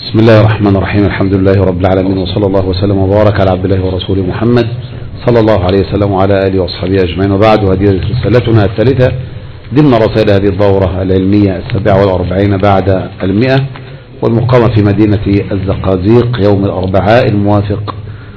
بسم الله الرحمن الرحيم. الحمد لله رب العالمين، وصلى الله وسلم وبارك على عبد الله ورسوله محمد صلى الله عليه وسلم وعلى آله وأصحابه أجمعين، وبعد. وهذه رسالتنا الثالثة ضمن رسائل هذه الدورة العلمية 47 بعد 100، والمقامة في مدينة الزقازيق يوم الأربعاء الموافق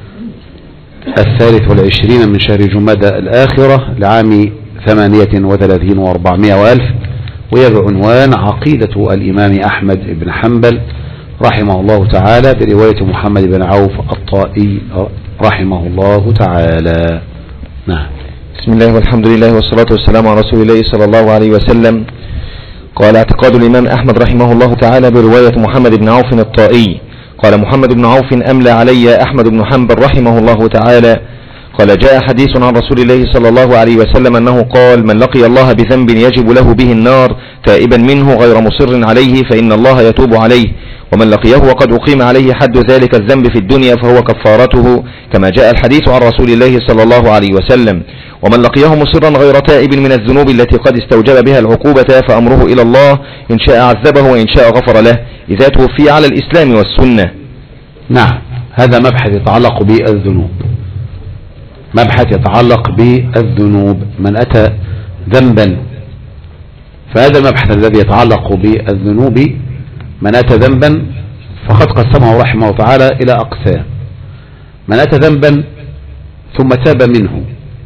23 من شهر جمادى الآخرة لعام 38 و400 وألف، وهي بعنوان عقيدة الإمام أحمد بن حنبل رحمه الله تعالى برواية محمد بن عوف الطائي رحمه الله تعالى. نعم. بسم الله والحمد لله والصلاة والسلام على رسول الله صلى الله عليه وسلم. قال: اعتقاد الإمام أحمد رحمه الله تعالى برواية محمد بن عوف الطائي. قال محمد بن عوف: أملى علي أحمد بن حنبل رحمه الله تعالى قال: جاء حديث عن رسول الله صلى الله عليه وسلم أنه قال: من لقي الله بذنب يجب له به النار تائبا منه غير مصر عليه فإن الله يتوب عليه، ومن لقيه وقد أقيم عليه حد ذلك الذنب في الدنيا فهو كفارته، كما جاء الحديث عن رسول الله صلى الله عليه وسلم. ومن لقيه مصرا غير تائب من الذنوب التي قد استوجب بها العقوبة فأمره إلى الله، إن شاء عذبه وإن شاء غفر له، إذا توفي على الإسلام والسنة. نعم. هذا مبحث يتعلق بالذنوب، مبحث يتعلق بالذنوب. من أتى ذنبا، فهذا المبحث الذي يتعلق بالذنوب. من أتى ذنبا فقد قسمه رحمه الله تعالى إلى أقسام: من أتى ذنبا ثم تاب منه.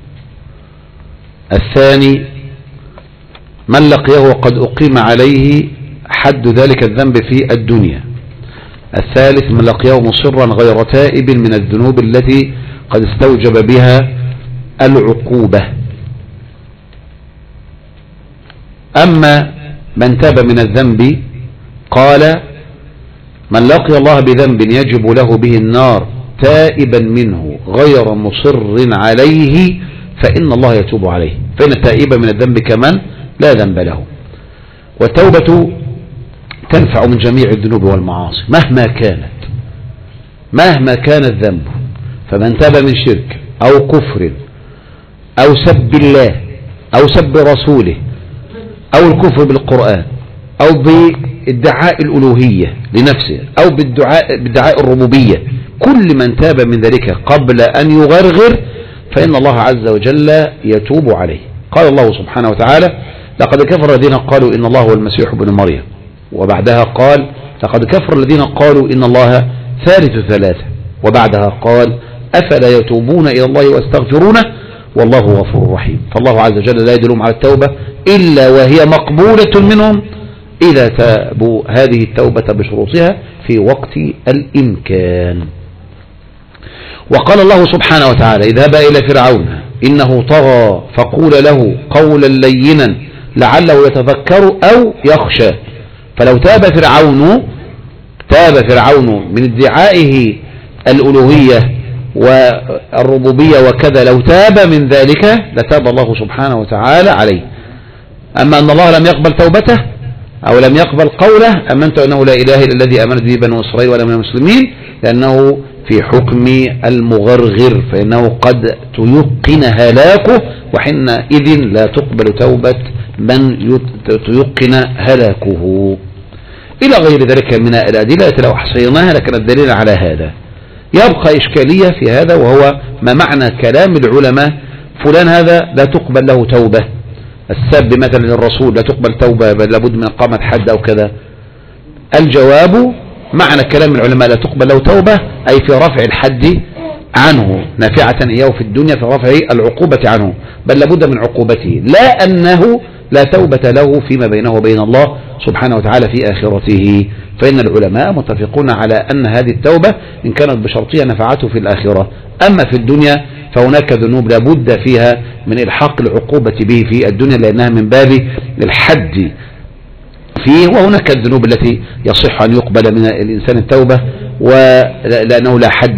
الثاني: من لقيه وقد أقيم عليه حد ذلك الذنب في الدنيا. الثالث: من لقيه مصرا غير تائب من الذنوب التي قد استوجب بها العقوبة. أما من تاب من الذنب قال: من لقي الله بذنب يجب له به النار تائبا منه غير مصر عليه فإن الله يتوب عليه، فإن التائب من الذنب كمن لا ذنب له. والتوبة تنفع من جميع الذنوب والمعاصي مهما كان الذنب. فمن تاب من شرك أو كفر أو سب الله أو سب رسوله أو الكفر بالقرآن أو بادعاء الألوهية لنفسه أو بادعاء الربوبية، كل من تاب من ذلك قبل أن يغرغر فإن الله عز وجل يتوب عليه. قال الله سبحانه وتعالى: لقد كفر الذين قالوا إن الله هو المسيح ابن مريم، وبعدها قال: لقد كفر الذين قالوا إن الله ثالث ثلاثة، وبعدها قال: أفلا يتوبون إلى الله واستغفرونه والله غفور رحيم. فالله عز وجل لا يدلهم على التوبة إلا وهي مقبولة منهم إذا تابوا هذه التوبة بشروطها في وقت الإمكان. وقال الله سبحانه وتعالى: اذهبا إلى فرعون إنه طغى فقول له قولا لينا لعله يتذكر أو يخشى. فلو تاب فرعون من ادعائه الألوهية والربوبية وكذا، لو تاب من ذلك لتاب الله سبحانه وتعالى عليه. أما أن الله لم يقبل توبته أو لم يقبل قوله: أمنت أنه لا إله إلا الذي آمنت به بنو إسرائيل وأنا من المسلمين، لأنه في حكم المغرغر، فإنه قد تيقن هلاكه، وحينئذ لا تقبل توبة من تيقن هلاكه. إلى غير ذلك من الأدلة لو أحصيناها لكن الدليل على هذا. يبقى إشكالية في هذا، وهو ما معنى كلام العلماء: فلان هذا لا تقبل له توبة، السب مثلا للرسول لا تقبل توبة بل لابد من إقامة حد أو كذا. الجواب: معنى كلام العلماء لا تقبل له توبة أي في رفع الحد عنه، نافعة إياه في الدنيا في رفع العقوبة عنه، بل لابد من عقوبته، لا أنه لا توبة له فيما بينه وبين الله سبحانه وتعالى في آخرته. فإن العلماء متفقون على أن هذه التوبة إن كانت بشرطها نفعته في الآخرة. أما في الدنيا فهناك ذنوب لابد فيها من إلحاق العقوبة به في الدنيا، لأنها من باب الحد فيه، وهناك الذنوب التي يصح أن يقبل من الإنسان التوبة ولأنه لا حد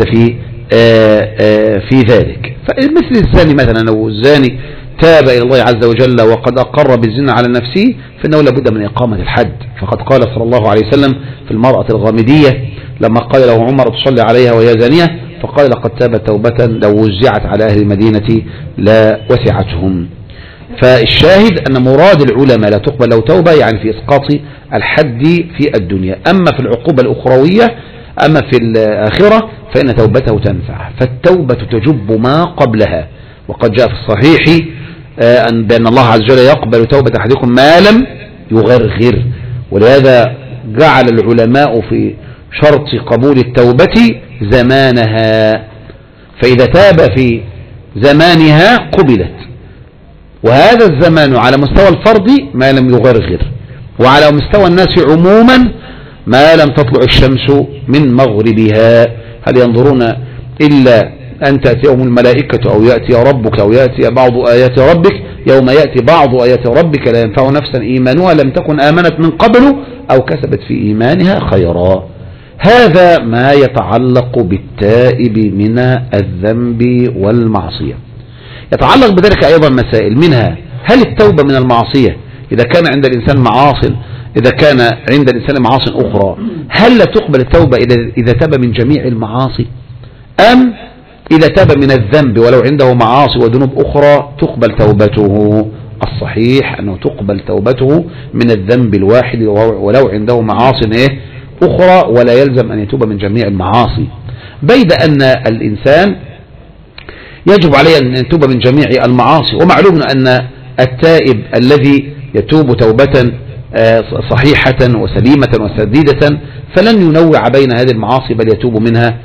في ذلك. فمثل الزاني مثلا، لو الزاني تاب إلى الله عز وجل وقد أقر بالزنا على نفسه فإنه لابد من إقامة الحد. فقد قال صلى الله عليه وسلم في المرأة الغامدية لما قال له عمر: تصلي عليها وهي زانية، فقال: لقد تابت توبة لو وزعت على أهل المدينة لا وسعتهم. فالشاهد أن مراد العلماء لا تقبل له توبة يعني في إسقاط الحد في الدنيا. أما في العقوبة الأخروية، أما في الآخرة فإن توبته تنفع، فالتوبة تجب ما قبلها. وقد جاء في الصحيح بأن الله عز وجل يقبل توبة أحدكم ما لم يغرغر، ولهذا جعل العلماء في شرط قبول التوبة زمانها، فإذا تاب في زمانها قبلت. وهذا الزمان على مستوى الفرد ما لم يغرغر، وعلى مستوى الناس عموما ما لم تطلع الشمس من مغربها. هل ينظرون إلا أن تأتيهم الملائكة أو يأتي ربك أو يأتي بعض آيات ربك؟ يوم يأتي بعض آيات ربك لا ينفع نفسا إيمانها لم تكن آمنت من قبل أو كسبت في إيمانها خيرا. هذا ما يتعلق بالتائب من الذنب والمعصية. يتعلق بذلك أيضا مسائل، منها هل التوبة من المعصية إذا كان عند الإنسان معاصٍ، إذا كان عند الإنسان معاصٍ أخرى، هل لا تقبل التوبة إذا تاب من جميع المعاصي، أم إذا تاب من الذنب ولو عنده معاصي وذنوب أخرى تقبل توبته؟ الصحيح أنه تقبل توبته من الذنب الواحد ولو عنده معاصي أخرى، ولا يلزم أن يتوب من جميع المعاصي. بيد أن الإنسان يجب عليه أن يتوب من جميع المعاصي، ومعلوم أن التائب الذي يتوب توبة صحيحة وسليمة وسديدة فلن ينوع بين هذه المعاصي بل يتوب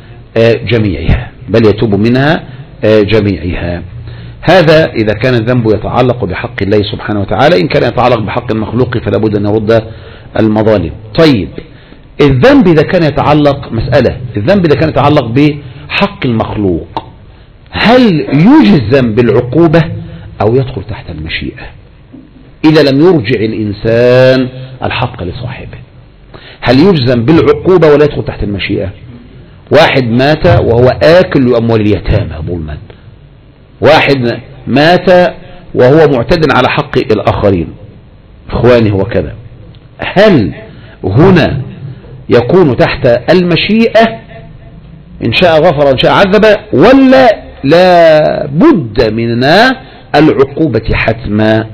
منها جميعها. هذا إذا كان الذنب يتعلق بحق الله سبحانه وتعالى. إن كان يتعلق بحق المخلوق فلا بد أن يرد المظالم. طيب، الذنب إذا كان يتعلق بحق المخلوق، هل يجزم بالعقوبة أو يدخل تحت المشيئة إذا لم يرجع الإنسان الحق لصاحبه؟ هل يجزم بالعقوبة ولا يدخل تحت المشيئة؟ واحد مات وهو آكل لأموال اليتامى ظلما، واحد مات وهو معتد على حق الآخرين إخوانه وكذا، هل هنا يكون تحت المشيئة إن شاء غفر وإن شاء عذب، ولا لا بد من العقوبة حتما؟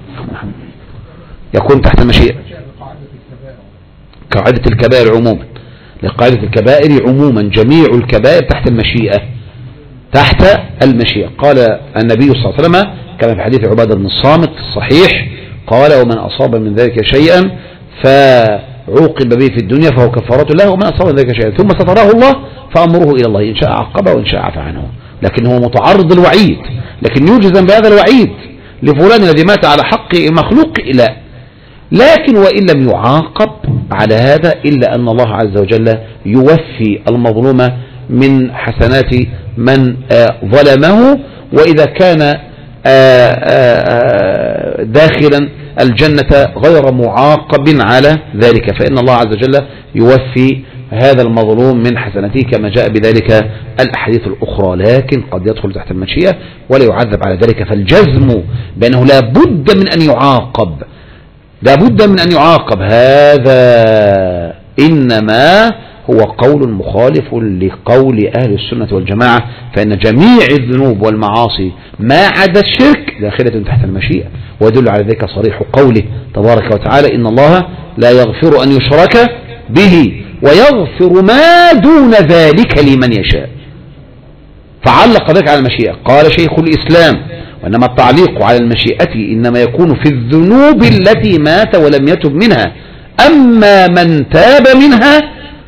يكون تحت المشيئة كقاعدة الكبائر عموما. لقاعدة الكبائر عموما جميع الكبائر تحت المشيئة. قال النبي صلى الله عليه وسلم كما في حديث عبادة بن الصامت الصحيح قال: ومن أصاب من ذلك شيئا فعوقب به في الدنيا فهو كفارة له، ومن أصاب من ذلك شيئا ثم ستراه الله فأمره إلى الله إن شاء عقبه وإن شاء عفى عنه. لكن هو متعرض الوعيد، لكن يجزم بهذا الوعيد لفلان الذي مات على حق مخلوق لا. لكن وإن لم يعاقب على هذا إلا أن الله عز وجل يوفي المظلوم من حسنات من ظلمه، وإذا كان داخلا الجنة غير معاقب على ذلك فإن الله عز وجل يوفي هذا المظلوم من حسناته كما جاء بذلك الأحاديث الأخرى. لكن قد يدخل تحت المشيئة ولا يعذب على ذلك. فالجزم بأنه لا بد من أن يعاقب هذا إنما هو قول مخالف لقول أهل السنة والجماعة، فإن جميع الذنوب والمعاصي ما عدا الشرك داخلة تحت المشيئة. ويدل على ذلك صريح قوله تبارك وتعالى: إن الله لا يغفر أن يشرك به ويغفر ما دون ذلك لمن يشاء. فعلق ذلك على المشيئة. قال شيخ الإسلام: وإنما التعليق على المشيئة إنما يكون في الذنوب التي مات ولم يتب منها، أما من تاب منها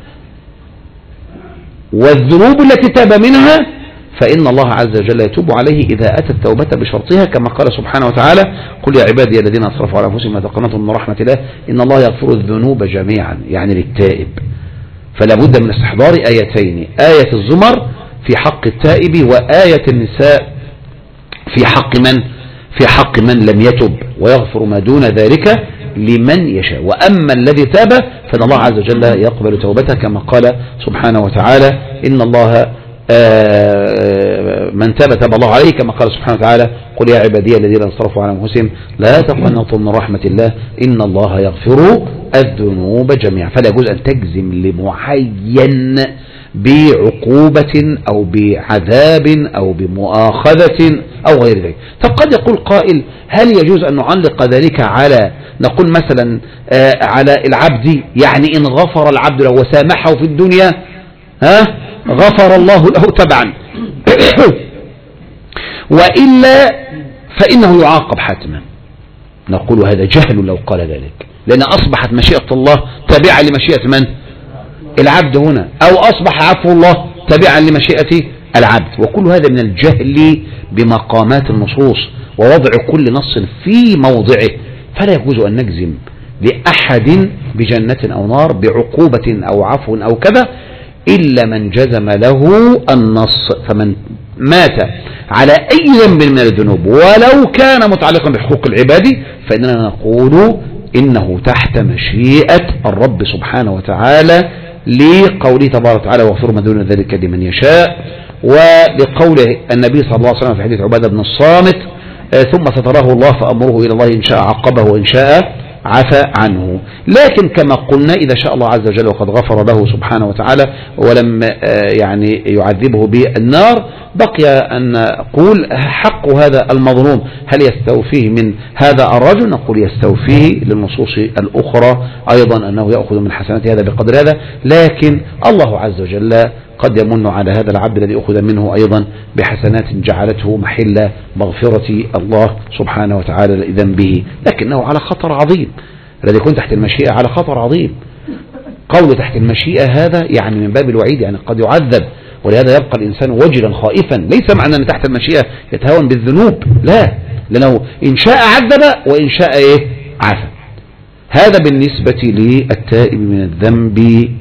والذنوب التي تاب منها فإن الله عز وجل يتوب عليه إذا أتى التوبة بشرطها، كما قال سبحانه وتعالى: قل يا عبادي الذين أسرفوا على أنفسهم لا تقنطوا من رحمة الله إن الله يغفر الذنوب جميعا، يعني للتائب. فلا بد من استحضار آيتين: آية الزمر في حق التائب، وآية النساء في حق من لم يتب ويغفر ما دون ذلك لمن يشاء. وأما الذي تاب فإن الله عز وجل يقبل توبته، كما قال سبحانه وتعالى: إن الله من تاب تاب الله عليه، كما قال سبحانه وتعالى: قل يا عبادي الذين اسرفوا على انفسهم لا تقنطوا من رحمة الله إن الله يغفر الذنوب جميعا. فلا يجوز أن تجزم لمعين بعقوبة أو بعذاب أو بمؤاخذة أو غير ذلك. فقد يقول قائل: هل يجوز أن نعلق ذلك على، نقول مثلا على العبد، يعني إن غفر العبد له وسامحه في الدنيا غفر الله له تبعا، وإلا فإنه يعاقب حتما. نقول هذا جهل لو قال ذلك، لأن أصبحت مشيئة الله تابعة لمشيئة من؟ العبد هنا، أو أصبح عفو الله تابعا لمشيئة العبد، وكل هذا من الجهل بمقامات النصوص ووضع كل نص في موضعه. فلا يجوز أن نجزم لأحد بجنة أو نار بعقوبة أو عفو أو كذا إلا من جزم له النص. فمن مات على أي ذنب من الذنوب ولو كان متعلقا بحقوق العباد فإننا نقول إنه تحت مشيئة الرب سبحانه وتعالى، لقوله تبارك وتعالى: واغفر ما دون ذلك لمن يشاء، ولقوله النبي صلى الله عليه وسلم في حديث عبادة بن الصامت: ثم ستراه الله فأمره إلى الله إن شاء عقبه وإن شاء عفى عنه. لكن كما قلنا إذا شاء الله عز وجل وقد غفر له سبحانه وتعالى ولم يعني يعذبه بالنار، بقي أن نقول حق هذا المظلوم هل يستوفيه من هذا الرجل؟ نقول يستوفيه للنصوص الأخرى أيضا أنه يأخذ من حسنات هذا بقدر هذا، لكن الله عز وجل قد يمن على هذا العبد الذي أخذ منه أيضا بحسنات جعلته محل مغفرة الله سبحانه وتعالى لذنبه، لكنه على خطر عظيم. الذي يكون تحت المشيئة على خطر عظيم. قول تحت المشيئة هذا يعني من باب الوعيد، يعني قد يعذب، ولهذا يبقى الإنسان وجلا خائفا. ليس معنى أن تحت المشيئة يتهاون بالذنوب، لا، لأنه إن شاء عذب وإن شاء عفى. هذا بالنسبة للتائب من الذنب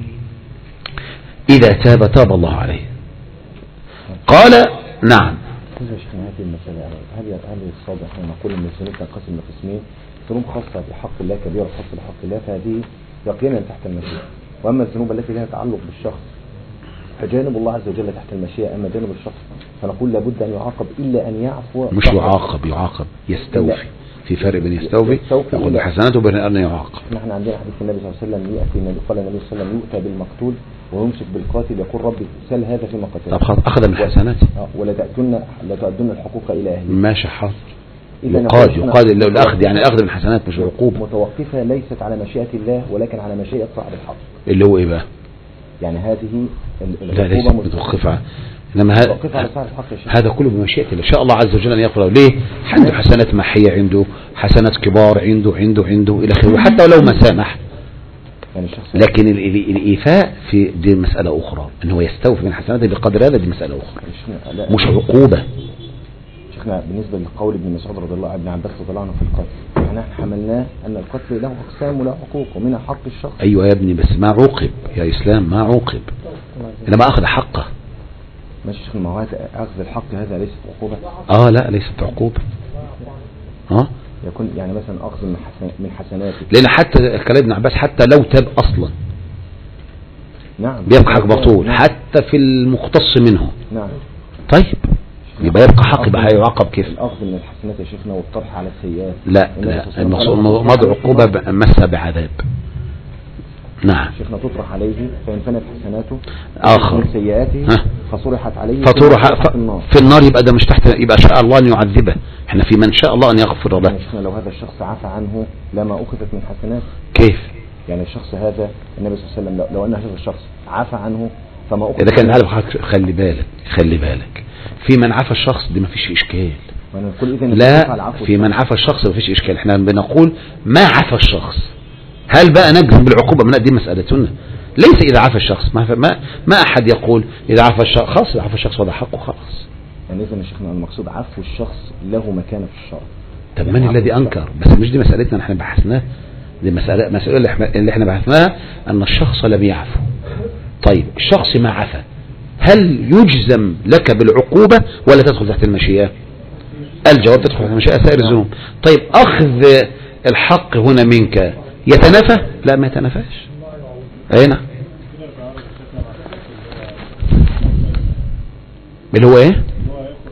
إذا تاب تاب الله عليه. قال: نعم. هل الصادق أن نقول أن الذنوب تنقسم لقسمين؟ ذنوب خاصة بحق الله كبيرة خاصة بحق الله، فهذه يقينا تحت المشيئة. وأما الذنوب التي لها تعلق بالشخص فجانب الله عز وجل تحت المشيئة، أما جانب الشخص فنقول لابد أن يعاقب إلا أن يعفو. مش يعاقب يستوفي. في فرق بين يستوفي يأخذ بحسناته وبين أن يعاقب. نحن عندنا حديث النبي صلى الله عليه وسلم يأتي، قال النبي صلى الله عليه وسلم: يؤتى بالمقتول ويمسك بالقاتل يقول ربي سل هذا فيما قتل. طب أخذ من حسناته. ولا تؤدون الحقوق إلى أهله. ماشي حاضر. يقاد الأخذ، يعني الأخذ من حسنات مش عقوبة. متوقفة ليست على مشيئة الله ولكن على مشيئة صاحب الحق. اللي هو إيه بقى؟ يعني هذه العقوبة متوقفة، إنما هذا كله بمشيئة الله. شاء الله عز وجل أن يغفر له. ليه؟ عنده حسنات محية، عنده حسنات كبار، عنده إلى آخره، حتى ولو ما سامح. لكن الإيفاء في دي مسألة أخرى، أنه يستوفي من حسناته بقدر هذا، دي مسألة أخرى مش عقوبة. شيخنا بالنسبة لقول ابن مسعود رضي الله عنه عباس رضي الله عنه في القتل، احنا حملناه أن القتل له أقسام وله حقوق، ومنها حق الشخص. أيوة يا ابني، بس ما عوقب يا إسلام، ما عوقب، إنما أخذ حقه. ماشي شيخنا، ما هو أخذ الحق هذا ليست عقوبة. لا ليست عقوبة. يكون يعني مثلا أخذ من حسناته، لأن حتى كلام ابن عباس حتى لو تاب أصلا نعم بيبقى حق بطول، نعم. حتى في المختص منه، نعم. طيب يبقى يبقى حق، يبقى هيعاقب كيف؟ الأخذ من الحسنات يا شيخنا والطرح على السيئات. لا الموضوع عقوبة مسها بعذاب. نعم شيخنا تطرح عليه فإن فنت حسناته آخر من سيئاته فصرحت عليه في النار، يبقى ده مش تحت، يبقى شاء الله أن يعذبه. احنا في من شاء الله أن يغفر له. شيخنا لو هذا الشخص عفى عنه لما أخذت من حسنات. كيف؟ يعني الشخص هذا النبي صلى الله عليه وسلم لو أن هذا الشخص عفى عنه فما أخذت. إذا كان هذا خلي بالك في من عفى الشخص دي ما فيش إشكال. لا، في من عفى الشخص ما فيش إشكال. احنا بنقول ما عفى الشخص، هل بقى نجزم بالعقوبة من دي مسألتنا؟ ليس إذا عفى الشخص، ما أحد يقول إذا عفى الشخص خلاص، إذا عفى الشخص هذا حقه خلاص. يعني إذا يا شيخنا المقصود عفو الشخص له مكانة في الشرع. طب من الذي أنكر؟ بس مش دي مسألتنا نحن بحثناها، دي مسألة اللي احنا بحثناها أن الشخص لم يعفو. طيب الشخص ما عفى، هل يجزم لك بالعقوبة ولا تدخل تحت المشيئة؟ الجواب تدخل تحت المشيئة سائر الذنوب. طيب أخذ الحق هنا منك يتنافى؟ لا ما يتنافاش. نعم. اللي هو ايه؟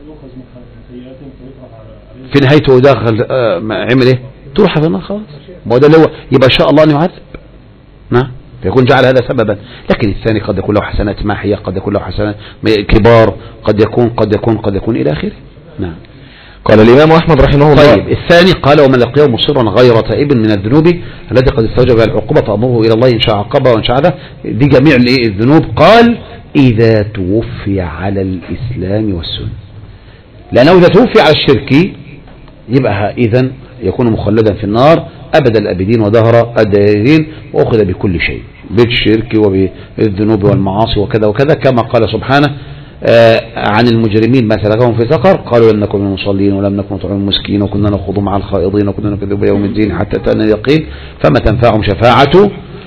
في نهايته داخل عمل ايه؟ تروح في النار خلاص. ما هو ده اللي هو يبقى ان شاء الله ان يعذب. نعم، فيكون جعل هذا سببا. لكن الثاني قد يكون له حسنات ماحية، قد يكون له حسنات كبار، قد يكون الى اخره. نعم. قال الإمام أحمد رحمه الله. طيب الثاني قال: ومن لقيه مصرا غير تائب من الذنوب التي قد استوجب العقوبة فأمره إلى الله إن شاء عقبه وإن شاء عذبه. دي جميع الذنوب. قال: إذا توفي على الإسلام والسنة، لأنه إذا توفي على الشرك يبقى إذن يكون مخلدا في النار أبد الأبدين ودهر الدائرين، وأخذ بكل شيء، بالشرك وبالذنوب والمعاصي وكذا وكذا، كما قال سبحانه عن المجرمين ما سلكهم في سقر قالوا لم نكن من المصلين ولم نكن نطعم المسكين وكنا نخوض مع الخائضين وكنا نكذب بيوم الدين حتى أتانا اليقين فما تنفعهم شفاعة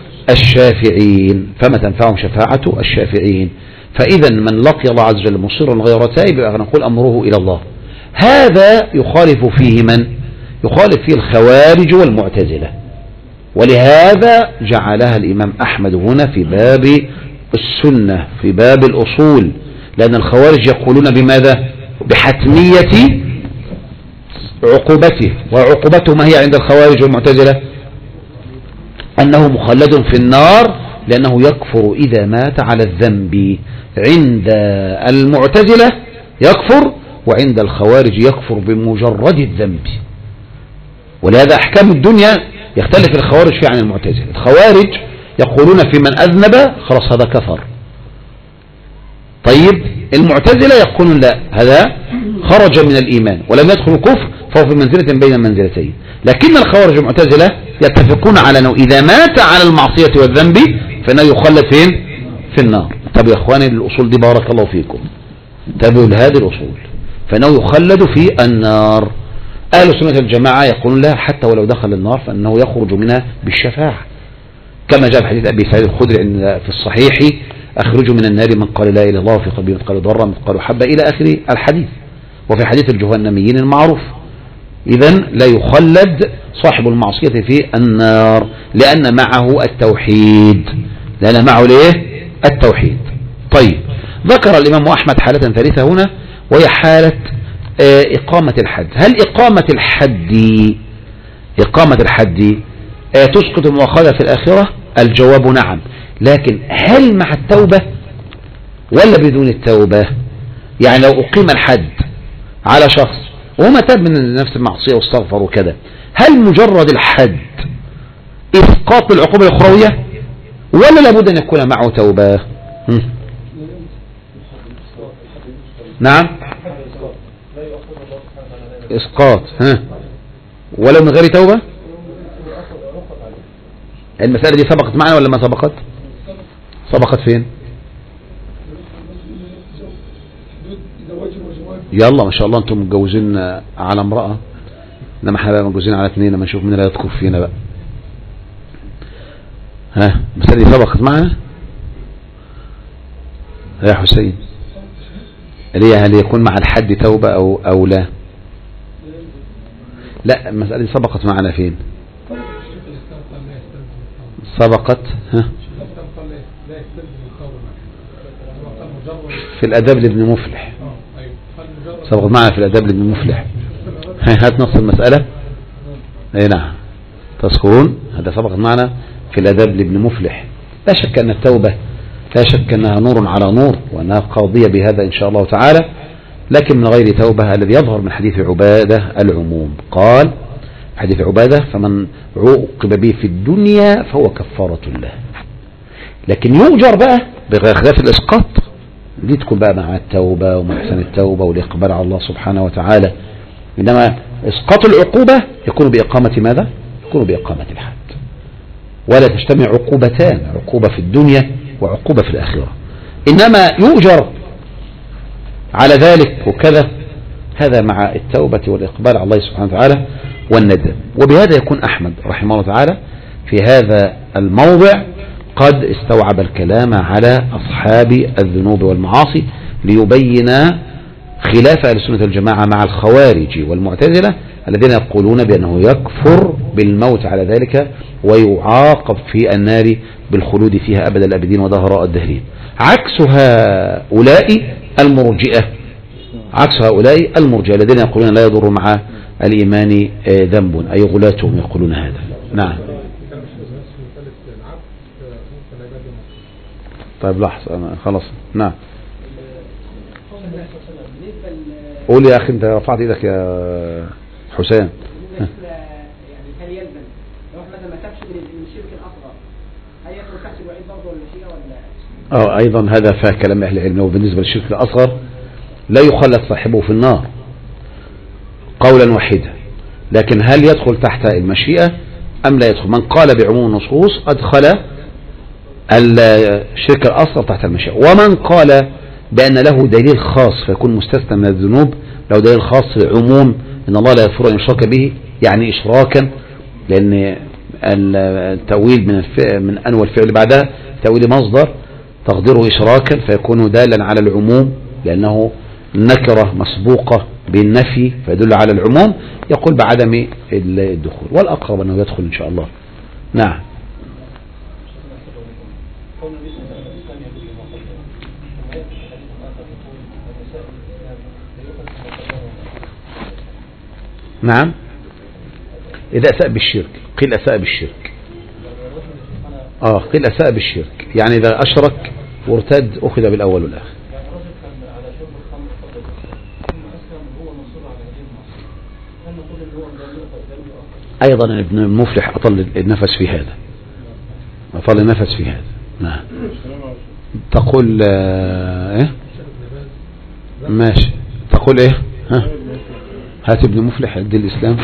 الشافعين. فإذا من لقي الله عز وجل مصرا غير تائب نقول أمره إلى الله. هذا يخالف فيه من؟ يخالف فيه الخوارج والمعتزلة، ولهذا جعلها الإمام أحمد هنا في باب السنة، في باب الأصول، لأن الخوارج يقولون بماذا؟ بحتمية عقوبته. وعقوبته ما هي عند الخوارج والمعتزلة؟ أنه مخلد في النار لأنه يكفر إذا مات على الذنب. عند المعتزلة يكفر، وعند الخوارج يكفر بمجرد الذنب. ولهذا أحكام الدنيا يختلف الخوارج فيها عن المعتزلة. الخوارج يقولون في من أذنب خلاص هذا كفر. طيب المعتزلة يقولون لا، هذا خرج من الإيمان ولم يدخل الكفر فهو في منزلة بين المنزلتين. لكن الخوارج والمعتزلة يتفقون على أنه إذا مات على المعصية والذنب فإنه يخلد فين؟ في النار. طب يا إخواني الأصول دي بارك الله فيكم، تابعوا لهذه الأصول، فإنه يخلد في النار. أهل السنة الجماعة يقولون لا، حتى ولو دخل النار فإنه يخرج منها بالشفاعة، كما جاء في حديث أبي سعيد الخدري في الصحيح: أخرجوا من النار من قال لا إله إلا الله في قلبه مثقال ذرة مثقال حبة إلى آخر الحديث. وفي حديث الجهنميين المعروف. إذن لا يخلد صاحب المعصية في النار لأن معه التوحيد، التوحيد. طيب ذكر الإمام أحمد حالة ثالثة هنا، وهي حالة إقامة الحد. هل إقامة الحد تسقط المؤاخذة في الآخرة؟ الجواب نعم، لكن هل مع التوبة ولا بدون التوبة؟ يعني لو أقيم الحد على شخص وما تاب من نفس المعصية واستغفر وكذا، هل مجرد الحد إسقاط العقوبة الأخروية ولا لابد أن يكون معه توبة؟ نعم إسقاط، ولو من غير توبة. المسألة دي سبقت معنا ولا ما سبقت؟ سبقت فين؟ يلا ما شاء الله انتم متجوزين على امرأة، انما احنا بقى متجوزين على اثنين، لما نشوف مين اللي هيذكر فينا بقى. المسألة دي سبقت معنا يا حسين؟ هل يكون مع الحد توبة او لا؟ لا، المسألة دي سبقت معنا فين؟ سبقت في الأداب لابن مفلح. سبقت معنا في الأداب لابن مفلح. هات نص المسألة. نعم تذكرون هذا سبقت معنا في الأداب لابن مفلح. لا شك أن التوبة لا شك أنها نور على نور، وأنها قاضية بهذا إن شاء الله تعالى، لكن من غير توبة الذي يظهر من حديث عبادة العموم. قال حديث عبادة: فمن عوقب به في الدنيا فهو كفارة له. لكن يؤجر بقى بخلاف الإسقاط، دي تكون بقى مع التوبة ومع إحسان التوبة والإقبال على الله سبحانه وتعالى. إنما إسقاط العقوبة يكون بإقامة ماذا؟ يكون بإقامة الحد. ولا تجتمع عقوبتان، عقوبة في الدنيا وعقوبة في الآخرة، إنما يؤجر على ذلك وكذا. هذا مع التوبة والإقبال على الله سبحانه وتعالى والندم. وبهذا يكون أحمد رحمه الله تعالى في هذا الموضع قد استوعب الكلام على أصحاب الذنوب والمعاصي ليبين خلاف أهل السنة الجماعة مع الخوارج والمعتزلة الذين يقولون بأنه يكفر بالموت على ذلك ويعاقب في النار بالخلود فيها أبد الأبدين ودهر الدهرين. عكس هؤلاء المرجئة عكس هؤلاء المرجئة الذين يقولون لا يضر مع الإيمان ذنب، أي غلاتهم يقولون هذا. نعم. طيب لحظة خلاص. نعم. قول يا أخي، أنت رفعت إيدك يا حسين. يعني هل يلزم لو احنا ما تابش من الشرك الأصغر هل يدخل تحت الوعيد برضه ولا شيء ولا؟ أيضا هذا فيه كلام أهل العلم. وبالنسبة للشرك الأصغر لا يخلد صاحبه في النار قولا واحدا، لكن هل يدخل تحت المشيئة أم لا يدخل؟ من قال بعموم النصوص أدخل الشرك الأصغر تحت المشيئة، ومن قال بأن له دليل خاص فيكون مستثنى من الذنوب، لو دليل خاص عموم إن الله لا يغفر أن يشرك به، يعني إشراكا، لأن التأويل من أنوى الفعل بعدها تأويل مصدر تقديره إشراكا فيكون دالا على العموم، لأنه نكرة مسبوقة بالنفي فيدل على العموم، يقول بعدم الدخول، والأقرب أنه يدخل إن شاء الله. نعم. نعم. إذا أساء بالشرك قيل أساء بالشرك. قيل أساء بالشرك، يعني إذا أشرك وارتد أخذ بالأول والآخر. أيضا ابن المفلح أطل النفس في هذا، أطل النفس في هذا. نعم. تقول إيه؟ ماشي. تقول إيه؟ ها؟ هات ابن مفلح الدين الإسلام.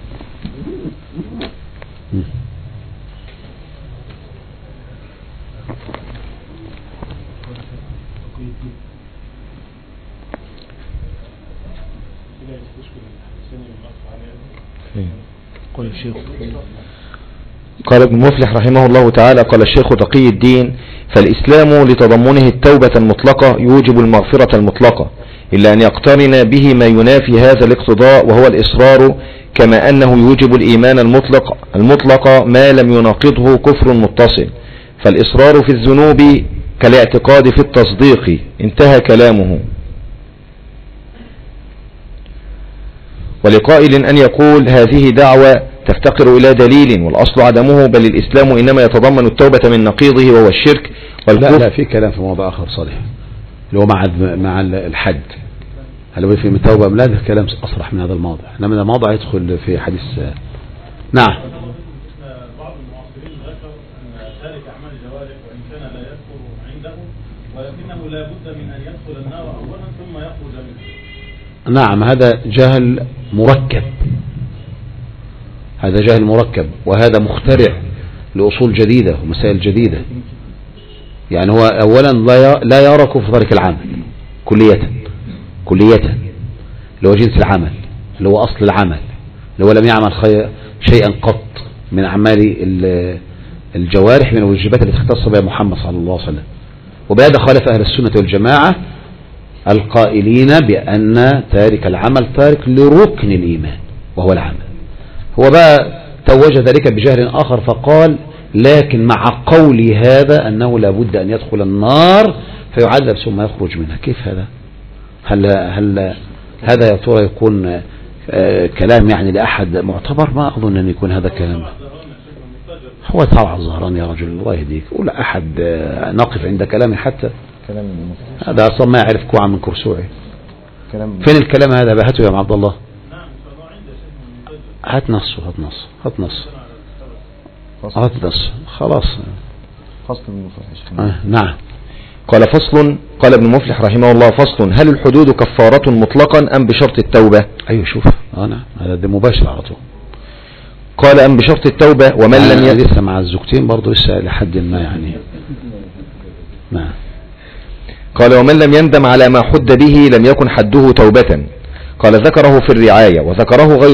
قال ابن مفلح رحمه الله تعالى: قال الشيخ تقي الدين: فالإسلام لتضمنه التوبة المطلقة يوجب المغفرة المطلقة، إلا أن يقترن به ما ينافي هذا الاقتضاء وهو الإصرار، كما أنه يوجب الإيمان المطلق ما لم يناقضه كفر متصل، فالإصرار في الذنوب كالاعتقاد في التصديق. انتهى كلامه. ولقائل أن يقول: هذه دعوة تفتقر إلى دليل والأصل عدمه، بل الإسلام إنما يتضمن التوبة من نقيضه وهو الشرك والكفر. لا في كلام في موضوع آخر صالح اللي هو مع الحد، هل هو في التوبة أم لا؟ ده كلام أصرح من هذا الموضوع، إنما هذا الموضوع يدخل في حديث. نعم. بعض المعاصرين ذكر أن تارك أعمال الجوارح وإن كان لا يذكر عنده ولكنه لا بد من أن يدخل النار أولا ثم يخرج منها. نعم، هذا جهل مركب، هذا جهل مركب، وهذا مخترع لأصول جديدة ومسائل جديدة. يعني هو أولا لا يرى كفر ترك العمل كلية اللي هو جنس العمل، اللي هو أصل العمل، اللي هو لم يعمل شيئا قط من أعمال الجوارح من الواجبات التي اختص بها محمد صلى الله عليه وسلم. وبهذا خالف أهل السنة والجماعة القائلين بأن تارك العمل تارك لركن الإيمان وهو العمل. هو بقى توج ذلك بجهل آخر فقال: لكن مع قولي هذا أنه لا بد أن يدخل النار فيعذب ثم يخرج منها. كيف هذا؟ هل هذا يا ترى يكون كلام يعني لأحد معتبر؟ ما أظن أن يكون هذا كلام. هو طلع الزهران يا رجل، الله يهديك، ولا أحد نقف عند كلامه حتى. هذا أصلا ما يعرف كوعا من كرسوعه. فين الكلام هذا؟ بهاته يا عبد الله. هات نص خلاص. نعم. قال: فصل. قال ابن مفلح رحمه الله: فصل. هل الحدود كفارة مطلقا أم بشرط التوبة؟ أيوة شوف نعم، هذا مباشر على طول. قال: أم بشرط التوبة ومن لم لسه مع الزوجتين برضو لسه لحد ما يعني. نعم. قال: ومن لم يندم على ما حد به لم يكن حده توبة. قال: ذكره في الرعاية، وذكره غير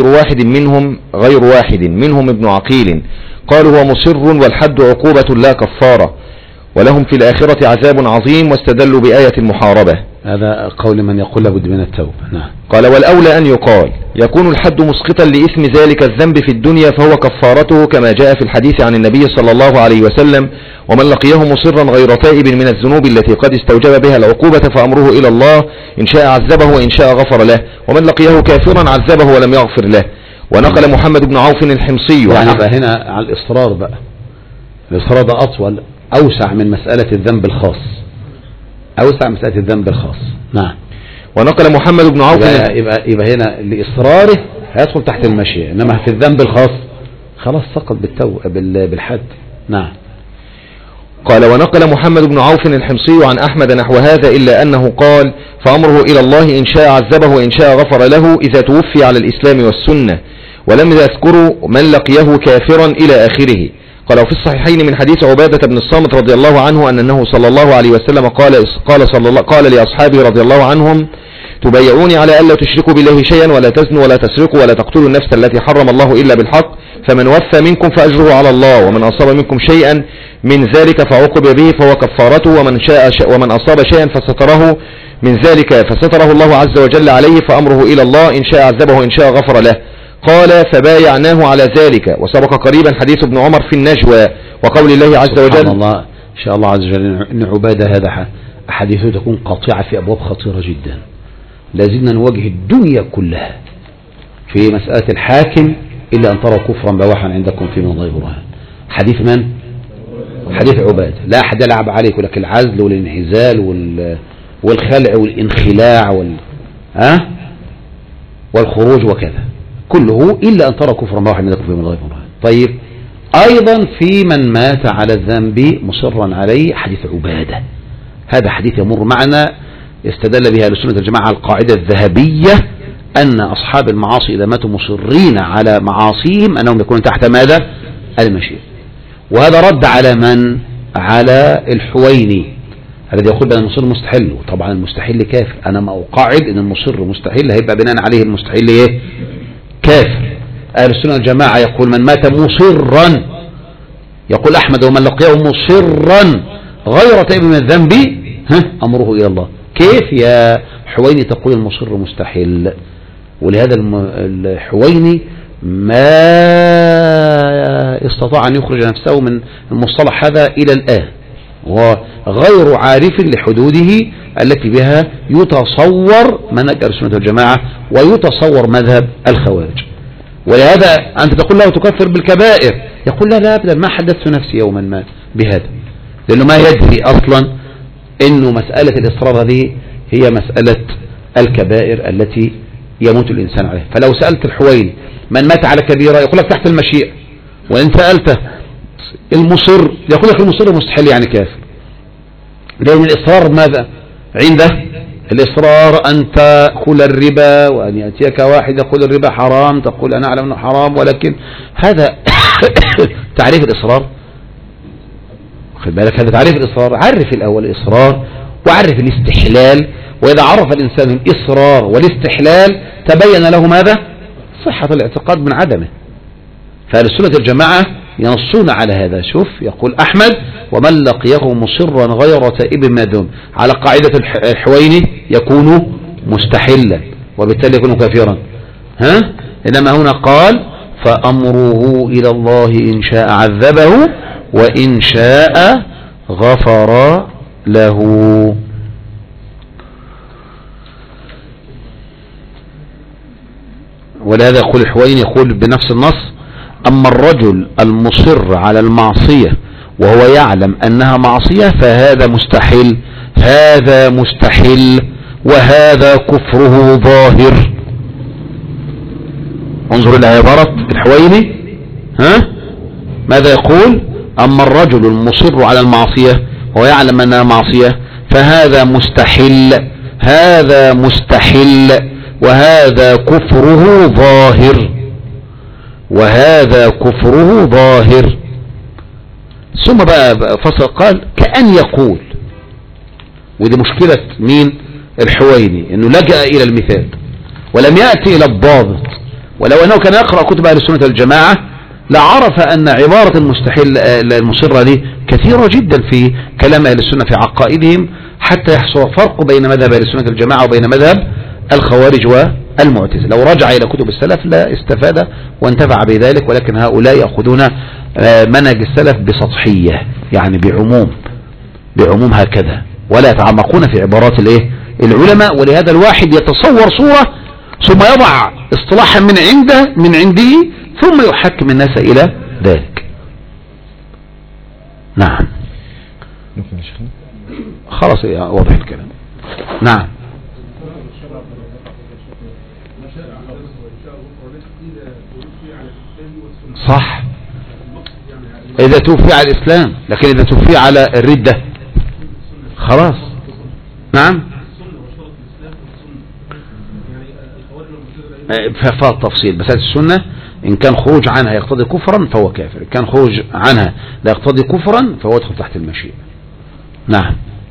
واحد منهم ابن عقيل. قالوا: هو مصر والحد عقوبة لا كفارة. ولهم في الآخرة عذاب عظيم، واستدلوا بآية المحاربة. هذا قول من يقول لابد من التوبة. نعم. قال والأولى أن يقال يكون الحد مسقطا لإثم ذلك الذنب في الدنيا فهو كفارته، كما جاء في الحديث عن النبي صلى الله عليه وسلم: ومن لقيه مصرا غير تائب من الذنوب التي قد استوجب بها العقوبة فأمره إلى الله، إن شاء عذبه وإن شاء غفر له، ومن لقيه كافرا عذبه ولم يغفر له. ونقل محمد بن عوف الحمصي يعني بقى هنا على الإصرار بقى، الإصرار ده أطول أوسع من مسألة الذنب الخاص، أوسع مسألة الذنب الخاص. نعم. ونقل محمد بن عوف يبقى هنا لإصراره هيدخل تحت المشيئة، إنما في الذنب الخاص خلاص سقط بالحد. نعم. قال ونقل محمد بن عوف الحمصي عن أحمد نحو هذا، إلا أنه قال: فأمره إلى الله إن شاء عذبه وإن شاء غفر له إذا توفي على الإسلام والسنة، ولم يذكروا من لقيه كافرا إلى آخره. قال وفي الصحيحين من حديث عبادة بن الصامت رضي الله عنه أنه صلى الله عليه وسلم قال لأصحابه رضي الله عنهم: تبايعوني على ألا تشركوا بالله شيئا ولا تزنوا ولا تسرقوا ولا تقتلوا النفس التي حرم الله إلا بالحق، فمن وفى منكم فأجره على الله، ومن أصاب منكم شيئا من ذلك فعوقب به فهو كفارته، ومن أصاب شيئا فستره من ذلك فستره الله عز وجل عليه فأمره إلى الله، إن شاء عذبه وإن شاء غفر له. قال فبايعناه على ذلك. وسبق قريبا حديث ابن عمر في النجوى وقول الله عز وجل. سبحان الله، إن شاء الله عز وجل إن عبادة هذا أحاديثه تكون قاطعة في أبواب خطيرة جدا، لازلنا نواجه الدنيا كلها في مسألة الحاكم إلا أن تروا كفرا بواحا عندكم في من غير برهان. حديث من؟ حديث عبادة. لا أحد يلعب عليك، ولكن العزل والانعزال والخلع والانخلاع والخروج وكذا كله إلا أن ترى كفرا بواحا عندكم في من غير برهان. طيب، أيضا في من مات على الذنب مصرا عليه حديث عبادة. هذا حديث يمر معنا، يستدل بها لسنة الجماعة القاعدة الذهبية أن أصحاب المعاصي إذا ماتوا مصرين على معاصيهم أنهم يكونون تحت ماذا؟ المشيئة. وهذا رد على من؟ على الحويني الذي يقول بأن المصر مستحيل. وطبعا المستحيل كافر. أنا ما أقاعد أن المصر مستحيل، هيبقى بناء عليه المستحيل إيه؟ كافر. أهل السنة الجماعة يقول من مات مصرا، يقول أحمد: ومن لقيه مصرا غير تائب من الذنب أمره إلى الله. كيف يا حويني تقول المصر مستحيل؟ ولهذا الحويني ما استطاع أن يخرج نفسه من المصطلح هذا إلى الآن، وغير عارف لحدوده التي بها يتصور منهج السنة الجماعة ويتصور مذهب الخوارج. ولهذا أنت تقول له تكفر بالكبائر، يقول لا أبدا، ما حدثت نفسي يوما ما بهذا، لأنه ما يدري أصلا إنه مسألة الإصرار هذه هي مسألة الكبائر التي يموت الإنسان عليها. فلو سألت الحويني من مات على كبيرة يقول لك تحت المشيئة، وإن سألته المصر يقول لك المصر مستحيل يعني كافر. لأن الإصرار ماذا عنده؟ الإصرار أن تأكل الربا، وأن يأتيك واحد يقول الربا حرام تقول أنا أعلم أنه حرام، ولكن هذا تعريف الإصرار. خد بالك، هذا تعريف الإصرار. عرف الأول الإصرار وعرف الاستحلال، وإذا عرف الإنسان الإصرار والاستحلال تبين له ماذا؟ صحة الاعتقاد من عدمه. فالسنة الجماعة ينصون على هذا. شوف، يقول أحمد: ومن لقيه مصرا غير تائب من الذنب، على قاعدة الحويني يكون مستحلا وبالتالي يكون كافرا. إنما هنا قال: فأمره إلى الله إن شاء عذبه وإن شاء غفر له. ولهذا يقول الحويني، يقول بنفس النص: أما الرجل المصر على المعصية وهو يعلم أنها معصية فهذا مستحيل، هذا مستحيل وهذا كفره ظاهر. انظر إلى عبارة الحويني. ماذا يقول؟ أما الرجل المصر على المعصية وهو يعلم أنها معصية فهذا مستحيل، هذا مستحيل وهذا كفره ظاهر، وهذا كفره ظاهر. ثم بقى فصل قال: كأن يقول، ودي مشكلة مين؟ الحويني، انه لجأ الى المثال ولم يأتي الى الضابط. ولو انه كان يقرأ كتب اهل السنة الجماعة لعرف ان عبارة المستحيل المصرة دي كثيرة جدا في كلام أهل السنة في عقائدهم، حتى يحصل فرق بين مذهب أهل السنة الجماعة وبين مذهب الخوارج والمعتزلة. لو رجع إلى كتب السلف لا استفاد وانتفع بذلك، ولكن هؤلاء يأخذون منهج السلف بسطحية، يعني بعموم هكذا، ولا يتعمقون في عبارات العلماء. ولهذا الواحد يتصور صورة ثم يضع اصطلاحا من عنده ثم يحكم الناس إلى ذلك. نعم خلاص واضح الكلام. نعم صح، إذا توفي على الإسلام، لكن إذا توفي على الردة خلاص. نعم ففات التفصيل، بس السنة إن كان خروج عنها يقتضي كفرا فهو كافر، إن كان خروج عنها لا يقتضي كفرا فهو يدخل تحت المشيئة. نعم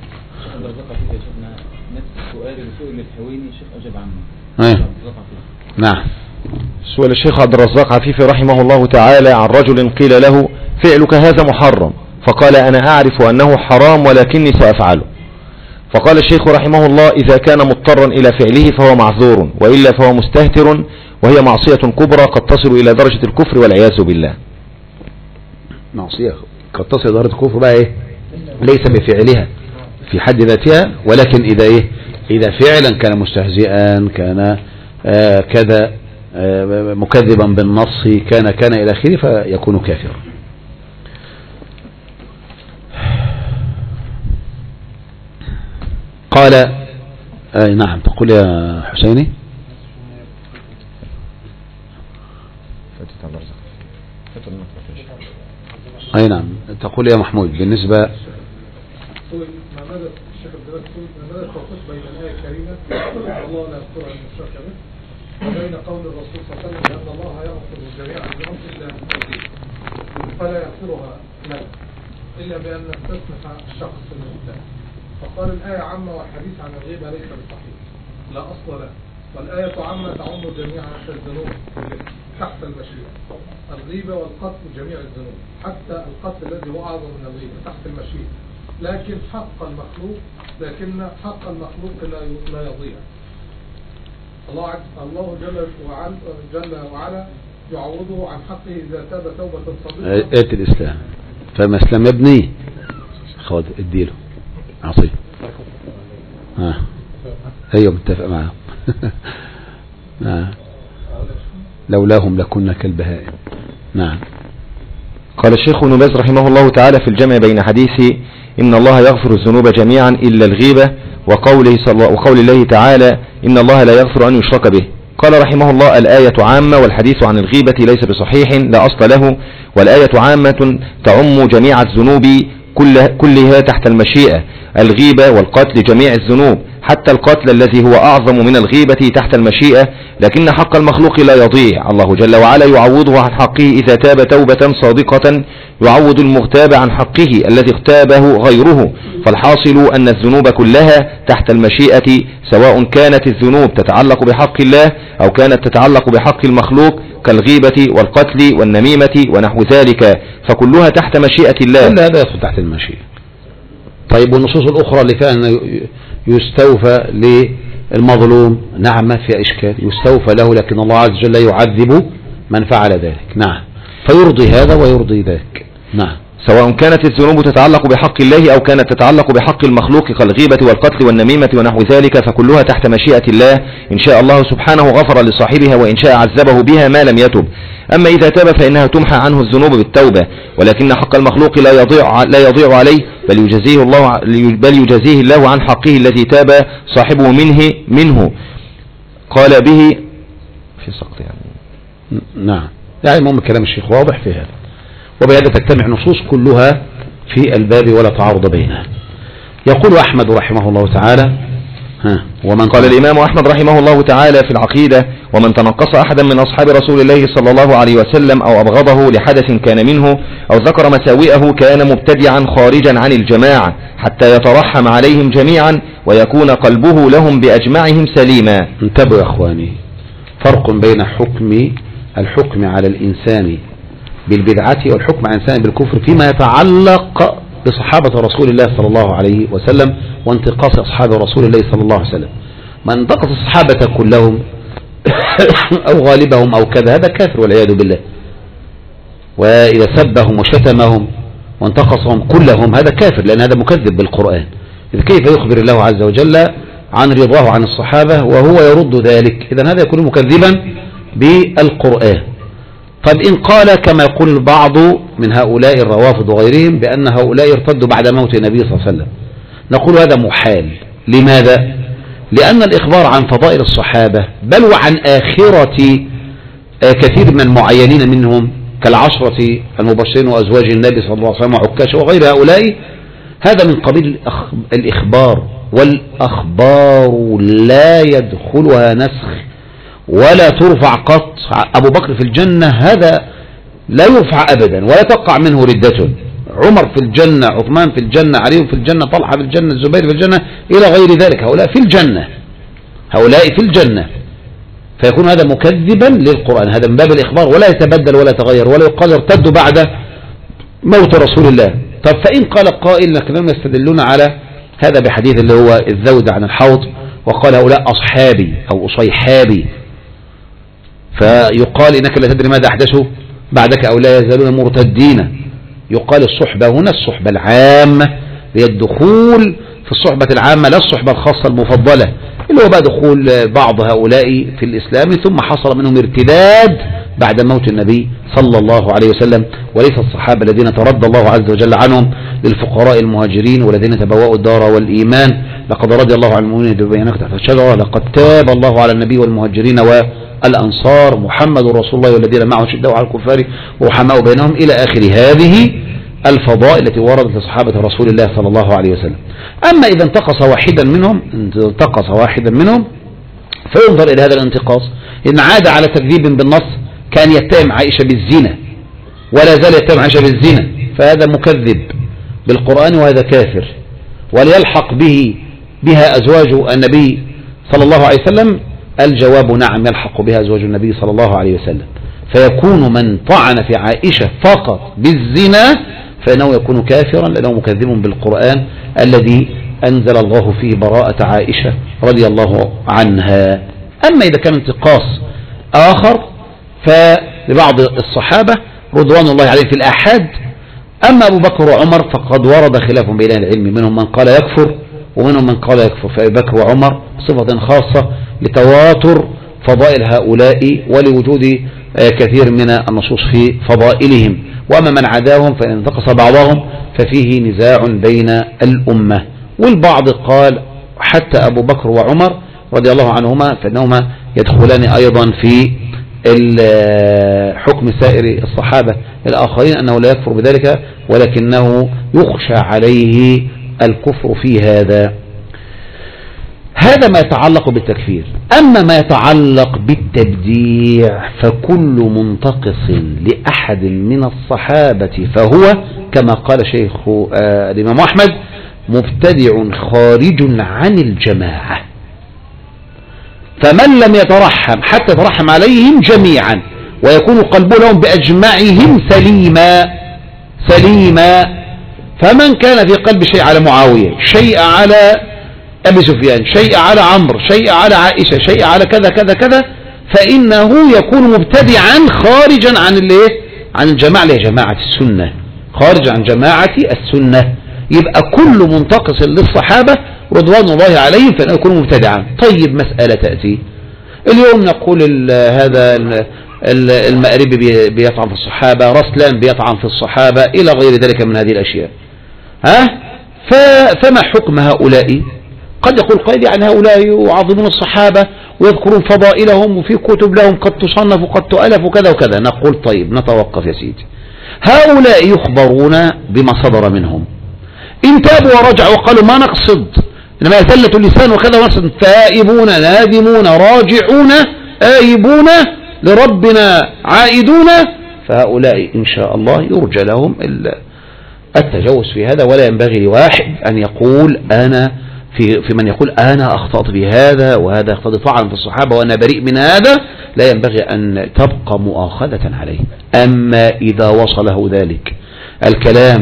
نعم. سؤال الشيخ عبد الرزاق عفيفي رحمه الله تعالى عن رجل قيل له فعلك هذا محرم، فقال أنا أعرف أنه حرام ولكني سأفعله. فقال الشيخ رحمه الله إذا كان مضطرا إلى فعله فهو معذور، وإلا فهو مستهتر، وهي معصية كبرى قد تصل إلى درجة الكفر والعياذ بالله. معصية قد تصل إلى درجة الكفر بقى ليس بفعلها في حد ذاتها، ولكن إذا فعلا كان مستهزئا، كان كذا مكذبا بالنص، كان إلى آخره، فيكون كافرا. قال نعم. تقول يا حسيني؟ أي نعم. تقول يا محمود بالنسبة ماذا التوقيت بين الآية الكريمة الله لا يذكر أن يشرك به وبين قول الرسول صلى الله عليه وسلم بأن الله يغفر جميع الذنوب إلا فلا يغفرها له إلا بأن تسمح الشخص بالله. فقال الآية عامة والحديث عن الغيبة ليس بصحيح لا أصل له، والآية عامة تعم جميع الذنوب تحت المشيئة، الغيبة والقتل جميع الذنوب، حتى القتل الذي هو أعظم من الغيبة تحت المشيئة، لكن حق المخلوق لا يضيع. الله جل وعلا يعوضه عن حقه إذا تاب توبة صادقة. آية الإسلام، فما اسلم ابني خد اديله عصيه. ايوه متفق معهم. لولاهم لكنا كالبهائم. نعم. قال الشيخ ابن باز رحمه الله تعالى في الجمع بين حديث إن الله يغفر الذنوب جميعا إلا الغيبة وقول الله تعالى إن الله لا يغفر أن يشرك به. قال رحمه الله الآية عامة والحديث عن الغيبة ليس بصحيح لا أصل له، والآية عامة تعم جميع الذنوب كلها تحت المشيئة، الغيبة والقتل جميع الذنوب، حتى القتل الذي هو أعظم من الغيبة تحت المشيئة، لكن حق المخلوق لا يضيع. الله جل وعلا يعوضه عن حقه إذا تاب توبة صادقة، يعوض المغتاب عن حقه الذي اغتابه غيره. فالحاصل أن الذنوب كلها تحت المشيئة، سواء كانت الذنوب تتعلق بحق الله أو كانت تتعلق بحق المخلوق كالغيبة والقتل والنميمة ونحو ذلك، فكلها تحت مشيئة الله. كل هذا يدخل تحت المشيئة. طيب والنصوص الأخرى اللي فيها أن يستوفى للمظلوم، نعم ما فيها إشكال، يستوفى له، لكن الله عز وجل يعذب من فعل ذلك. نعم، فيرضي هذا ويرضي ذاك. نعم، سواء كانت الذنوب تتعلق بحق الله أو كانت تتعلق بحق المخلوق كالغيبة والقتل والنميمة ونحو ذلك، فكلها تحت مشيئة الله. إن شاء الله سبحانه غفر لصاحبها، وإن شاء عذبه بها ما لم يتب. أما إذا تاب فإنها تمحى عنه الذنوب بالتوبة، ولكن حق المخلوق لا يضيع عليه، بل يجازيه الله عن حقه الذي تاب صاحبه منه. قال به في سقط يعني. نعم، يعني المهم كلام الشيخ واضح في هذا، وبهذا تجتمع نصوص كلها في الباب ولا تعارض بينها. يقول أحمد رحمه الله تعالى ومن قال الإمام أحمد رحمه الله تعالى في العقيدة: ومن تنقص أحدا من أصحاب رسول الله صلى الله عليه وسلم أو أبغضه لحدث كان منه أو ذكر مساوئه كان مبتدعا خارجا عن الجماعة حتى يترحم عليهم جميعا ويكون قلبه لهم بأجمعهم سليما. انتبهوا يا أخواني، فرق بين الحكم على الإنسان بالبدعة والحكم على الإنسان بالكفر فيما يتعلق بصحابة رسول الله صلى الله عليه وسلم وانتقاص أصحاب رسول الله صلى الله عليه وسلم. من انتقص الصحابة كلهم أو غالبهم أو كذا هذا كافر والعياذ بالله. وإذا سبهم وشتمهم وانتقصهم كلهم هذا كافر، لأن هذا مكذب بالقرآن. إذ كيف يخبر الله عز وجل عن رضاه عن الصحابة وهو يرد ذلك؟ إذن هذا يكون مكذبا بالقرآن. طب إن قال كما يقول البعض من هؤلاء الروافض وغيرهم بأن هؤلاء ارتدوا بعد موت النبي صلى الله عليه وسلم، نقول هذا محال. لماذا؟ لأن الإخبار عن فضائل الصحابة بل وعن آخرة كثير من المعينين منهم كالعشرة المبشرين وأزواج النبي صلى الله عليه وسلم وعكاشة وغير هؤلاء، هذا من قبيل الإخبار، والأخبار لا يدخلها نسخ ولا ترفع قط. أبو بكر في الجنة هذا لا يرفع أبدا ولا تقع منه ردة. عمر في الجنة، عثمان في الجنة، علي في الجنة، طلحة في الجنة، الزبير في الجنة إلى غير ذلك، هؤلاء في الجنة، هؤلاء في الجنة. فيكون هذا مكذبا للقرآن، هذا من باب الإخبار ولا يتبدل ولا يتغير ولا يقال ارتدوا بعد موت رسول الله. طب فإن قال قائل لكنهم يستدلون على هذا بحديث اللي هو الذود عن الحوض وقال هؤلاء أصحابي أو أصيحابي، فيقال إنك لا تدري ماذا أحدثوا بعدك أو لا يزالون مرتدين. يقال الصحبة هنا الصحبة العامة، هي الدخول في الصحبة العامة لا الصحبة الخاصة المفضلة اللي هو بقى دخول بعض هؤلاء في الإسلام ثم حصل منهم ارتداد بعد موت النبي صلى الله عليه وسلم، وليس الصحابة الذين ترضى الله عز وجل عنهم للفقراء المهاجرين والذين تبوأوا الدار والإيمان. لقد رضي الله عن المؤمنين إذ يبايعونك تحت الشجرة لقد تاب الله على النبي والمهاجرين والأنصار محمد رسول الله والذين معه شدوا على الكفار ورحماء بينهم إلى آخر هذه الفضائل التي وردت لصحابة رسول الله صلى الله عليه وسلم. أما إذا انتقص واحدا منهم فينظر إلى هذا الانتقاص إن عاد على تكذيب بالنص كان يتهم عائشة بالزنا ولا زال يتهم عائشة بالزنا، فهذا مكذب بالقرآن وهذا كافر. وليلحق بها أزواج النبي صلى الله عليه وسلم، الجواب نعم يلحق بها أزواج النبي صلى الله عليه وسلم. فيكون من طعن في عائشة فقط بالزنا فإنه يكون كافرا لأنه مكذب بالقرآن الذي أنزل الله فيه براءة عائشة رضي الله عنها. أما إذا كان انتقاص آخر فلبعض الصحابة رضوان الله عليه في الآحاد، أما أبو بكر وعمر فقد ورد خلاف بين العلم، منهم من قال يكفر ومنهم من قال يكفر. فأبي بكر وعمر بصفة خاصة لتواتر فضائل هؤلاء ولوجود كثير من النصوص في فضائلهم. وأما من عداهم فإن انتقص بعضهم ففيه نزاع بين الأمة. والبعض قال حتى أبو بكر وعمر رضي الله عنهما فإنهما يدخلان أيضا في حكم سائر الصحابة الآخرين أنه لا يكفر بذلك ولكنه يخشى عليه الكفر في هذا. هذا ما يتعلق بالتكفير. أما ما يتعلق بالتبديع فكل منتقص لأحد من الصحابة فهو كما قال شيخ الإمام أحمد مبتدع خارج عن الجماعة. فمن لم يترحم حتى يترحم عليهم جميعا ويكون قلبه لهم بأجمعهم سليما. فمن كان في قلب شيء على معاوية، شيء على أبي سفيان، شيء على عمرو، شيء على عائشة، شيء على كذا كذا كذا، فإنه يكون مبتدعا خارجا عن الجماعة لجماعة السنة، خارج عن جماعة السنة. يبقى كل منتقص للصحابة رضوان الله عليهم فإنه يكون مبتدعا. طيب مسألة تأتي اليوم نقول هذا المأربي بيطعن في الصحابة، رسلان بيطعن في الصحابة إلى غير ذلك من هذه الأشياء. فما حكم هؤلاء؟ قد يقول قائل يعني هؤلاء يعظمون الصحابة ويذكرون فضائلهم وفي كتب لهم قد تصنف وقد تؤلف وكذا وكذا. نقول طيب نتوقف يا سيدي، هؤلاء يخبرون بما صدر منهم، إن تابوا ورجعوا وقالوا ما نقصد إنما يزلة اللسان وكذا ونقصد، تائبون نادمون راجعون آيبون لربنا عائدون، فهؤلاء إن شاء الله يرجى لهم التجوز في هذا. ولا ينبغي لواحد أن يقول أنا في من يقول أنا أخطأت بهذا وهذا يقتضي طعن في الصحابة وأنا بريء من هذا، لا ينبغي أن تبقى مؤاخذة عليه. أما إذا وصله ذلك الكلام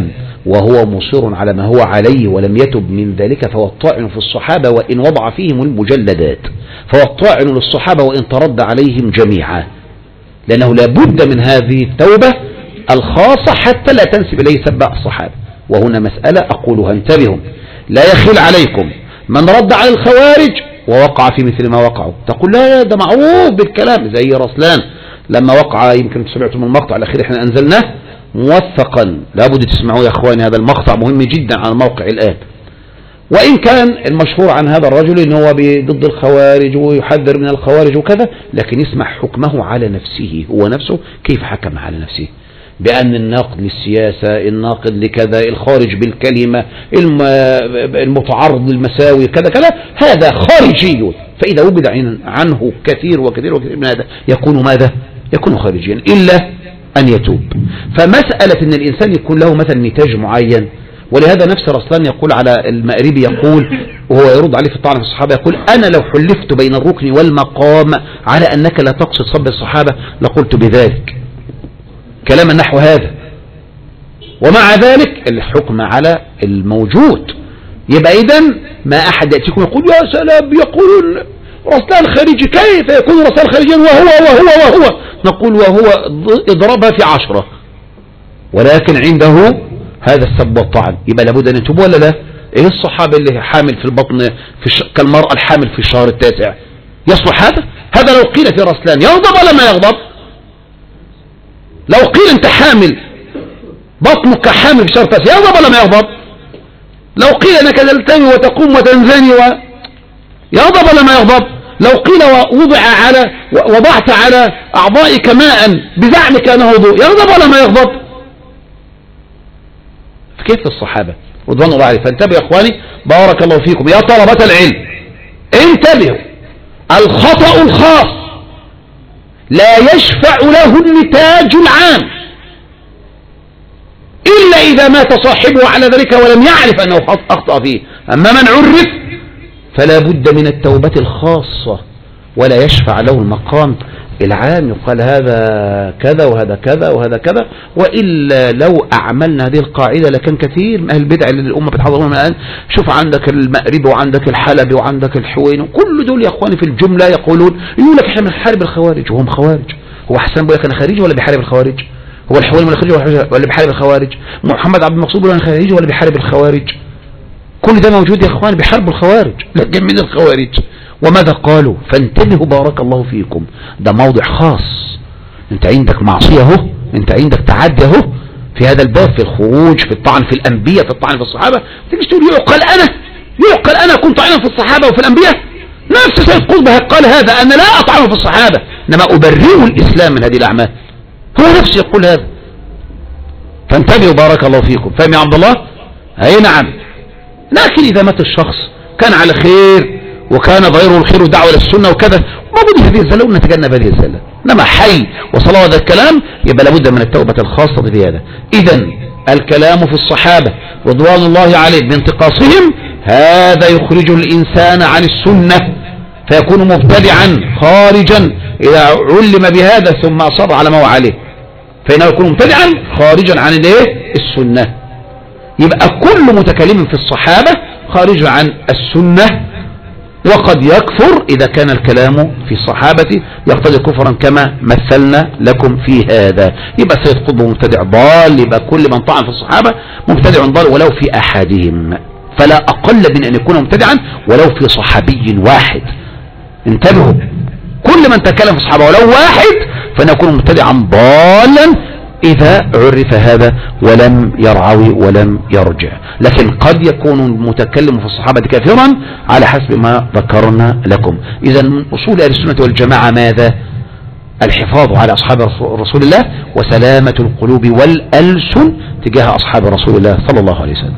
وهو مصر على ما هو عليه ولم يتب من ذلك فهو الطاعن في الصحابة وإن وضع فيهم المجلدات، فهو الطاعن للصحابة وإن ترد عليهم جميعا، لأنه لابد من هذه التوبة الخاصة حتى لا تنسب إليه سب الصحابة. وهنا مسألة أقولها انتبهوا، لا يخل عليكم من رد على الخوارج ووقع في مثل ما وقعوا، تقول لا ده معروف بالكلام، زي رسلان لما وقع، يمكن سمعتم من المقطع الأخير احنا أنزلناه موثقا، لابد تسمعوا يا أخواني، هذا المقطع مهم جدا على الموقع الآن. وإن كان المشهور عن هذا الرجل إن هو ضد الخوارج ويحذر من الخوارج وكذا، لكن يسمع حكمه على نفسه، هو نفسه كيف حكم على نفسه، بأن الناقد للسياسة، الناقد لكذا، الخارج بالكلمة، المتعرض للمساوي كذا كذا، هذا خارجي. فإذا وجد عنه كثير وكثير وكثير من هذا يكون ماذا؟ يكون خارجيا إلا أن يتوب. فمسألة أن الإنسان يكون له مثلا نتاج معين، ولهذا نفس رسلان يقول على المأربي، يقول وهو يرد عليه في الطعن في الصحابة، يقول أنا لو حلفت بين الركن والمقام على أنك لا تقصد صب الصحابة لقلت بذلك، كلاما نحو هذا. ومع ذلك الحكم على الموجود. يبقى إذن ما أحد يأتيكم يقول يا سلام يقول رسلان خارجي، كيف يكون رسلان خارجيا وهو نقول وهو اضربها في 10، ولكن عنده هذا السب والطعن، يبقى لابد أن يتوب ولا لا؟ إيه الصحابة اللي حامل في البطن كالمرأة الحامل في الشهر التاسع، يصلح هذا؟ هذا لو قيل في رسلان يغضب ولا ما يغضب؟ لو قيل انت حامل بطنك حامل في الشهر التاسع يغضب ولا ما يغضب؟ لو قيل انك تلتوي وتقوم وتنزني يغضب ولا ما يغضب؟ لو قيل وضعت على أعضائك ماء بزعمك أنه وضوء يغضب ولا ما يغضب؟ كيف الصحابة رضوان الله عليه؟ فانتبهوا يا اخواني بارك الله فيكم يا طلبة العلم، انتبهوا، الخطأ الخاص لا يشفع له النتاج العام إلا إذا مات صاحبه على ذلك ولم يعرف أنه أخطأ فيه. أما من عرف فلا بد من التوبة الخاصة، ولا يشفع له المقام العام يقال هذا كذا وهذا كذا وهذا كذا. وإلا لو أعملنا هذه القاعدة لكان كثير من أهل البدع اللي الأمة بتحضرهم الآن، شوف عندك المأربي وعندك الحلبي وعندك الحويني، كل دول يا أخواني في الجملة يقول لك احنا بنحارب الخوارج وهم خوارج. هو حسن بويا كان خارجي ولا بيحارب الخوارج؟ هو الحويني ولا خارجي ولا بيحارب الخوارج؟ محمد عبد المقصود ولا خارجي ولا بيحارب الخوارج؟ كل ده موجود يا أخواني بيحاربوا الخوارج، لكن من الخوارج وماذا قالوا؟ فانتبهوا بارك الله فيكم، ده موضع خاص. انت عندك معصية اهو، انت عندك تعدي اهو في هذا الباب، في الخروج، في الطعن في الأنبياء، في الطعن في الصحابة. تيجي تقول يعقل أنا كنت طعنا في الصحابة وفي الأنبياء؟ نفس سيد قطب قال هذا، أنا لا أطعن في الصحابة إنما أبرئ الإسلام من هذه الأعمال، هو نفسه يقول هذا. فانتبهوا بارك الله فيكم. فهم يا عبد الله؟ أي نعم. لكن إذا مات الشخص كان على خير وكان ضيره الخير ودعوة للسنة وكذا، ما بد هذه الزلة ونتجنب هذه الزلة، إنما حي وصلى هذا الكلام يبقى لابد من التوبة الخاصة في هذا. إذن الكلام في الصحابة رضوان الله عليهم بانتقاصهم هذا يخرج الإنسان عن السنة فيكون مبتدعا خارجا إذا علم بهذا ثم أصر على ما هو عليه، فإنه يكون مبتدعا خارجا عن السنة. يبقى كل متكلم في الصحابة خارج عن السنة، وقد يكفر إذا كان الكلام في الصحابة يقتضي كفرا كما مثلنا لكم في هذا. يبقى سيد قطب مبتدع ضال، يبقى كل من طعن في الصحابة مبتدع ضال ولو في أحدهم، فلا أقل من أن يكون مبتدعا ولو في صحابي واحد. انتبهوا، كل من تكلم في الصحابة ولو واحد فإنه يكون مبتدعا ضالا إذا عرف هذا ولم يرعوي ولم يرجع. لكن قد يكون المتكلم في الصحابة كافرا على حسب ما ذكرنا لكم. إذا من أصول أهل السنة والجماعة ماذا؟ الحفاظ على أصحاب رسول الله وسلامة القلوب والألسن تجاه أصحاب رسول الله صلى الله عليه وسلم.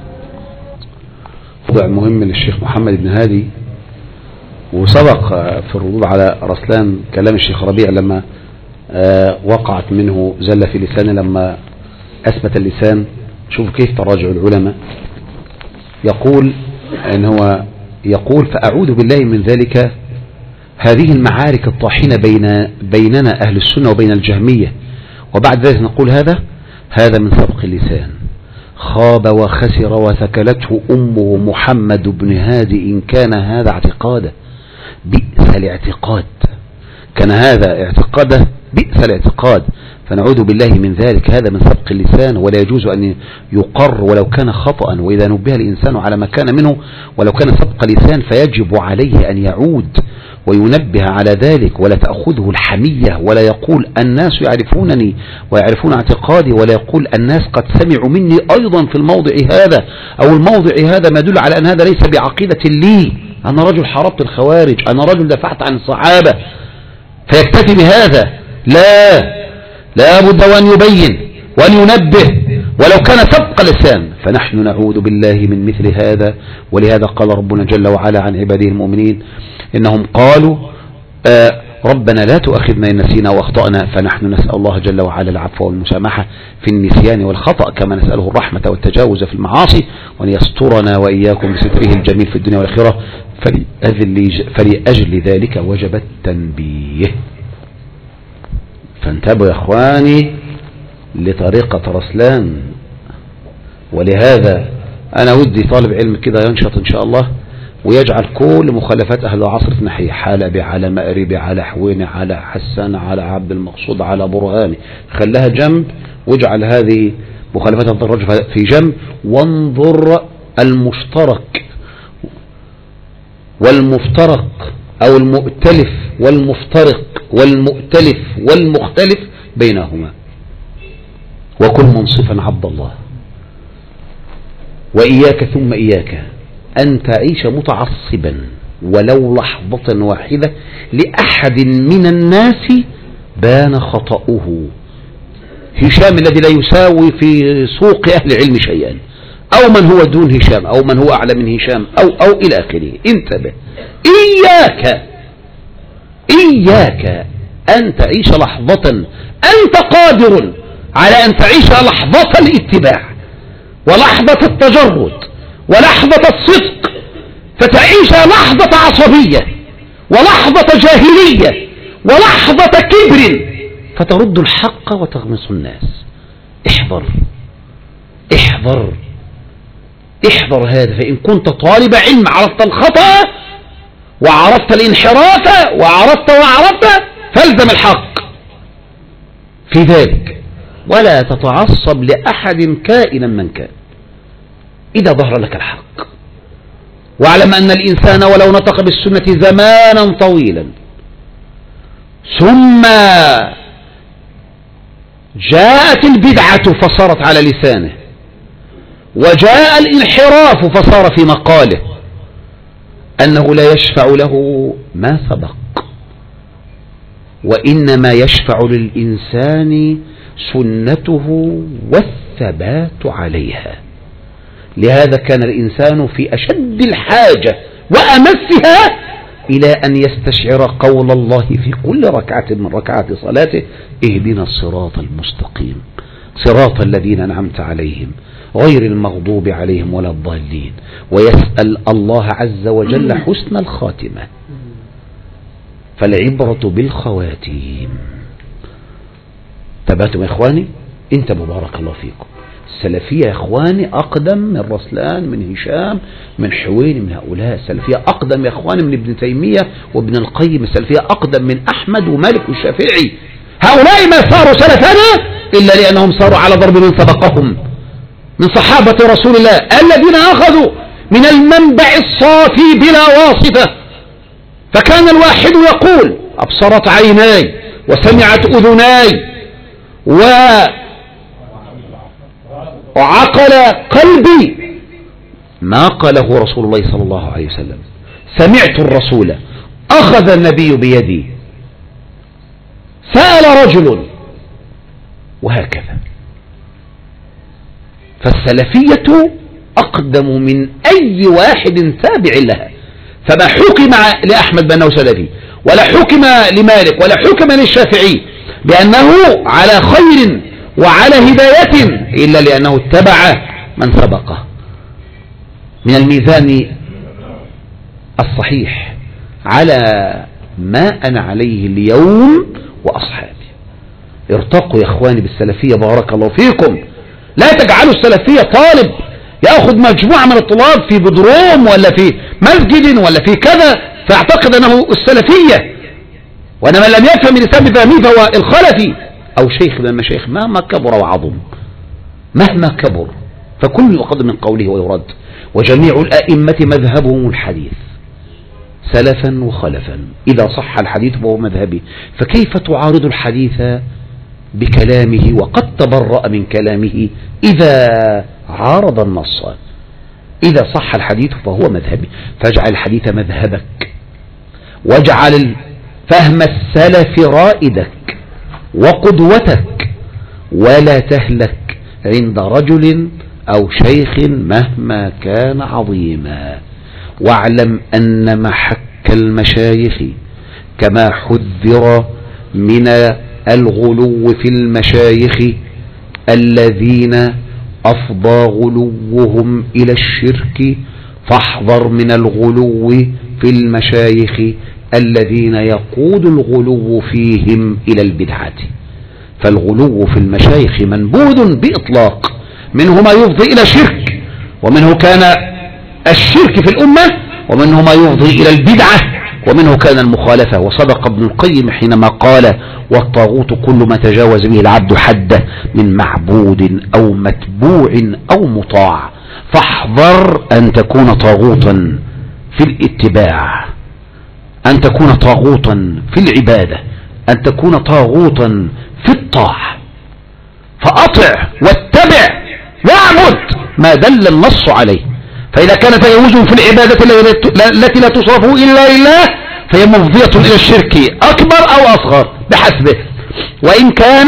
موضوع مهم للشيخ محمد بن هادي، وسبق في الردود على رسلان كلام الشيخ ربيع لما وقعت منه زلة في لسانه لما أثبت اللسان. شوف كيف تراجع العلماء، يقول إن هو يقول فأعوذ بالله من ذلك هذه المعارك الطاحنة بيننا أهل السنة وبين الجهمية، وبعد ذلك نقول هذا من سبق اللسان. خاب وخسر وثكلته أمه محمد بن هادي إن كان هذا اعتقاده. بئس الاعتقاد، كان هذا اعتقاده بئس الاعتقاد، فنعوذ بالله من ذلك. هذا من سبق اللسان، ولا يجوز أن يقر ولو كان خطأ، وإذا نبه الإنسان على ما كان منه ولو كان سبق لسان فيجب عليه أن يعود وينبه على ذلك، ولا تأخذه الحمية، ولا يقول الناس يعرفونني ويعرفون اعتقادي، ولا يقول الناس قد سمعوا مني أيضا في الموضع هذا أو الموضع هذا ما يدل على أن هذا ليس بعقيدة لي، أنا رجل حاربت الخوارج، أنا رجل دفعت عن الصحابة، فيكتفي بهذا. لا بد وأن يبين وأن ينبه ولو كان سبق لسان. فنحن نعوذ بالله من مثل هذا. ولهذا قال ربنا جل وعلا عن عباده المؤمنين إنهم قالوا ربنا لا تؤاخذنا إن نسينا وأخطأنا، فنحن نسأل الله جل وعلا العفو والمسامحة في النسيان والخطأ، كما نسأله الرحمة والتجاوز في المعاصي، وأن يسترنا وإياكم بستره الجميل في الدنيا والآخرة. فلأجل ذلك وجب التنبيه. فانتبهوا يا إخواني لطريقة رسلان. ولهذا أنا ودي طالب علم كده ينشط إن شاء الله ويجعل كل مخالفات أهل العصر في ناحية، حلبي على مأربي على حويني على حسان على عبد المقصود على برهاني، خلها جنب واجعل هذه مخالفات الدرجة في جنب، وانظر المشترك والمفترق أو المؤتلف والمفترق والمؤتلف والمختلف بينهما، وكن منصفا عبد الله. وإياك ثم إياك أن تعيش متعصبا ولو لحظة واحدة لأحد من الناس بان خطأه. هشام الذي لا يساوي في سوق أهل العلم شيئا، أو من هو دون هشام، أو من هو أعلى من هشام، أو إلى آخره. انتبه، إياك أن تعيش لحظة أنت قادر على أن تعيش لحظة الاتباع ولحظة التجرد ولحظة الصدق، فتعيش لحظة عصبية ولحظة جاهلية ولحظة كبر فترد الحق وتغمس الناس. احذر هذا. فإن كنت طالب علم عرفت الخطأ وعرفت الانحراف وعرفت فالزم الحق في ذلك، ولا تتعصب لأحد كائنا من كان إذا ظهر لك الحق. واعلم أن الإنسان ولو نطق بالسنة زمانا طويلا ثم جاءت البدعة فصارت على لسانه، وجاء الانحراف فصار في مقاله، أنه لا يشفع له ما سبق، وإنما يشفع للإنسان سنته والثبات عليها. لهذا كان الإنسان في أشد الحاجة وأمسها إلى أن يستشعر قول الله في كل ركعة من ركعات صلاته: اهدنا الصراط المستقيم صراط الذين أنعمت عليهم غير المغضوب عليهم ولا الضالين، ويسأل الله عز وجل حسن الخاتمة. فالعبرة بالخواتيم. تبعتم يا إخواني؟ انتبهوا بارك الله فيكم. السلفية يا إخواني أقدم من رسلان، من هشام، من حويني، من هؤلاء. السلفية أقدم يا إخواني من ابن تيمية وابن القيم. السلفية أقدم من أحمد ومالك والشافعي. هؤلاء ما صاروا سلفنا إلا لأنهم صاروا على ضرب من سبقهم من صحابة رسول الله الذين أخذوا من المنبع الصافي بلا واسطة. فكان الواحد يقول: أبصرت عيناي وسمعت أذناي وعقل قلبي ما قاله رسول الله صلى الله عليه وسلم. سمعت الرسول، أخذ النبي بيدي، سأل رجل، وهكذا. فالسلفية أقدم من أي واحد تابع لها. فما حكم لأحمد بأنه سلفي، ولا حكم لمالك، ولا حكم للشافعي بأنه على خير وعلى هداية إلا لأنه اتبع من سبقه من الميزان الصحيح على ما أنا عليه اليوم وأصحابي. ارتقوا يا إخواني بالسلفية بارك الله فيكم. لا تجعلوا السلفية طالب يأخذ مجموعة من الطلاب في بدروم ولا في مسجد ولا في كذا فاعتقد أنه السلفية، وأنا من لم يفهم الإسلام بفهمه فهو الخلفي أو شيخ من المشايخ مهما كبر وعظم، مهما كبر فكل يؤخذ من قوله ويرد. وجميع الأئمة مذهبهم الحديث سلفا وخلفا، إذا صح الحديث فهو مذهبي، فكيف تعارض الحديث بكلامه وقد تبرأ من كلامه إذا عارض النص؟ إذا صح الحديث فهو مذهبي، فاجعل الحديث مذهبك، واجعل فهم السلف رائدك وقدوتك، ولا تهلك عند رجل أو شيخ مهما كان عظيما. واعلم أن محك المشايخ كما حذر من الغلو في المشايخ الذين أفضى غلوهم إلى الشرك، فاحذر من الغلو في المشايخ الذين يقود الغلو فيهم إلى البدعة. فالغلو في المشايخ منبوذ بإطلاق، منه ما يفضي إلى شرك، ومنه كان الشرك في الأمة، ومنه ما يفضي إلى البدعة، ومنه كان المخالفة. وصدق ابن القيم حينما قال: والطاغوت كل ما تجاوز به العبد حده من معبود أو متبوع أو مطاع. فاحذر أن تكون طاغوتا في الاتباع، أن تكون طاغوتا في العبادة، أن تكون طاغوتا في الطاعة. فأطع واتبع واعبد ما دل النص عليه. فإذا كان تجاوز في العبادة التي لا تصرف إلا لله فهي مفضية إلى الشرك أكبر أو أصغر بحسبه. وإن كان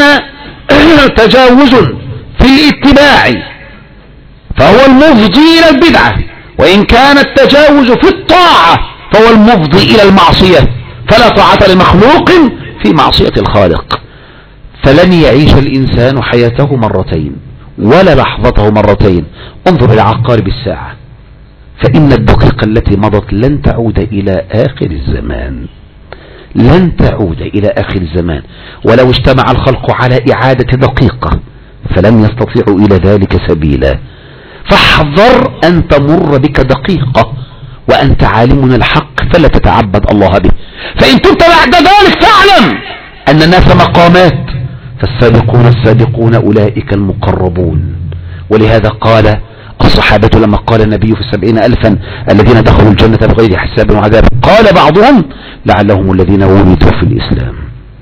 تجاوز في الاتباع فهو المفضي إلى البدعة، وإن كان التجاوز في الطاعة فهو المفضي إلى المعصية. فلا طاعة لمخلوق في معصية الخالق. فلن يعيش الإنسان حياته مرتين ولا لحظته مرتين. انظر إلى عقارب الساعة، فإن الدقيقة التي مضت لن تعود إلى آخر الزمان، لن تعود إلى آخر الزمان. ولو اجتمع الخلق على إعادة دقيقة فلن يستطيعوا إلى ذلك سبيلا. فاحذر أن تمر بك دقيقة وأنت عالم الحق فلا تتعبد الله به. فإن كنت بعد ذلك فاعلم أن الناس مقامات، فالسابقون السابقون أولئك المقربون. ولهذا قال الصحابة لما قال النبي في 70,000 الذين دخلوا الجنة بغير حساب وعذاب، قال بعضهم لعلهم الذين ولدوا في الإسلام،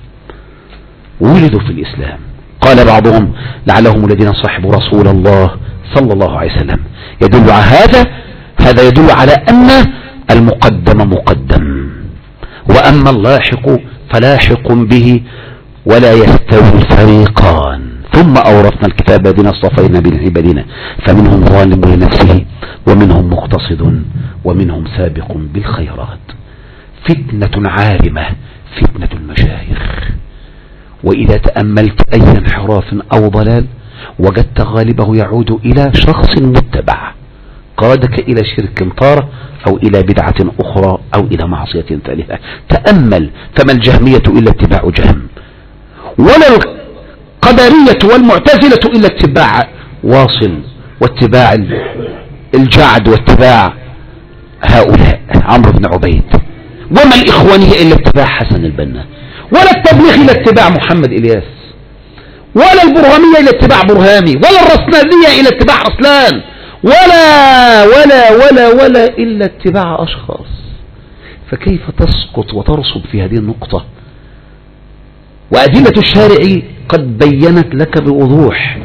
ولدوا في الإسلام. قال بعضهم لعلهم الذين صاحبوا رسول الله صلى الله عليه وسلم. يدل على هذا يدل على أن المقدم مقدم، وأما اللاحق فلاحق به، ولا يستوي الفريقان. ثم أورثنا الكتاب الذين اصطفينا من عبادنا فمنهم ظالم لنفسه ومنهم مقتصد ومنهم سابق بالخيرات. فتنة عارمة فتنة المشايخ. وإذا تأملت أي انحراف أو ضلال وجدت غالبه يعود إلى شخص متبع قادك إلى شرك طارة أو إلى بدعة أخرى أو إلى معصية ثالثة. تأمل، فما الجهمية إلا اتباع جهم، ولا القدرية والمعتزلة إلا اتباع واصل واتباع الجعد واتباع هؤلاء عمرو بن عبيد. وما الإخوانية إلا اتباع حسن البنا، ولا التبليغ إلا اتباع محمد إلياس، ولا البرهامية إلا اتباع برهامي، ولا الرسلانية إلا اتباع رسلان، ولا ولا ولا ولا إلا اتباع أشخاص. فكيف تسقط وترصد في هذه النقطة؟ وأدلة الشارع قد بينت لك بوضوح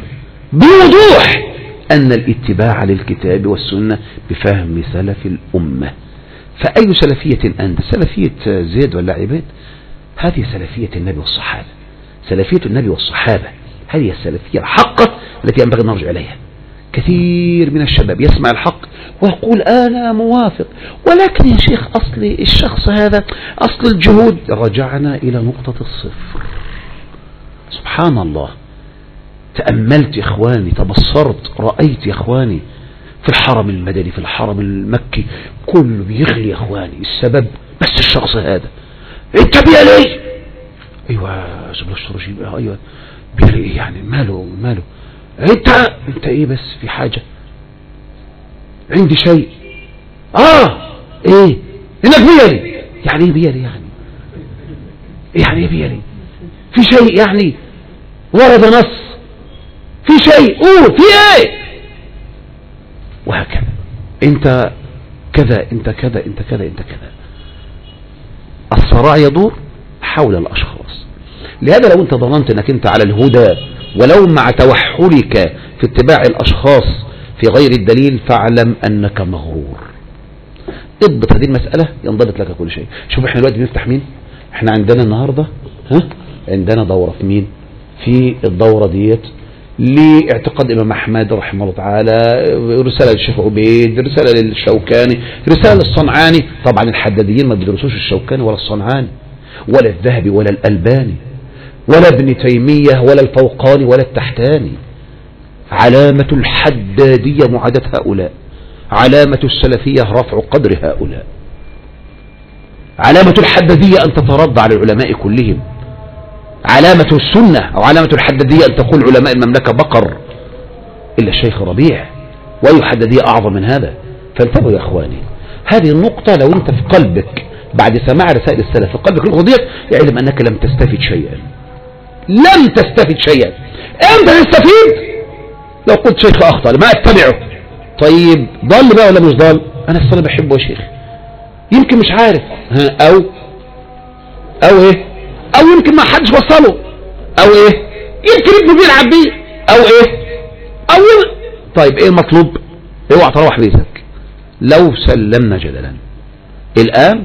أن الاتباع للكتاب والسنة بفهم سلف الأمة. فأي سلفية أنت؟ سلفية زيد ولا عباد؟ هذه سلفية النبي والصحابة. سلفية النبي والصحابة هذه السلفية الحقة التي ينبغي أن نرجع إليها. كثير من الشباب يسمع الحق ويقول أنا موافق، ولكن يا شيخ أصل الشخص هذا، أصل الجهود. رجعنا إلى نقطة الصفر. سبحان الله. تأملت يا إخواني، تبصرت، رأيت يا إخواني في الحرم المدني، في الحرم المكي، كله بيغلي يا إخواني. السبب بس الشخص هذا. انت بيالي، ايوه زبل الشرجي، ايوه بيالي، يعني ماله انت ايه بس في حاجة؟ عندي شيء. ايه انك بيلي؟ يعني ايه بيلي؟ يعني ايه بيلي؟ في شيء يعني ورد نص في شيء، قول في ايه؟ وهكذا. انت كذا انت كذا انت كذا انت كذا. الصراع يدور حول الاشخاص. لهذا لو انت ظننت انك انت على الهدى ولو مع توحلك في اتباع الاشخاص في غير الدليل فاعلم انك مغرور. اضبط هذه المسألة ينضبط لك كل شيء. شوف احنا دلوقتي بنفتح مين؟ احنا عندنا النهاردة عندنا دورة في مين؟ في الدورة ديت لاعتقاد الإمام أحمد رحمه الله تعالى، رسالة للشيخ عبيد، رسالة للشوكاني، رسالة للصنعاني. طبعا الحداديين ما بيدرسوش الشوكاني ولا الصنعاني ولا الذهبي ولا الألباني ولا ابن تيمية ولا الفوقاني ولا التحتاني. علامة الحدادية معاداة هؤلاء، علامة السلفية رفع قدر هؤلاء، علامة الحدادية أن تترضى على العلماء كلهم، علامة السنة أو علامة الحدادية أن تقول علماء المملكة بقر إلا الشيخ ربيع. وأي حدادية أعظم من هذا؟ فانتبهوا يا أخواني، هذه النقطة لو أنت في قلبك بعد سماع رسائل السلف في قلبك القضية اعلم أنك لم تستفد شيئا، لم تستفد شيئا. أنت تستفيد لو قلت شيخ أخطأ ما أتبعه. طيب ضل بقى ولا مش ضل؟ أنا الصلاة بحبه يا شيخ، يمكن مش عارف أو إيه، أو يمكن ما حدش وصله، أو إيه، يمكن ابنه بيلعب بيه، أو إيه، أو طيب إيه المطلوب؟ اوعى تروح بيتك. لو سلمنا جدلا الآن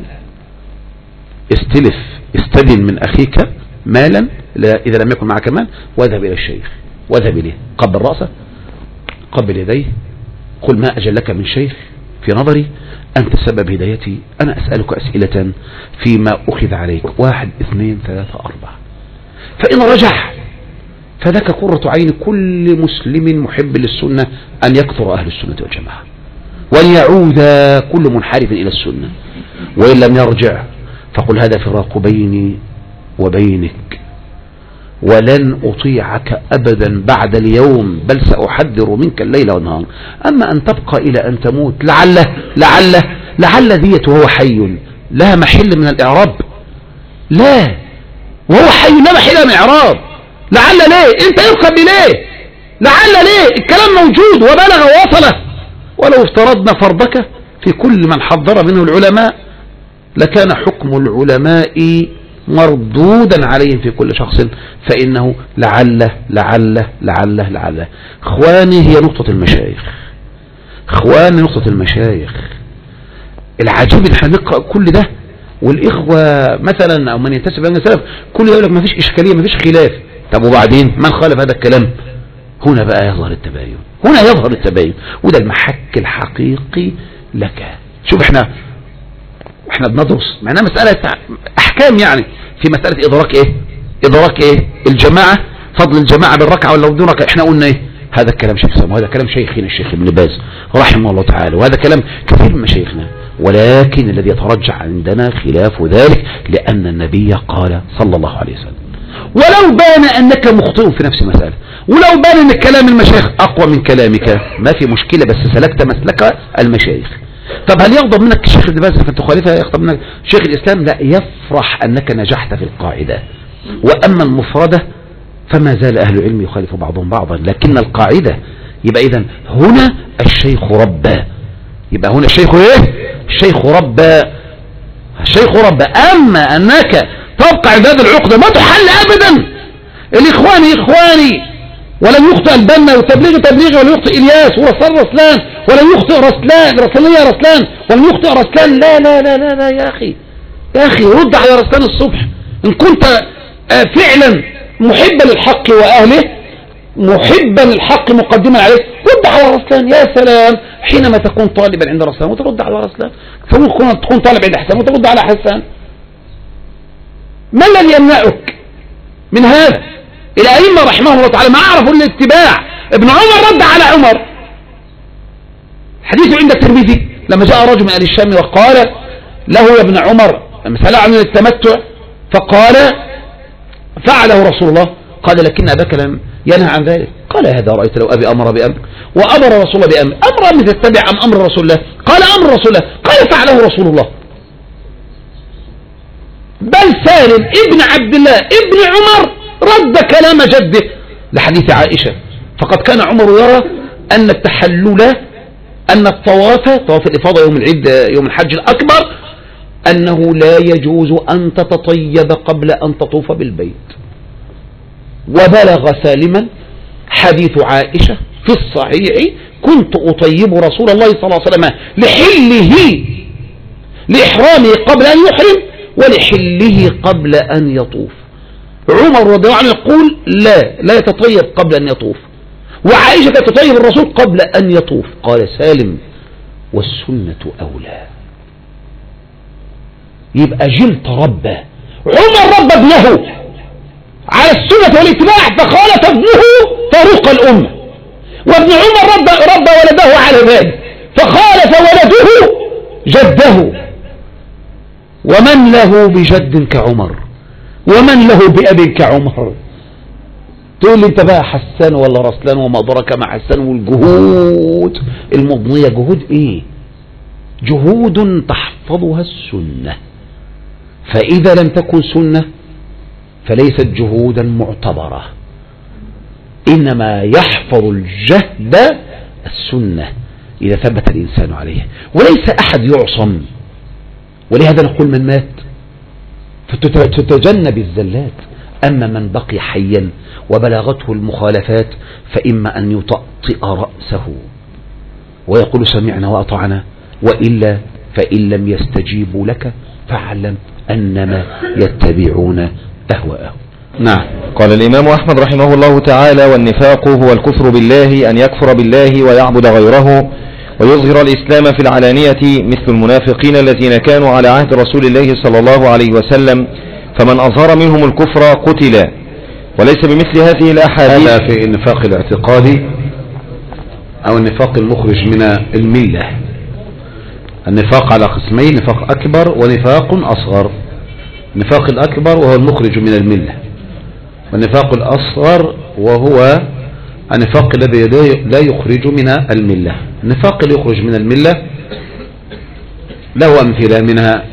استدن من أخيك مالا إذا لم يكن معك مال واذهب إلى الشيخ، واذهب إليه، قبل رأسه، قبل يديه، قل ما أجلك من شيخ في نظري أنت سبب هدايتي، أنا أسألك أسئلة فيما أخذ عليك 1 2 3 4. فإن رجح فذاك قرة عين كل مسلم محب للسنة أن يكثر أهل السنة والجماعة وأن يعود كل منحرف إلى السنة. وإن لم يرجع فقل هذا فراق بيني وبينك ولن أطيعك أبدا بعد اليوم، بل سأحذر منك الليل والنهار. أما أن تبقى إلى أن تموت لعل ذية وهو حي لها محل من الإعراب؟ لا، وهو حي لا محل من الإعراب. لعل ليه؟ أنت يركب ليه؟ لعل ليه؟ الكلام موجود وبلغ ووصله. ولو افترضنا فرضك في كل من حضر منه العلماء لكان حكم العلماء مردودا عليهم في كل شخص، فإنه لعل. اخواني هي نقطة المشايخ، اخواني نقطة المشايخ. العجيب ان احنا نقرأ كل ده والإخوة مثلا أو من ينتسب إلى السلف كل يقول لك ما فيش إشكالية ما فيش خلاف. طب وبعدين من خالف هذا الكلام؟ هنا بقى يظهر التباين، هنا يظهر التباين، وده المحك الحقيقي لك. شوف احنا بندرس معناها مسألة أحكام، يعني في مسألة إدراك إيه الجماعة، فضل الجماعة بالركعة ولا بدون ركعة. احنا قلنا إيه؟ هذا كلام شيخ سامو، وهذا كلام شيخنا الشيخ ابن باز رحمه الله تعالى، وهذا كلام كثير من مشايخنا. ولكن الذي يترجح عندنا خلاف ذلك، لأن النبي قال صلى الله عليه وسلم ولو بان أنك مخطئ في نفس المسألة، ولو بان أن كلام المشايخ أقوى من كلامك ما في مشكلة، بس سلكت مسلك المشايخ. طب هل يغضب منك الشيخ ابن باز فأنت تخالفها؟ يغضب منك شيخ الإسلام؟ لا، يفرح أنك نجحت في القاعدة. وأما المفردة فما زال أهل العلم يخالف بعضهم بعضا، لكن القاعدة يبقى إذن هنا الشيخ ربى، يبقى هنا الشيخ إيه؟ الشيخ ربى. أما أنك تبقى عداد العقدة ما تحل أبدا. الإخواني ولن يخطئ البنا وتبليغي ولن يخطئ إلياس ورسال رسلان ولن يخطئ رسلان ولن يخطئ رسلان. لا يا أخي رد على رسلان الصبح إن كنت فعلا محبا للحق وأهله، محبا للحق مقدما عليه، رد على رسلان. يا سلام حينما تكون طالبا عند رسلان وترد على رسلان، فممكن تكون طالب عند حسان وترد على حسان. ما الذي يمنعك من هذا؟ الأئمة رحمه الله تعالى ما عرفوا الاتباع. ابن عمر رد على عمر، حديث عند الترمذي لما جاء رجل من أهل الشام وقال له يا ابن عمر مسألة عن التمتع، فقال فعله رسول الله، قال لكن أباك لم ينهى عن ذلك، قال هذا رأيت لو أبي أمر بأمر وأمر رسول الله بأمر أمر أن تتبع أم أمر رسول الله؟ قال أمر رسول الله. قال فعله رسول الله. بل سالم ابن عبد الله ابن عمر رد كلام جده لحديث عائشة. فقد كان عمر يرى أن التحلل أن الطواف الإفاضة يوم العيد يوم الحج الأكبر أنه لا يجوز أن تتطيب قبل أن تطوف بالبيت. وبلغ سالما حديث عائشة في الصحيح كنت أطيب رسول الله صلى الله عليه وسلم لحله لإحرامه قبل أن يحرم ولحله قبل أن يطوف. عمر رضي الله عنه يقول لا يتطيب قبل أن يطوف، وعائشة تطيب الرسول قبل أن يطوف. قال سالم والسنة أولى. يبقى جل تربى عمر ربى ابنه على السنة والاتباع فخالف ابنه فاروق الأمة، وابن عمر ربى ولده على ذلك فخالف ولده جده. ومن له بجد كعمر ومن له بأب كعمر؟ تقول لي انت بقى حسان ولا رسلان وما أدراك مع حسان. والجهود المضنية جهود ايه؟ جهود تحفظها السنة، فإذا لم تكن سنة فليست جهودا معتبرة، إنما يحفظ الجهد السنة إذا ثبت الإنسان عليه، وليس أحد يعصم. ولهذا نقول من مات فتتجنب الزلات، أما من بقي حيا وبلغته المخالفات فإما أن يطأطئ رأسه ويقول سمعنا وأطعنا، وإلا فإن لم يستجيبوا لك فاعلم أنما يتبعون أهواءهم. نعم. قال الإمام أحمد رحمه الله تعالى: والنفاق هو الكفر بالله، أن يكفر بالله ويعبد غيره ويظهر الإسلام في العلانية، مثل المنافقين الذين كانوا على عهد رسول الله صلى الله عليه وسلم، فمن أظهر منهم الكفر قتل. وليس بمثل هذه الأحاديث. هذا في النفاق الاعتقادي أو النفاق المخرج من الملة. النفاق على قسمين: نفاق أكبر ونفاق أصغر. النفاق الأكبر وهو المخرج من الملة، والنفاق الأصغر وهو النفاق الذي لا يخرج من الملة. النفاق اللي يخرج من الملة له أمثلة، منها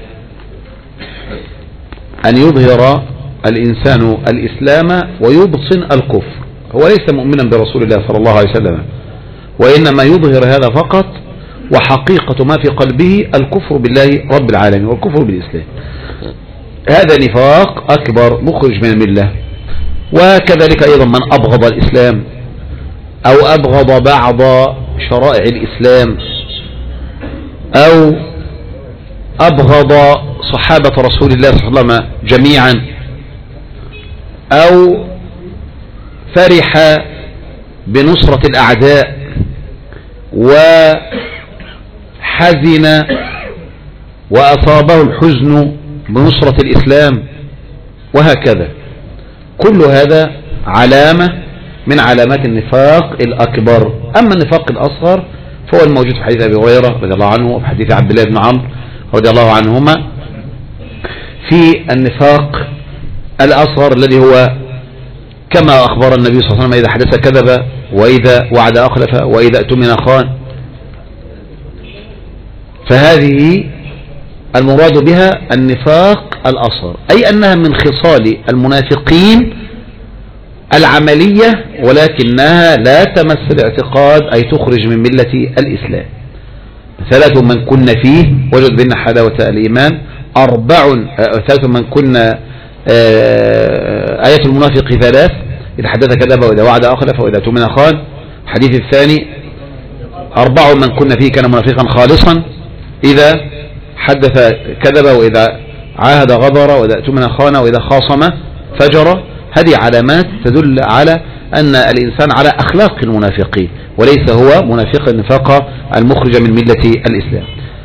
أن يظهر الإنسان الإسلام ويبطن الكفر. هو ليس مؤمنا برسول الله صلى الله عليه وسلم، وإنما يظهر هذا فقط، وحقيقة ما في قلبه الكفر بالله رب العالمين والكفر بالإسلام. هذا نفاق أكبر مخرج من الملة. وكذلك أيضا من أبغض الإسلام أو أبغض بعض شرائع الإسلام أو أبغض صحابة رسول الله صلى الله عليه وسلم جميعا، أو فرح بنصرة الأعداء وحزن وأصابه الحزن بنصرة الإسلام، وهكذا. كل هذا علامة من علامات النفاق الأكبر. أما النفاق الأصغر فهو الموجود في حديث أبي هريرة رضي الله عنه وفي حديث عبد الله بن عمرو رضي الله عنهما في النفاق الأصغر، الذي هو كما أخبر النبي صلى الله عليه وسلم: إذا حدث كذب، وإذا وعد أخلف، وإذا اؤتمن خان. فهذه المراد بها النفاق الأصغر، أي أنها من خصال المنافقين العملية، ولكنها لا تمس الاعتقاد، أي تخرج من ملة الإسلام. 3 من كن فيه وجد بنا حلاوة الإيمان. 3 من كن آية المنافق 3: إذا حدث كذب، وإذا وعد أخلف، وإذا اؤتمن خان. الحديث الثاني: 4 من كن فيه كان منافقا خالصا، إذا حدث كذب، وإذا عاهد غدر، وإذا اؤتمن خان، وإذا خاصم فجر. هذه علامات تدل على أن الإنسان على أخلاق المنافقين، وليس هو منافق النفاق المخرج من ملة الإسلام.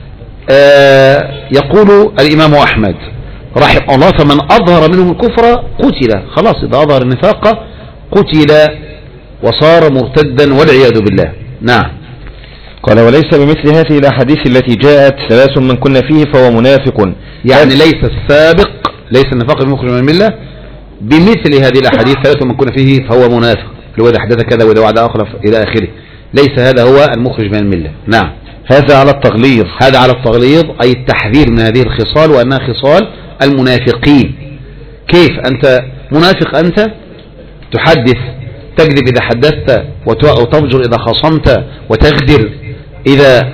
يقول الإمام أحمد رحمه الله: فمن أظهر منهم الكفر قتل. خلاص، إذا أظهر النفاق قتل وصار مرتدا والعياذ بالله. نعم. قال: وليس بمثل هذه الأحاديث التي جاءت 3 من كن فيه فهو منافق. يعني ليس السابق، ليس النفاق المخرج من الملة بمثل هذه الأحاديث 3 من كن فيه فهو منافق. الواد حدث كذا وإذا وعد أخلف إلى آخره. ليس هذا هو المخرج من الملة. نعم. هذا على التغليظ. هذا على التغليظ، أي التحذير من هذه الخصال وأنها خصال المنافقين. كيف أنت منافق؟ أنت تحدث، تكذب إذا حدثت، وتفجر إذا خصمت، وتغدر إذا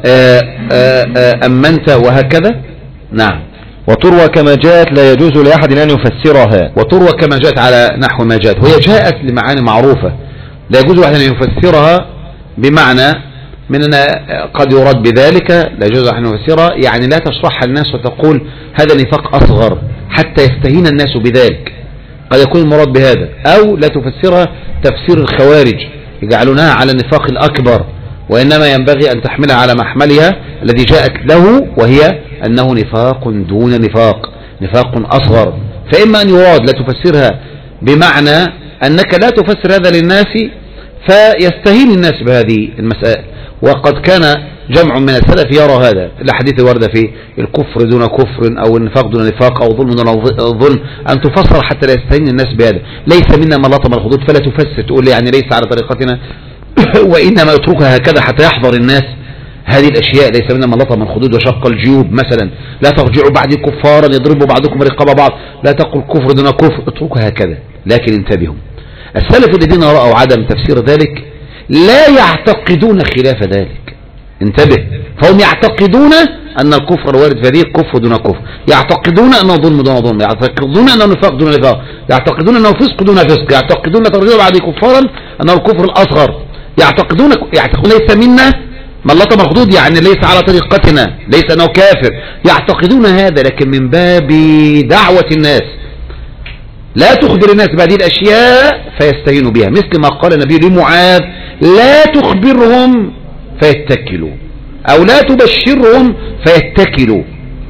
أمنت، وهكذا. نعم. وتروى كما جاءت لا يجوز لأحد أن يفسرها. وتروى كما جاءت على نحو ما جاءت، وهي جاءت لمعاني معروفة لا يجوز لأحد أن يفسرها، بمعنى من أن قد يراد بذلك لا يجوز لأحد أن يفسرها، يعني لا تشرحها الناس وتقول هذا نفاق أصغر حتى يستهين الناس بذلك، قد يكون المراد بهذا. أو لا تفسرها تفسير الخوارج يجعلونها على النفاق الأكبر، وإنما ينبغي أن تحملها على محملها الذي جاءت له، وهي أنه نفاق دون نفاق، نفاق أصغر. فإما أن يراد لا تفسرها بمعنى أنك لا تفسر هذا للناس فيستهين الناس بهذه المسائل، وقد كان جمع من السلف يرى هذا. الحديث الواردة في الكفر دون كفر أو النفاق دون نفاق أو ظلم دون ظلم أن تفسر حتى لا يستهين الناس بهذا. ليس منا من لطم الخدود فلا تفسر، تقول لي يعني ليس على طريقتنا وإنما يتركها هكذا حتى يحضر الناس هذه الأشياء. ليس منا من لطم الخدود وشق الجيوب مثلا، لا ترجعوا بعدي كفارا يضربوا بعضكم رقاب بعض، لا تقل كفر دون كفر، اتركها هكذا. لكن انتبهوا، السلف الذين رأوا عدم تفسير ذلك لا يعتقدون خلاف ذلك. انتبه، فهم يعتقدون أن الكفر الوارد في هذه كفر دون كفر، يعتقدون أنه ظلم دون ظلم، يعتقدون أنه نفاق دون نفاق، يعتقدون أنه فسق دون فسق، يعتقدون ترجعوا بعد كفارا أنه الكفر الأصغر، يعتقدون ليس منا من لطم الخدود يعني ليس على طريقتنا، ليس أنه كافر، يعتقدون هذا. لكن من باب دعوة الناس لا تخبر الناس بهذه الأشياء فيستهينوا بها، مثل ما قال النبي لمعاذ لا تخبرهم فيتكلوا، أو لا تبشرهم فيتكلوا.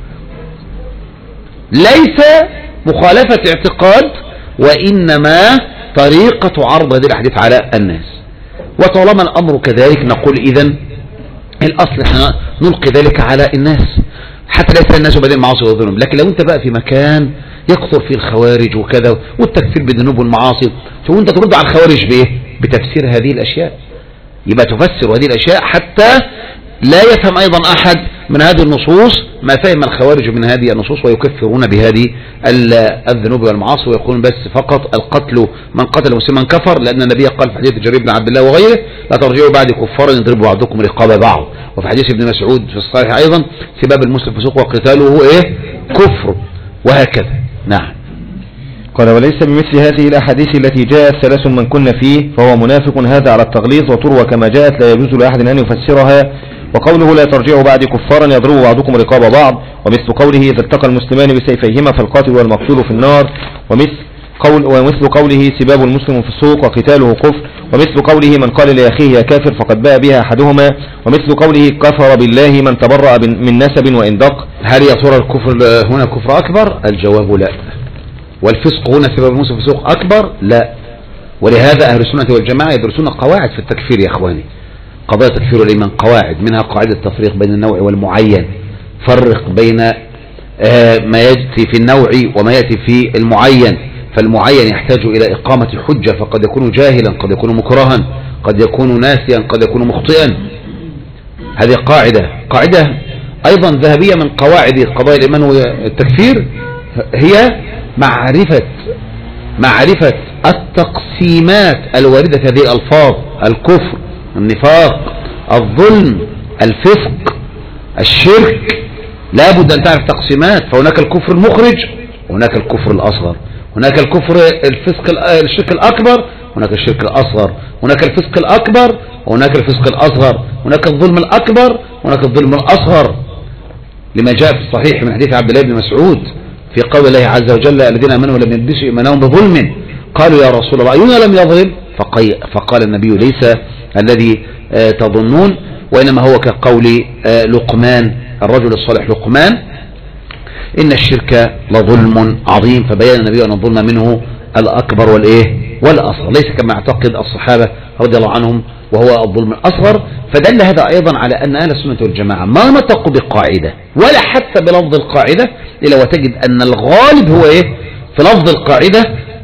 ليس مخالفة اعتقاد، وإنما طريقة عرض هذه الأحاديث على الناس. وطالما الأمر كذلك نقول إذن الأصل احنا نلقي ذلك على الناس حتى لا يستهين الناس بهذه المعاصي والذنوب. لكن لو انت بقى في مكان يكثر فيه الخوارج وكذا والتكفير بالذنوب والمعاصي، وانت ترد على الخوارج بايه؟ بتفسير هذه الأشياء. يبقى تفسر هذه الأشياء حتى لا يفهم أيضا أحد من هذه النصوص ما فهم الخوارج من هذه النصوص ويكفرون بهذه الذنوب والمعاصي، ويقولون بس فقط القتل من قتل مسلما كفر، لأن النبي قال في حديث جرير بن عبد الله وغيره لا ترجعوا بعد كفارا يضرب بعضكم رقاب بعض. وفي حديث ابن مسعود في الصحيح أيضا سباب المسلم فسوق وقتاله هو إيه؟ كفر، وهكذا. نعم. قال وليس بمثل هذه الأحاديث التي جاءت ثلاث من كن فيه فهو منافق، هذا على التغليظ. وتروى كما جاءت لا يجوز لأحد أن يفسرها. وقوله لا ترجعوا بعد كفارا يضرب بعضكم رقاب بعض، ومثل قوله إذا التقى المسلمان بسيفيهما فالقاتل والمقتول في النار، ومثل قوله سباب المسلم فسوق وقتاله كفر، ومثل قوله من قال لأخيه يا كافر فقد باء بها أحدهما، ومثل قوله كفر بالله من تبرأ من نسب وإن دق. هل يا ترى الكفر هنا كفر أكبر؟ الجواب لا. والفسق هنا سباب المسلم فسوق أكبر؟ لا. ولهذا أهل السنة والجماعة يدرسون قواعد في التكفير يا أخواني، قضايا تكفير الإيمان قواعد، منها قاعدة التفريق بين النوع والمعين، فرق بين ما يأتي في النوع وما يأتي في المعين. فالمعين يحتاج إلى إقامة حجة، فقد يكون جاهلا، قد يكون مكرها، قد يكون ناسيا، قد يكون مخطئا. هذه قاعدة أيضا ذهبية من قواعد قضايا الإيمان والتكفير، هي معرفة التقسيمات الواردة في هذه الألفاظ: الكفر، النفاق، الظلم، الفسق، الشرك. لا بد أن تعرف تقسيمات. فهناك الكفر المخرج، وهناك الكفر الأصغر، هناك الكفر الشرك الأكبر، هناك الشرك الأصغر، هناك الفسق الأكبر، وهناك الفسق الأصغر، هناك الظلم الأكبر، هناك الظلم الأصغر، لما جاء في الصحيح من حديث عبد الله بن مسعود في قول الله عز وجل الذين آمنوا ولم يلبسوا إيمانهم بظلم قالوا يا رسول الله أينا لم يظلم؟ فقال النبي ليس الذي تظنون، وإنما هو كقول لقمان الرجل الصالح لقمان إن الشرك لظلم عظيم، فبين النبي أن الظلم منه الأكبر والأصغر، ليس كما اعتقد الصحابة رضي الله عنهم وهو الظلم الأصغر. فدل هذا أيضا على أن أهل السنة والجماعة ما نطقوا بقاعدة ولا حتى بلفظ القاعدة إلا وتجد أن الغالب هو في لفظ القاعدة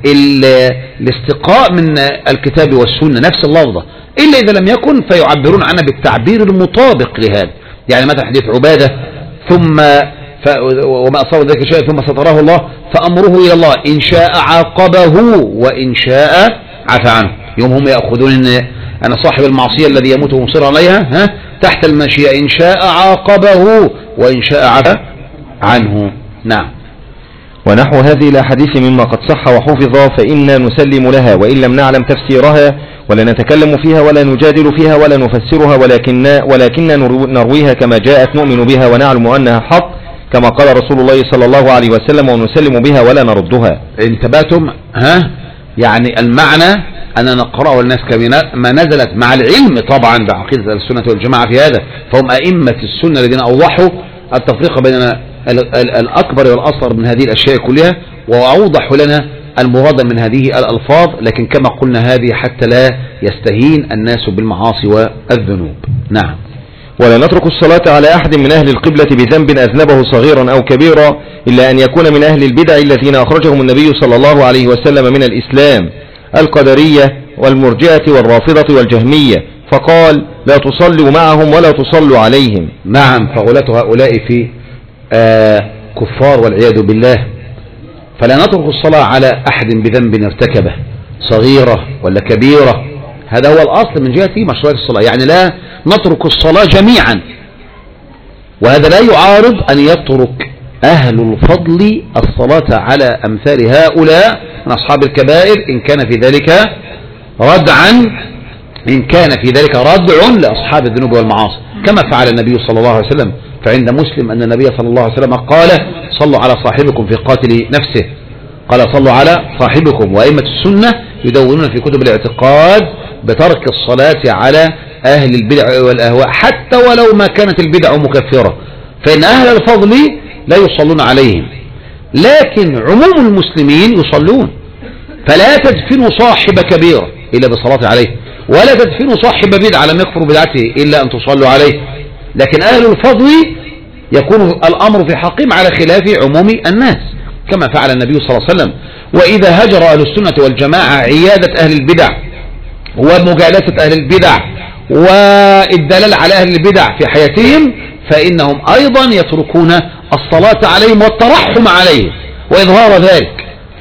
الاستقاء من الكتاب والسنة نفس اللفظة، إلا إذا لم يكن فيعبرون عنها بالتعبير المطابق لهذا. يعني مثلا حديث عبادة ثم وما أصاب ذلك شيء ثم ستراه الله فأمره إلى الله إن شاء عاقبه وإن شاء عفى عنه. يوم هم يأخذون أن صاحب المعصية الذي يموت مصر عليها تحت المشيئة إن شاء عاقبه وإن شاء عفى عنه. نعم. ونحو هذه الأحاديث مما قد صح وحفظ فإنا نسلم لها وإن لم نعلم تفسيرها ولا نتكلم فيها ولا نجادل فيها ولا نفسرها ولكن نرويها كما جاءت نؤمن بها ونعلم أنها حق كما قال رسول الله صلى الله عليه وسلم ونسلم بها ولا نردها. انتبهتم؟ يعني المعنى أننا نقرأه للناس كما نزلت مع العلم طبعا بعقيدة السنة والجماعة في هذا، فهم أئمة السنة الذين أوضحوا التفريق بين الأكبر والأصغر من هذه الأشياء كلها وأوضحوا لنا المراد من هذه الألفاظ، لكن كما قلنا هذه حتى لا يستهين الناس بالمعاصي والذنوب. نعم. ولا نترك الصلاة على أحد من أهل القبلة بذنب أذنبه صغيرا أو كبيرا إلا أن يكون من أهل البدع الذين أخرجهم النبي صلى الله عليه وسلم من الإسلام القدرية والمرجئة والرافضة والجهمية، فقال لا تصلوا معهم ولا تصلوا عليهم. نعم. فغلة هؤلاء في كفار والعياذ بالله. فلا نترك الصلاة على أحد بذنب ارتكبه صغيرة ولا كبيرة، هذا هو الأصل من جهة مشروعية الصلاة. يعني لا نترك الصلاة جميعا، وهذا لا يعارض أن يترك أهل الفضل الصلاة على أمثال هؤلاء من أصحاب الكبائر إن كان في ذلك ردع لأصحاب الذنوب والمعاصي، كما فعل النبي صلى الله عليه وسلم. فعند مسلم أن النبي صلى الله عليه وسلم قال صلوا على صاحبكم في قاتل نفسه، قال صلوا على صاحبكم. وأئمة السنة يدونون في كتب الاعتقاد بترك الصلاة على أهل البدع والأهواء حتى ولو ما كانت البدع مكفرة، فإن أهل الفضل لا يصلون عليهم، لكن عموم المسلمين يصلون. فلا تدفنوا صاحب كبيرة إلا بالصلاة عليه، ولا تدفنوا صاحب بدعة لم يكفر بدعته إلا أن تصلوا عليه. لكن أهل الفضل يكون الأمر في حقهم على خلاف عموم الناس، كما فعل النبي صلى الله عليه وسلم. وإذا هجر أهل السنة والجماعة عيادة أهل البدع ومجالسة أهل البدع والدلال على أهل البدع في حياتهم، فإنهم أيضا يتركون الصلاة عليهم والترحم عليهم وإظهار ذلك،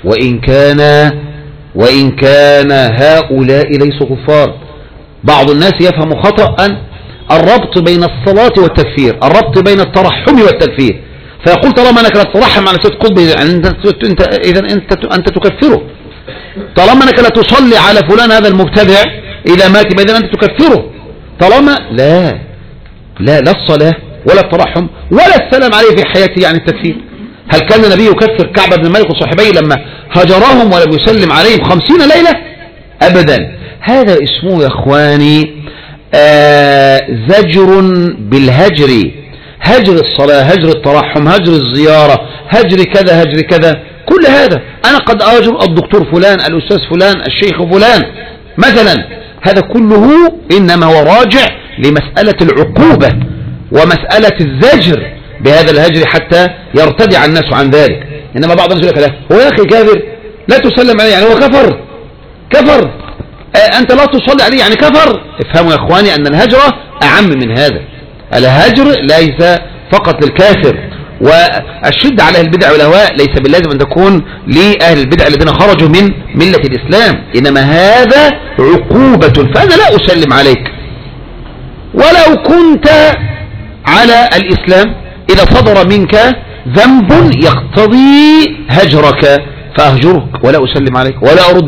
وإن كان هؤلاء ليسوا كفار. بعض الناس يفهم خطأ الربط بين الصلاة والتكفير، الربط بين الترحم والتكفير، فيقول طالما أنك لا تترحم على سيد قطب إذا أنت تكفره، طالما أنك لا تصلي على فلان هذا المبتدع إذا مات إذا أنت تكفره. طالما لا الصلاة ولا الترحم ولا السلام عليه في حياته يعني التكفير. هل كان النبي يكفر كعب بن مالك وصاحبيه لما هجرهم ولم يسلم عليهم 50 ليلة؟ أبدا. هذا اسمه يا إخواني زجر بالهجر، هجر الصلاة، هجر الترحم، هجر الزيارة، هجر كذا هجر كذا. كل هذا أنا قد أهجر الدكتور فلان، الأستاذ فلان، الشيخ فلان مثلا، هذا كله إنما هو راجع لمسألة العقوبة ومسألة الزجر بهذا الهجر حتى يرتدع الناس عن ذلك. إنما بعض الناس يقول لك لا هو يا أخي كافر لا تسلم عليه يعني هو كفر أنت لا تصلي عليه يعني كفر. افهموا يا إخواني أن الهجر أعم من هذا. الهجر ليس فقط للكافر، والشد على أهل البدع والأهواء ليس باللازم أن تكون لأهل البدع الذين خرجوا من ملة الإسلام، إنما هذا عقوبة. فأنا لا أسلم عليك ولو كنت على الإسلام، إذا صدر منك ذنب يقتضي هجرك فأهجرك ولا أسلم عليك ولا أرد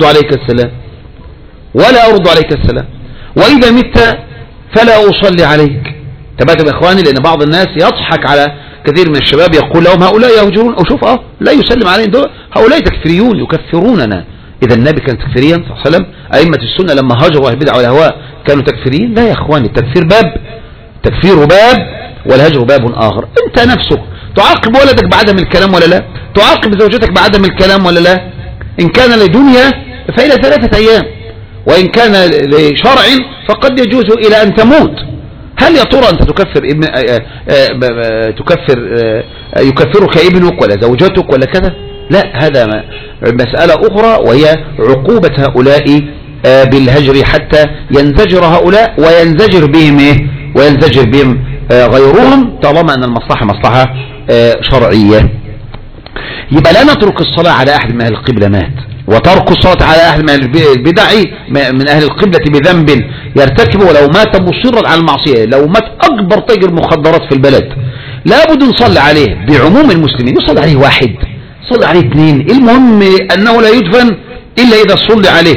عليك السلام وإذا مت فلا أصلي عليك. تبادل يا إخواني، لأن بعض الناس يضحك على كثير من الشباب يقول لهم هؤلاء يهجرون أو شوف لا يسلم عليهم، هؤلاء تكفريون يكفروننا. إذا النبي كان تكفيريا صلى الله عليه وسلم؟ أئمة السنة لما هجروا البدع والأهواء كانوا تكفيريين؟ لا يا إخواني، التكفير باب والهجر باب آخر. أنت نفسك تعاقب ولدك بعدم الكلام ولا لا؟ تعاقب زوجتك بعدم الكلام ولا لا؟ إن كان لدنيا فإلى 3 أيام، وإن كان لشرع فقد يجوز إلى أن تموت. هل يا ترى أنت يكفرك ابنك ولا زوجتك ولا كذا؟ لا، هذا مسألة أخرى، وهي عقوبة هؤلاء بالهجر حتى ينزجر هؤلاء وينزجر بهم وينزجر بهم غيرهم، طالما أن المصلحة مصلحة شرعية. يبقى لا نترك الصلاة على أحد من أهل القبلة مات، وترك الصلاة على أحد من البدع من أهل القبلة بذنب يرتكبه ولو مات مصرا على المعصية. لو مات أكبر تاجر مخدرات في البلد لابد نصلي عليه بعموم المسلمين، يصلي عليه واحد، صلي عليه اثنين، المهم أنه لا يدفن إلا إذا صلي عليه.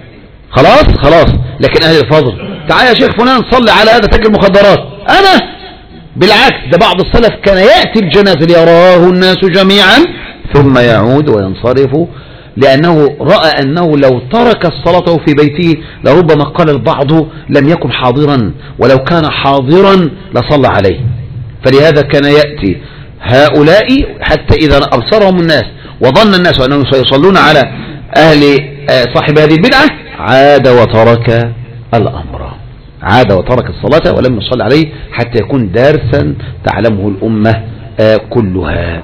خلاص. لكن أهل الفضل تعال يا شيخ فلان صلي على هذا تاجر مخدرات، أنا بالعكس، ده بعض السلف كان يأتي الجنازة ليراه الناس جميعا ثم يعود وينصرف، لأنه رأى أنه لو ترك الصلاة في بيته لربما قال البعض لم يكن حاضرا، ولو كان حاضرا لصلى عليه. فلهذا كان يأتي هؤلاء حتى إذا أبصرهم الناس وظن الناس أنهم سيصلون على أهل صاحب هذه البدعة عاد وترك الأمر، عاد وترك الصلاة ولم يصلي عليه حتى يكون دارسا تعلمه الأمة كلها.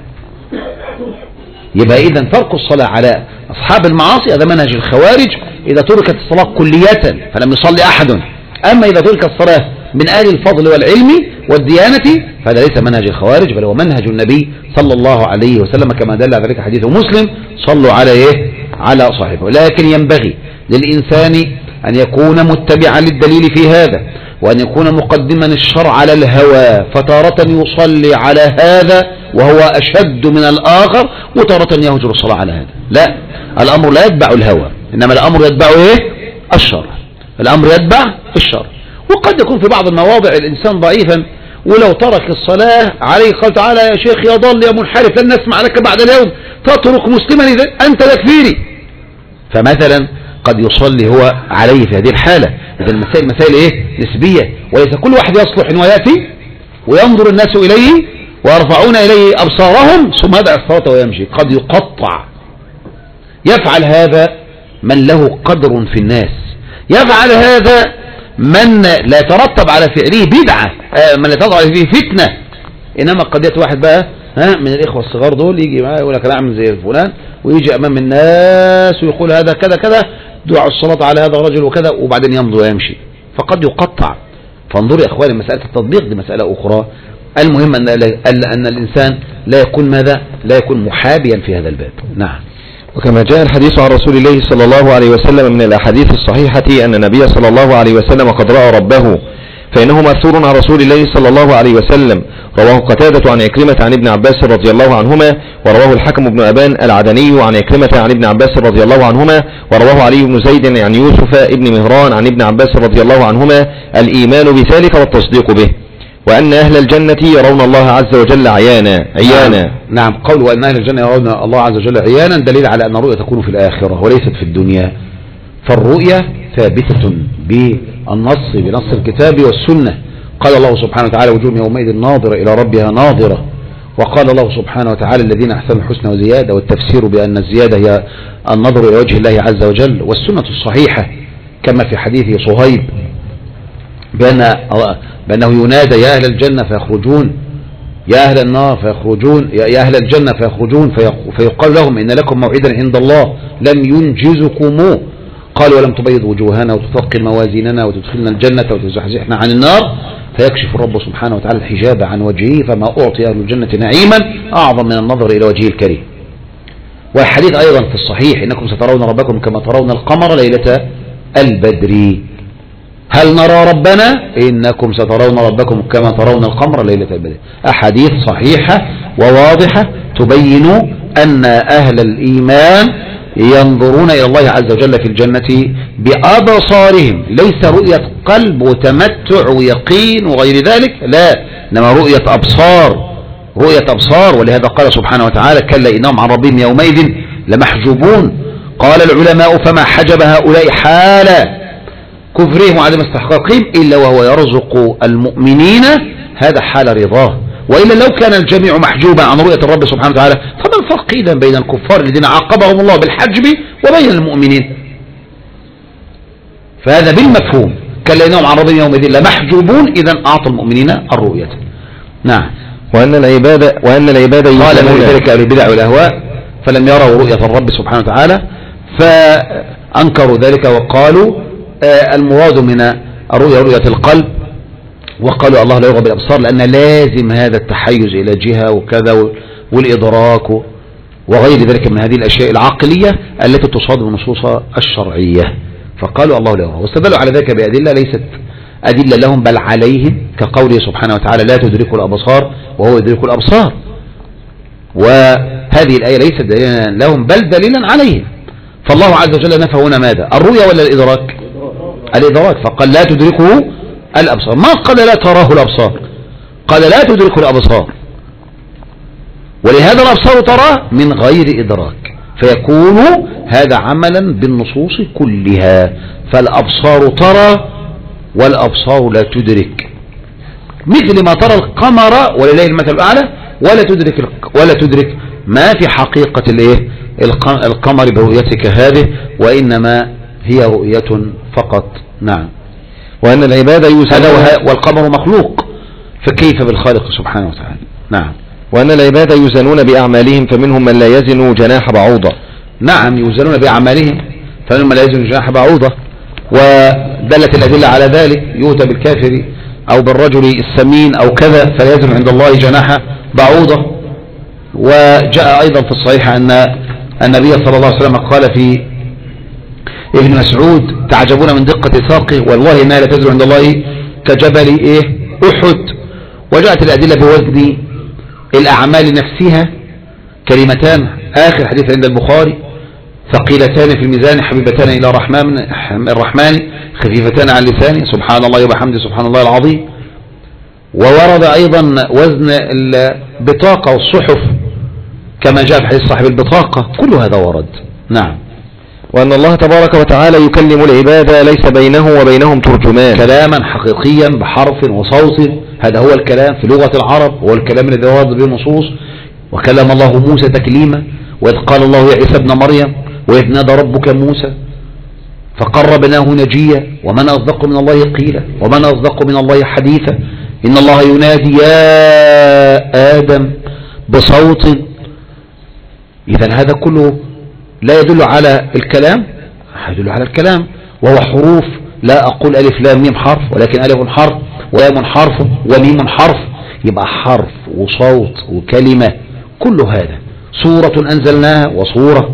يبقى إذا ترك الصلاة على أصحاب المعاصي هذا منهج الخوارج إذا تركت الصلاة كلية فلم يصلي أحد. أما إذا ترك الصلاة من أهل الفضل والعلم والديانة فهذا ليس منهج الخوارج، بل هو منهج النبي صلى الله عليه وسلم، كما دل على ذلك حديث مسلم: صلوا على على صاحبه. لكن ينبغي للإنسان أن يكون متبعا للدليل في هذا، وأن يكون مقدما الشرع على الهوى، فتارة يصلي على هذا وهو أشد من الآخر، وتارة يهجر الصلاة على هذا. لا، الأمر لا يتبع الهوى، إنما الأمر يتبع الشرع. الأمر يتبع الشرع. وقد يكون في بعض المواضع الإنسان ضعيفا ولو ترك الصلاة عليه قال تعالى يا شيخ يا ضال يا منحرف لن نسمع لك بعد اليوم، تترك مسلما إذا أنت تكفيري. فمثلا قد يصلي هو عليه في هذه الحالة. إذا المسائل نسبية، وليس كل واحد يصلح إنه يأتي وينظر الناس إليه ويرفعون إليه أبصارهم ثم يدع الصلاة ويمشي. قد يقطع. يفعل هذا من له قدر في الناس، يفعل هذا من لا يترتب على فعله بدعة، من لا يترتب على فيه فتنة. إنما قد يأتي واحد بقى من الإخوة الصغار دول يجي معاه يقول لك أنا أعمل زي فلان، ويجي أمام الناس ويقول هذا كذا كذا، دعاء الصلاة على هذا الرجل وكذا، وبعدين يمضي ويمشي. فقد يقطع. فانظروا يا إخواني، مسألة التطبيق دي مسألة أخرى. المهم أن الإنسان لا يكون ماذا؟ لا يكون محابيا في هذا الباب. نعم. وكما جاء الحديث عن رسول الله صلى الله عليه وسلم من الأحاديث الصحيحة أن النبي صلى الله عليه وسلم قد رأى ربه، فإنه مأثور عن رسول الله صلى الله عليه وسلم. رواه قتادة عن عكرمة عن ابن عباس رضي الله عنهما، ورواه الحكم بن أبان العدني عن عكرمة عن ابن عباس رضي الله عنهما، ورواه علي بن زيد عن يوسف ابن مهران عن ابن عباس رضي الله عنهما: الإيمان بذلك والتصديق به، وأن أهل الجنة يرون الله عز وجل عيانا. نعم. قول وأن أهل الجنة يرون الله عز وجل عيانا دليل على أن الرؤية تكون في الآخرة وليست في الدنيا. فالرؤية ثابتة بنص الكتاب والسنة. قال الله سبحانه وتعالى: وجوه يومئذ ناظرة إلى ربها ناظرة. وقال الله سبحانه وتعالى: الذين أحسنوا الحسنى وزيادة، والتفسير بأن الزيادة هي النظر إلى وجه الله عز وجل. والسنة الصحيحة كما في حديث صهيب بأنه ينادى: يا أهل الجنة فيخرجون، يا أهل النار فيخرجون، يا أهل الجنة فيخرجون، فيقال لهم: إن لكم موعدا عند الله لم ينجزكم. قال: ولم تبيض وجوهنا وتثقل موازيننا وتدخلنا الجنة وتزحزحنا عن النار. فيكشف الرب سبحانه وتعالى الحجاب عن وجهه، فما أعطي أهل الجنة نعيما أعظم من النظر إلى وجهه الكريم. والحديث أيضا في الصحيح: إنكم سترون ربكم كما ترون القمر ليلة البدر. هل نرى ربنا؟ إنكم سترون ربكم كما ترون القمر ليلة البدر. أحاديث صحيحة وواضحة تبين أن أهل الإيمان ينظرون إلى الله عز وجل في الجنة بأبصارهم، ليس رؤية قلب وتمتع ويقين وغير ذلك، لا، إنما رؤية أبصار. ولهذا قال سبحانه وتعالى: كلا إنهم عن ربهم يومئذ لمحجوبون. قال العلماء: فما حجب هؤلاء حال كفرهم وعدم استحقاقهم إلا وهو يرزق المؤمنين، هذا حال رضاه. وإلا لو كان الجميع محجوبا عن رؤية الرب سبحانه وتعالى فما الفرق إذا بين الكفار الذين عاقبهم الله بالحجب وبين المؤمنين؟ فهذا بالمفهوم. كلا إنهم عن ربهم يومئذ لمحجوبون، إذا أعطى المؤمنين الرؤية. نعم. وأن العبادة قال من ذلك أهل البدع والأهواء فلم يروا رؤية الرب سبحانه وتعالى، فأنكروا ذلك وقالوا المراد من الرؤية رؤية القلب، وقالوا الله لا يرى بالأبصار لأن لازم هذا التحيز إلى جهة وكذا والإدراك وغير ذلك من هذه الأشياء العقلية التي تصادم النصوص الشرعية، فقالوا الله لا يرى، واستدلوا على ذلك بأدلة ليست أدلة لهم بل عليهم، كقوله سبحانه وتعالى لا تدرك الأبصار وهو يدرك الأبصار، وهذه الآية ليست دليلا لهم بل دليلا عليهم. فالله عز وجل نفى هنا ماذا؟ الرؤيا ولا الإدراك؟ الإدراك، فقال لا تدركه الأبصار، ما قال لا تراه الأبصار، قال لا تدرك الأبصار، ولهذا الأبصار تراه من غير إدراك، فيكون هذا عملا بالنصوص كلها، فالأبصار ترى والأبصار لا تدرك، مثل ما ترى القمر ولله المثل الأعلى ولا تدرك ما في حقيقة القمر برؤيتك هذه، وإنما هي رؤية فقط. نعم. وأن العبادة والقمر مخلوق، فكيف بالخالق سبحانه وتعالى. نعم. وأن العبادة يوزنون بأعمالهم، فمنهم من لا يزن جناح بعوضة. نعم، يوزنون بأعمالهم، فمنهم من لا يزن جناح بعوضة، ودلت الأدلة على ذلك، يؤتى بالكافر أو بالرجل السمين أو كذا فلا يزن عند الله جناح بعوضة. وجاء أيضا في الصحيح أن النبي صلى الله عليه وسلم قال في ابن مسعود تعجبون من دقة ساقه والله إنها لا تزن عند الله كجبل أحد. وجاءت الأدلة بوزن الأعمال نفسها، كلمتان آخر حديث عند البخاري ثقيلتان في الميزان حبيبتان إلى الرحمن خفيفتان عن اللسان سبحان الله وبحمده سبحان الله العظيم. وورد أيضا وزن البطاقة والصحف كما جاء في حديث صاحب البطاقة، كل هذا ورد. نعم. وأن الله تبارك وتعالى يكلم العباد ليس بينه وبينهم ترجمان، كلاما حقيقيا بحرف وصوت، هذا هو الكلام في لغة العرب، هو الكلام الذي ورد به النصوص. وكلم الله موسى تكليما، وإذ قال الله يا عيسى ابن مريم وإذ نادى ربك موسى فقربناه نجيا ومن أصدق من الله قيلا ومن أصدق من الله حديثا إن الله ينادي يا آدم بصوت. إذن هذا كله لا يدل على الكلام، يدل على الكلام، وهو حروف، لا أقول ألف لام ميم حرف، ولكن ألف حرف ولام حرف وميم حرف، يبقى حرف وصوت وكلمة، كل هذا سورة أنزلناها وصورة.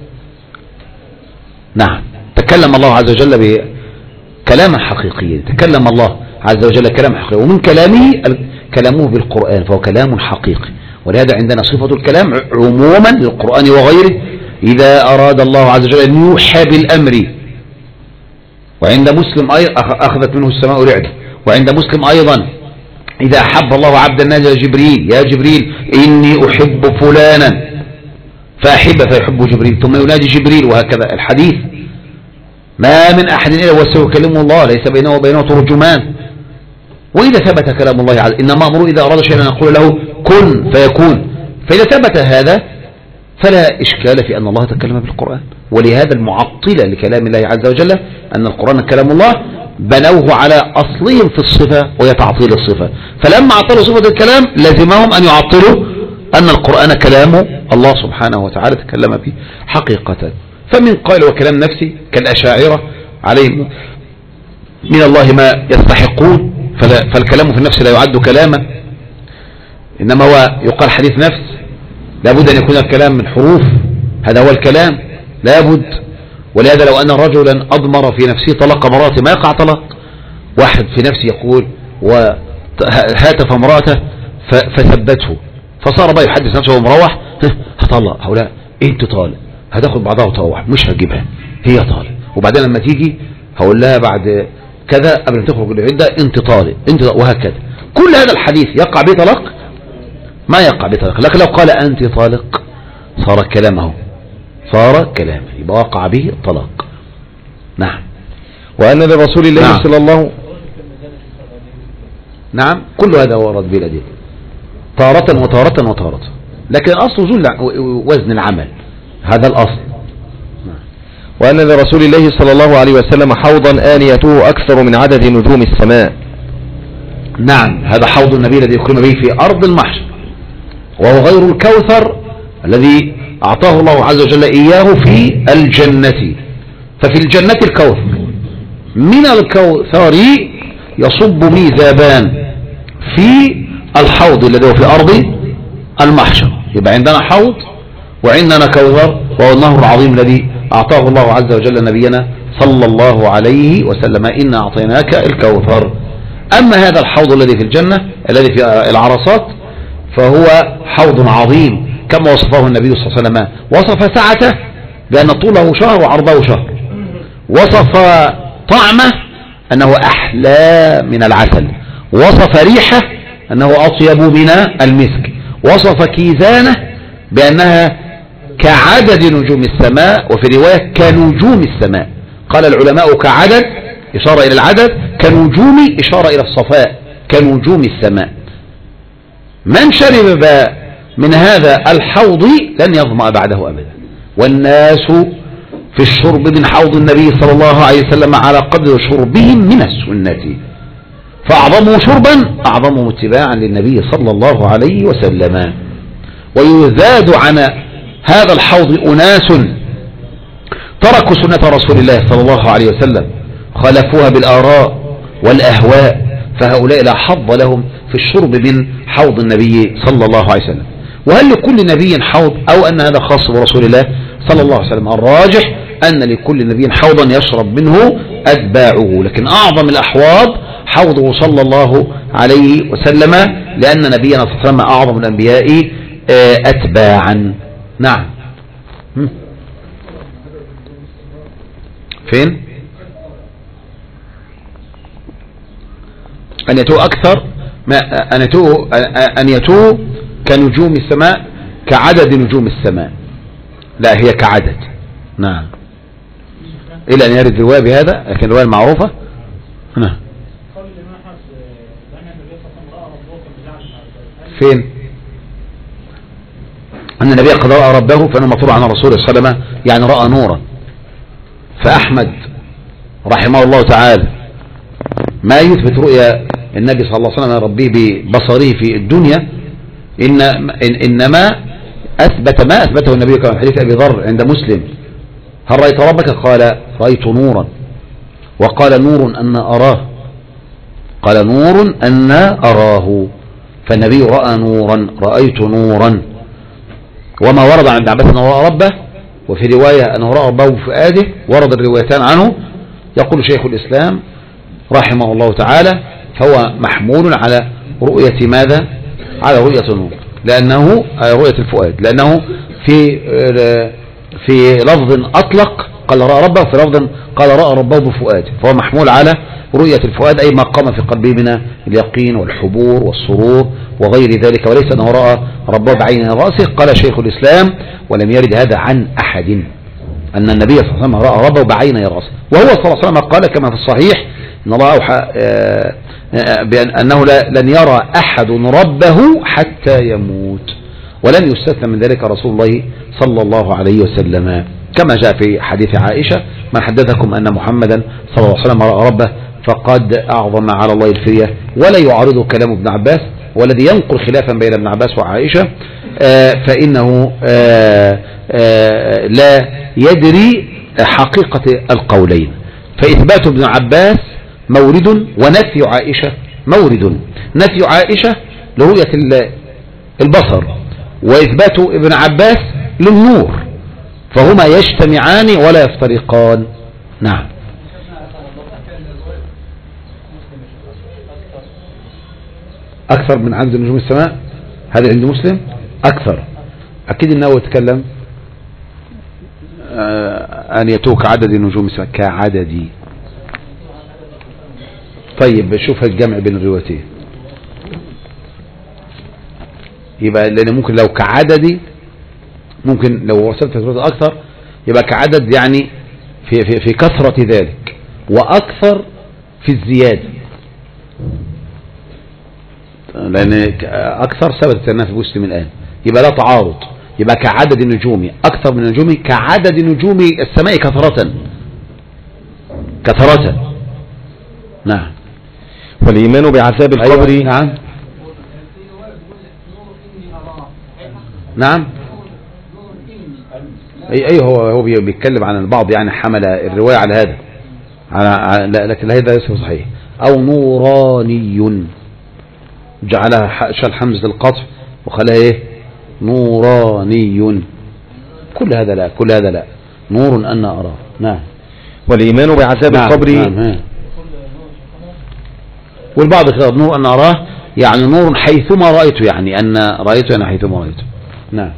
نعم. تكلم الله عز وجل بكلاما حقيقيا، تكلم الله عز وجل كلام حقيقي، ومن كلامه بالقرآن فهو كلام حقيقي. ولهذا عندنا صفة الكلام عموما للقرآن وغيره، إذا أراد الله عز وجل أن يوحى بالأمر. وعند مسلم أخذت منه السماء رعدا. وعند مسلم أيضا إذا أحب الله عبدا نادى جبريل يا جبريل إني أحب فلانا فأحب فيحب جبريل، ثم ينادي جبريل، وهكذا الحديث. ما من أحد إلا وسيكلمه الله ليس بينه وبينه ترجمان. وإذا ثبت كلام الله عز وجل إنما أمره إذا أراد شيئا نقول له كن فيكون، فإذا ثبت هذا فلا إشكال في أن الله تكلم بالقرآن. ولهذا المعطلة لكلام الله عز وجل أن القرآن كلام الله بنوه على أصلهم في الصفة وهي تعطيل الصفة، فلما عطلوا صفة الكلام لزمهم أن يعطلوا أن القرآن كلام الله سبحانه وتعالى تكلم به حقيقة. فمن قال وكلام نفسي كالأشاعرة عليهم من الله ما يستحقون، فالكلام في النفس لا يعد كلاما، إنما هو يقال حديث نفس، لابد أن يكون الكلام من حروف، هذا هو الكلام لابد. ولهذا لو أن رجلا أضمر في نفسه طلق امرأته ما يقع طلاق. واحد في نفسه يقول وهاتف امرأته فثبته، فصار بقى يحدث نفسه ومروح هطلق أو لا، انت طالق، هتاخد بعضها وتروح، مش هجيبها، هي طالق، وبعدين لما تيجي هقول لها بعد كذا قبل ما تخرج العدة انت طالق انت طالق، وهكذا. كل هذا الحديث يقع به طلاق؟ ما يقع به طلاق. لكن لو قال انت طالق صار كلامه، صار كلامه، يبقى وقع به الطلاق. نعم. وأن لرسول الله نعم. صلى الله نعم كل هذا ورد بالأدلة تارة وتارة وتارة، لكن الأصل وزن العمل، هذا الأصل. وأن لرسول الله صلى الله عليه وسلم حوضا آنيته أكثر من عدد نجوم السماء. نعم، هذا حوض النبي الذي يقيم به في أرض المحشر، وهو غير الكوثر الذي أعطاه الله عز وجل إياه في الجنة. ففي الجنة الكوثر، من الكوثر يصب ميزابان في الحوض الذي هو في أرض المحشر. يبقى عندنا حوض وعندنا كوثر، وهو النهر العظيم الذي أعطاه الله عز وجل نبينا صلى الله عليه وسلم: إنا أعطيناك الكوثر. أما هذا الحوض الذي في الجنة الذي في العرصات فهو حوض عظيم كما وصفه النبي صلى الله عليه وسلم. وصف سعته بأن طوله شهر وعرضه شهر، وصف طعمه أنه أحلى من العسل، وصف ريحه أنه أطيب من المسك، وصف كيزانه بأنها كعدد نجوم السماء، وفي رواية كنجوم السماء. قال العلماء كعدد إشارة إلى العدد، كنجوم إشارة إلى الصفاء، كنجوم السماء. من شرب من هذا الحوض لن يظمأ بعده أبدا. والناس في الشرب من حوض النبي صلى الله عليه وسلم على قدر شربهم من السنة، فأعظمه شربا أعظمه اتباعا للنبي صلى الله عليه وسلم. ويزاد عن هذا الحوض أناس تركوا سنة رسول الله صلى الله عليه وسلم، خالفوها بالآراء والأهواء، فهؤلاء لا حظ لهم في الشرب من حوض النبي صلى الله عليه وسلم. وهل لكل نبي حوض أو أن هذا خاص برسول الله صلى الله عليه وسلم؟ الراجح أن لكل نبي حوضا يشرب منه أتباعه، لكن أعظم الأحواض حوضه صلى الله عليه وسلم، لأن نبينا صلى الله عليه وسلم أعظم الأنبياء أتباعا. نعم. فين؟ أن يتوه أكثر أن يتوه كنجوم السماء، كعدد نجوم السماء، لا هي كعدد. نعم. إلى أن يرد الرواية بهذا، لكن الرواية المعروفة. نعم. فين؟ أن النبي قد رأى ربه، فأنا مطلوب عن الرسول صلى الله عليه وسلم يعني رأى نورا. فأحمد رحمه الله تعالى ما يثبت رؤيا النبي صلى الله عليه وسلم ربه ببصره في الدنيا، إنما أثبت ما أثبته النبي كما حديث أبي ذر عند مسلم: هل رأيت ربك؟ قال: رأيت نورا. وقال: نور أن أراه. قال: نور أن أراه. فالنبي رأى نورا، رأيت نورا. وما ورد عن ابن عباس أنه رأى ربه، وفي رواية أنه رأى ربه بفؤاده، ورد الروايتان عنه. يقول شيخ الإسلام رحمه الله تعالى: فهو محمول على رؤية ماذا؟ على رؤية النور، لأنه رؤية الفؤاد، لأنه في لفظ أطلق قال رأى ربه، في لفظ قال رأى ربه بفؤاده، فهو محمول على رؤية الفؤاد، أي ما قام في قلبه من اليقين والحبور والسرور وغير ذلك، وليس أنه رأى ربه بعين رأسه. قال شيخ الإسلام: ولم يرد هذا عن أحد أن النبي صلى الله عليه وسلم رأى ربه بعين رأسه. وهو صلى الله عليه وسلم قال كما في الصحيح إن الله أوحى بأنه لن يرى أحد ربه حتى يموت، ولن يستثنى من ذلك رسول الله صلى الله عليه وسلم، كما جاء في حديث عائشة: من حدثكم أن محمدا صلى الله عليه وسلم رأى ربه فقد أعظم على الله الفرية. ولا يعارض كلام ابن عباس، والذي ينقل خلافا بين ابن عباس وعائشة فإنه لا يدري حقيقة القولين. فإثبات ابن عباس مورد، ونفي عائشة مورد. نفي عائشة لرؤية البصر، وإثبات ابن عباس للنور، فهما يجتمعان ولا يفترقان. نعم. أكثر من عدد نجوم السماء، هذا عند مسلم أكثر. أكيد أنه يتكلم أن يتوك عدد نجوم السماء كعددي. طيب شوف الجمع بين الروايتين، يبقى لأن ممكن لو كعددي، ممكن لو وصلت الرواية أكثر يبقى كعدد، يعني في كثرة ذلك، وأكثر في الزيادة، لأن أكثر ثبتت أنها في مسلم الآن، يبقى لا تعارض. يبقى كعدد النجوم أكثر من النجوم، كعدد نجوم السماء كثرة. نعم. والإيمان بعذاب القبر. أيوة. نعم. أي هو بيتكلم عن البعض يعني حمل الرواية على هذا لكن هذا ليس صحيح. أو نوراني جعلها شال حمزة القطع وخلاها ايه نوراني. كل هذا لا نور أن أراه. نعم. والإيمان بعذاب القبر. نعم. والبعض كتاب نور أن أراه يعني نور حيثما رأيته، يعني أن رأيته أنا حيثما رأيته. نعم.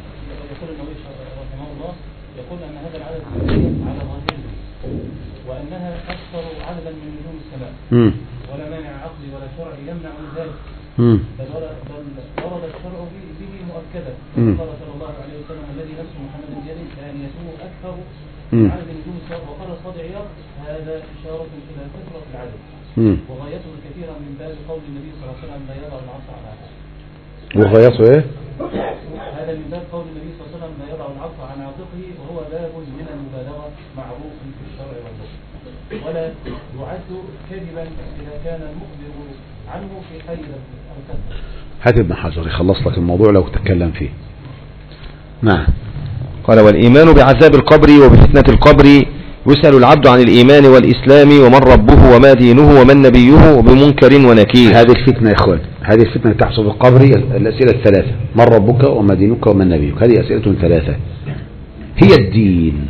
يقول أن هذا العدد على ظاهره وأنها أكثر عددا من نجوم السماء ولا مانع عقلي ولا شرعي يمنع من ذلك، بل ورد الشرع به مؤكدا. قال صلى الله عليه وسلم الذي نفس محمد بيده ثانيته أكثر من عدد نجوم السماء. وقال القاضي عياض هذا إشارة إلى كثرة العدد وغايته الكثيرة من باب قول النبي صلى الله عليه وسلم لا يضع العصا على عاتقه. وغايته ايه؟ هذا من باب قول النبي صلى الله عليه وسلم لا يضع العصا عن عاتقه، وهو باب من المبالغة معروف في الشرع واللغة، ولا يعد كذبا إذا كان المخبر عنه في حيز الكذب. هات ابن حجر يخلص لك الموضوع لو تتكلم فيه. نعم. قال والإيمان بعذاب القبر وبفتنة القبر يسأل العبد عن الإيمان والإسلام ومن ربه وما دينه ومن نبيه وبمنكر ونكير. هذه الفتنة يا إخوان، هذه الفتنة تحصل في القبر. الأسئلة الثلاثة: من ربك وما دينك ومن نبيك. هذه أسئلة ثلاثة هي الدين.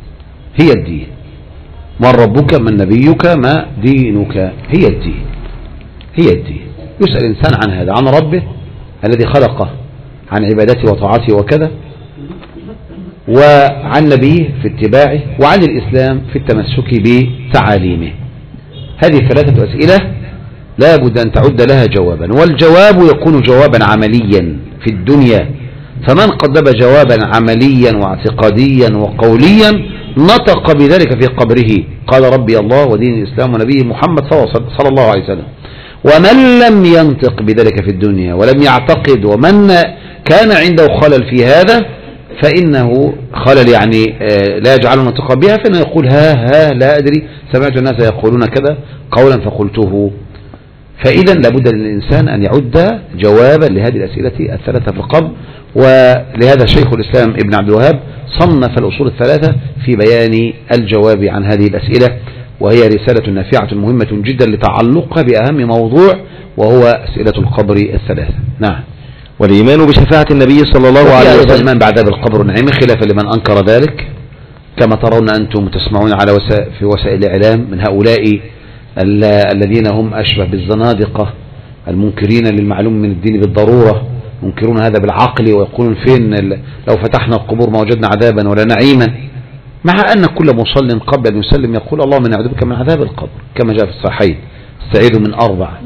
من ربك من نبيك ما دينك. هي الدين. يسأل الإنسان عن هذا، عن ربه الذي خلقه، عن عبادته وطاعته وكذا، وعن نبيه في اتباعه، وعن الإسلام في التمسك بتعاليمه. هذه ثلاثة أسئلة لا بد أن تعد لها جوابا، والجواب يكون جوابا عمليا في الدنيا. فمن قدم جوابا عمليا واعتقاديا وقوليا نطق بذلك في قبره قال ربي الله ودين الإسلام ونبيه محمد صلى الله عليه وسلم. ومن لم ينطق بذلك في الدنيا ولم يعتقد، ومن كان عنده خلل في هذا فإنه خلل يعني لا يجعله نطق بها، فإنه يقول ها لا أدري، سمعت الناس يقولون كذا قولا فقلته. فإذا لابد للإنسان أن يعد جوابا لهذه الأسئلة الثلاثة في القبر. ولهذا شيخ الإسلام ابن عبد الوهاب صنف الأصول الثلاثة في بيان الجواب عن هذه الأسئلة، وهي رسالة نافعة مهمة جدا لتعلقها بأهم موضوع وهو أسئلة القبر الثلاثة. نعم. والإيمان بشفاعة النبي صلى الله عليه وسلم. الإيمان بعذاب القبر والنعيم خلافا لمن أنكر ذلك، كما ترون أنتم تسمعون على في وسائل الإعلام من هؤلاء الذين هم أشبه بالزنادقة المنكرين للمعلوم من الدين بالضرورة، ينكرون هذا بالعقل ويقولون فين لو فتحنا القبور ما وجدنا عذابا ولا نعيما، مع أن كل مصل قبل أن يسلم يقول اللهم إني أعوذ بك من عذاب القبر، كما جاء في الصحيحين استعيذوا من 4.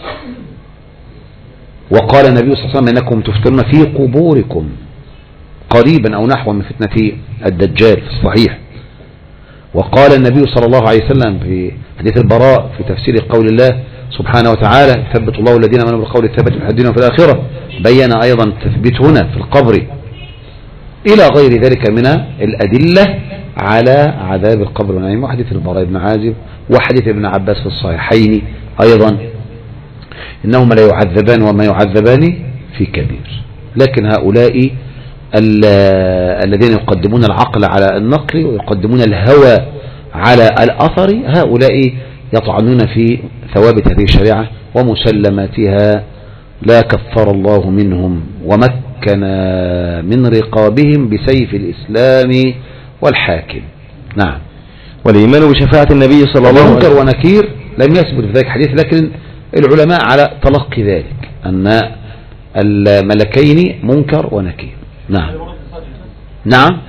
وقال النبي صلى الله عليه وسلم إنكم تفتنون في قبوركم قريبا أو نحو من فتنة الدجال في الصحيح. وقال النبي صلى الله عليه وسلم في حديث البراء في تفسير قول الله سبحانه وتعالى ثبت الله الذين آمنوا بالقول الثابت في الدنيا وفي الآخرة، بين أيضا التثبيت هنا في القبر إلى غير ذلك من الأدلة على عذاب القبر والنعيم، وحديث البراء بن عازب وحديث ابن عباس في الصحيحين أيضا إنهما لا يعذبان وما يعذبان في كبير. لكن هؤلاء الذين يقدمون العقل على النقل ويقدمون الهوى على الأثر، هؤلاء يطعنون في ثوابت هذه الشريعة ومسلماتها. لا كفر الله منهم ومكن من رقابهم بسيف الإسلام والحاكم. نعم. والإيمان بشفاعة النبي صلى الله عليه وسلم. منكر ونكير لم يثبت في ذلك حديث، لكن العلماء على تلقي ذلك أن الملكين منكر ونكير. نعم. نعم.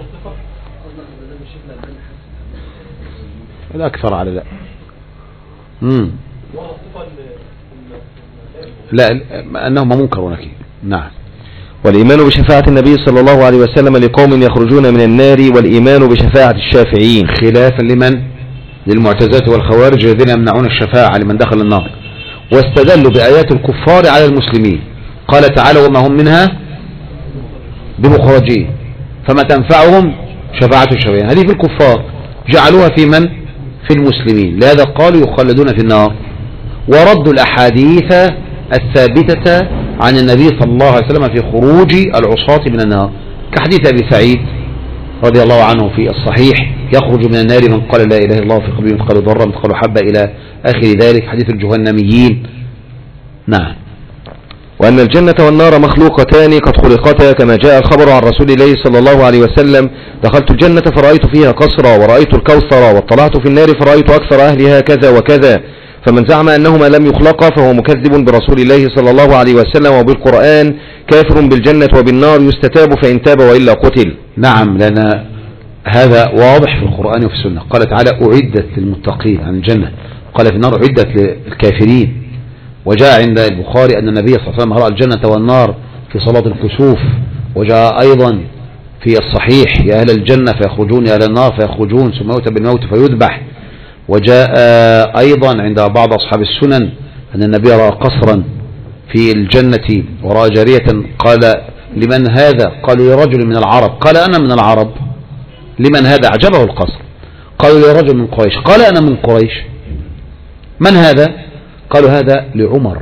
الأكثر على لا. لا أنهما منكر ونكير. نعم. والإيمان بشفاعة النبي صلى الله عليه وسلم لقوم يخرجون من النار، والإيمان بشفاعة الشافعين خلافا لمن؟ للمعتزلة والخوارج الذين يمنعون الشفاعة لمن دخل النار، واستدلوا بآيات الكفار على المسلمين. قال تعالى وما هم منها بمخرجين فما تنفعهم شفاعة الشافعين. هذه في الكفار، جعلوها في من؟ في المسلمين، لهذا قالوا يخلدون في النار. وردوا الأحاديث الثابتة عن النبي صلى الله عليه وسلم في خروج العصاة من النار، كحديث أبي سعيد رضي الله عنه في الصحيح يخرج من النار من قال لا إله إلا الله في قلبه مثقال ذرة مثقال حبة إلى آخر ذلك، حديث الجهنميين. نعم. وأن الجنة والنار مخلوقتان قد خلقتا كما جاء الخبر عن رسول الله صلى الله عليه وسلم: دخلت الجنة فرأيت فيها قصرا ورأيت الكوثر، واطلعت في النار فرأيت أكثر أهلها كذا وكذا. فمن زعم أنهما لم يخلقا فهو مكذب برسول الله صلى الله عليه وسلم وبالقرآن، كافر بالجنة وبالنار، يستتاب فإن تاب وإلا قتل. نعم، لأن هذا واضح في القرآن وفي السنة. قال تعالى: أعدت للمتقين عن الجنة، قال في النار أعدت للكافرين. وجاء عند البخاري أن النبي صلى الله عليه وسلم رأى الجنة والنار في صلاة الكسوف. وجاء أيضا في الصحيح: يا أهل الجنة فيخرجون، يا أهل النار فيخرجون، ثم يؤتى بالموت فيذبح. وجاء أيضا عند بعض أصحاب السنن أن النبي رأى قصرا في الجنة ورأى جارية، قال: لمن هذا؟ قالوا: لرجل من العرب. قال: أنا من العرب. لمن هذا؟ أعجبه القصر. قالوا: لرجل من قريش. قال: أنا من قريش. من هذا؟ قالوا: هذا لعمر.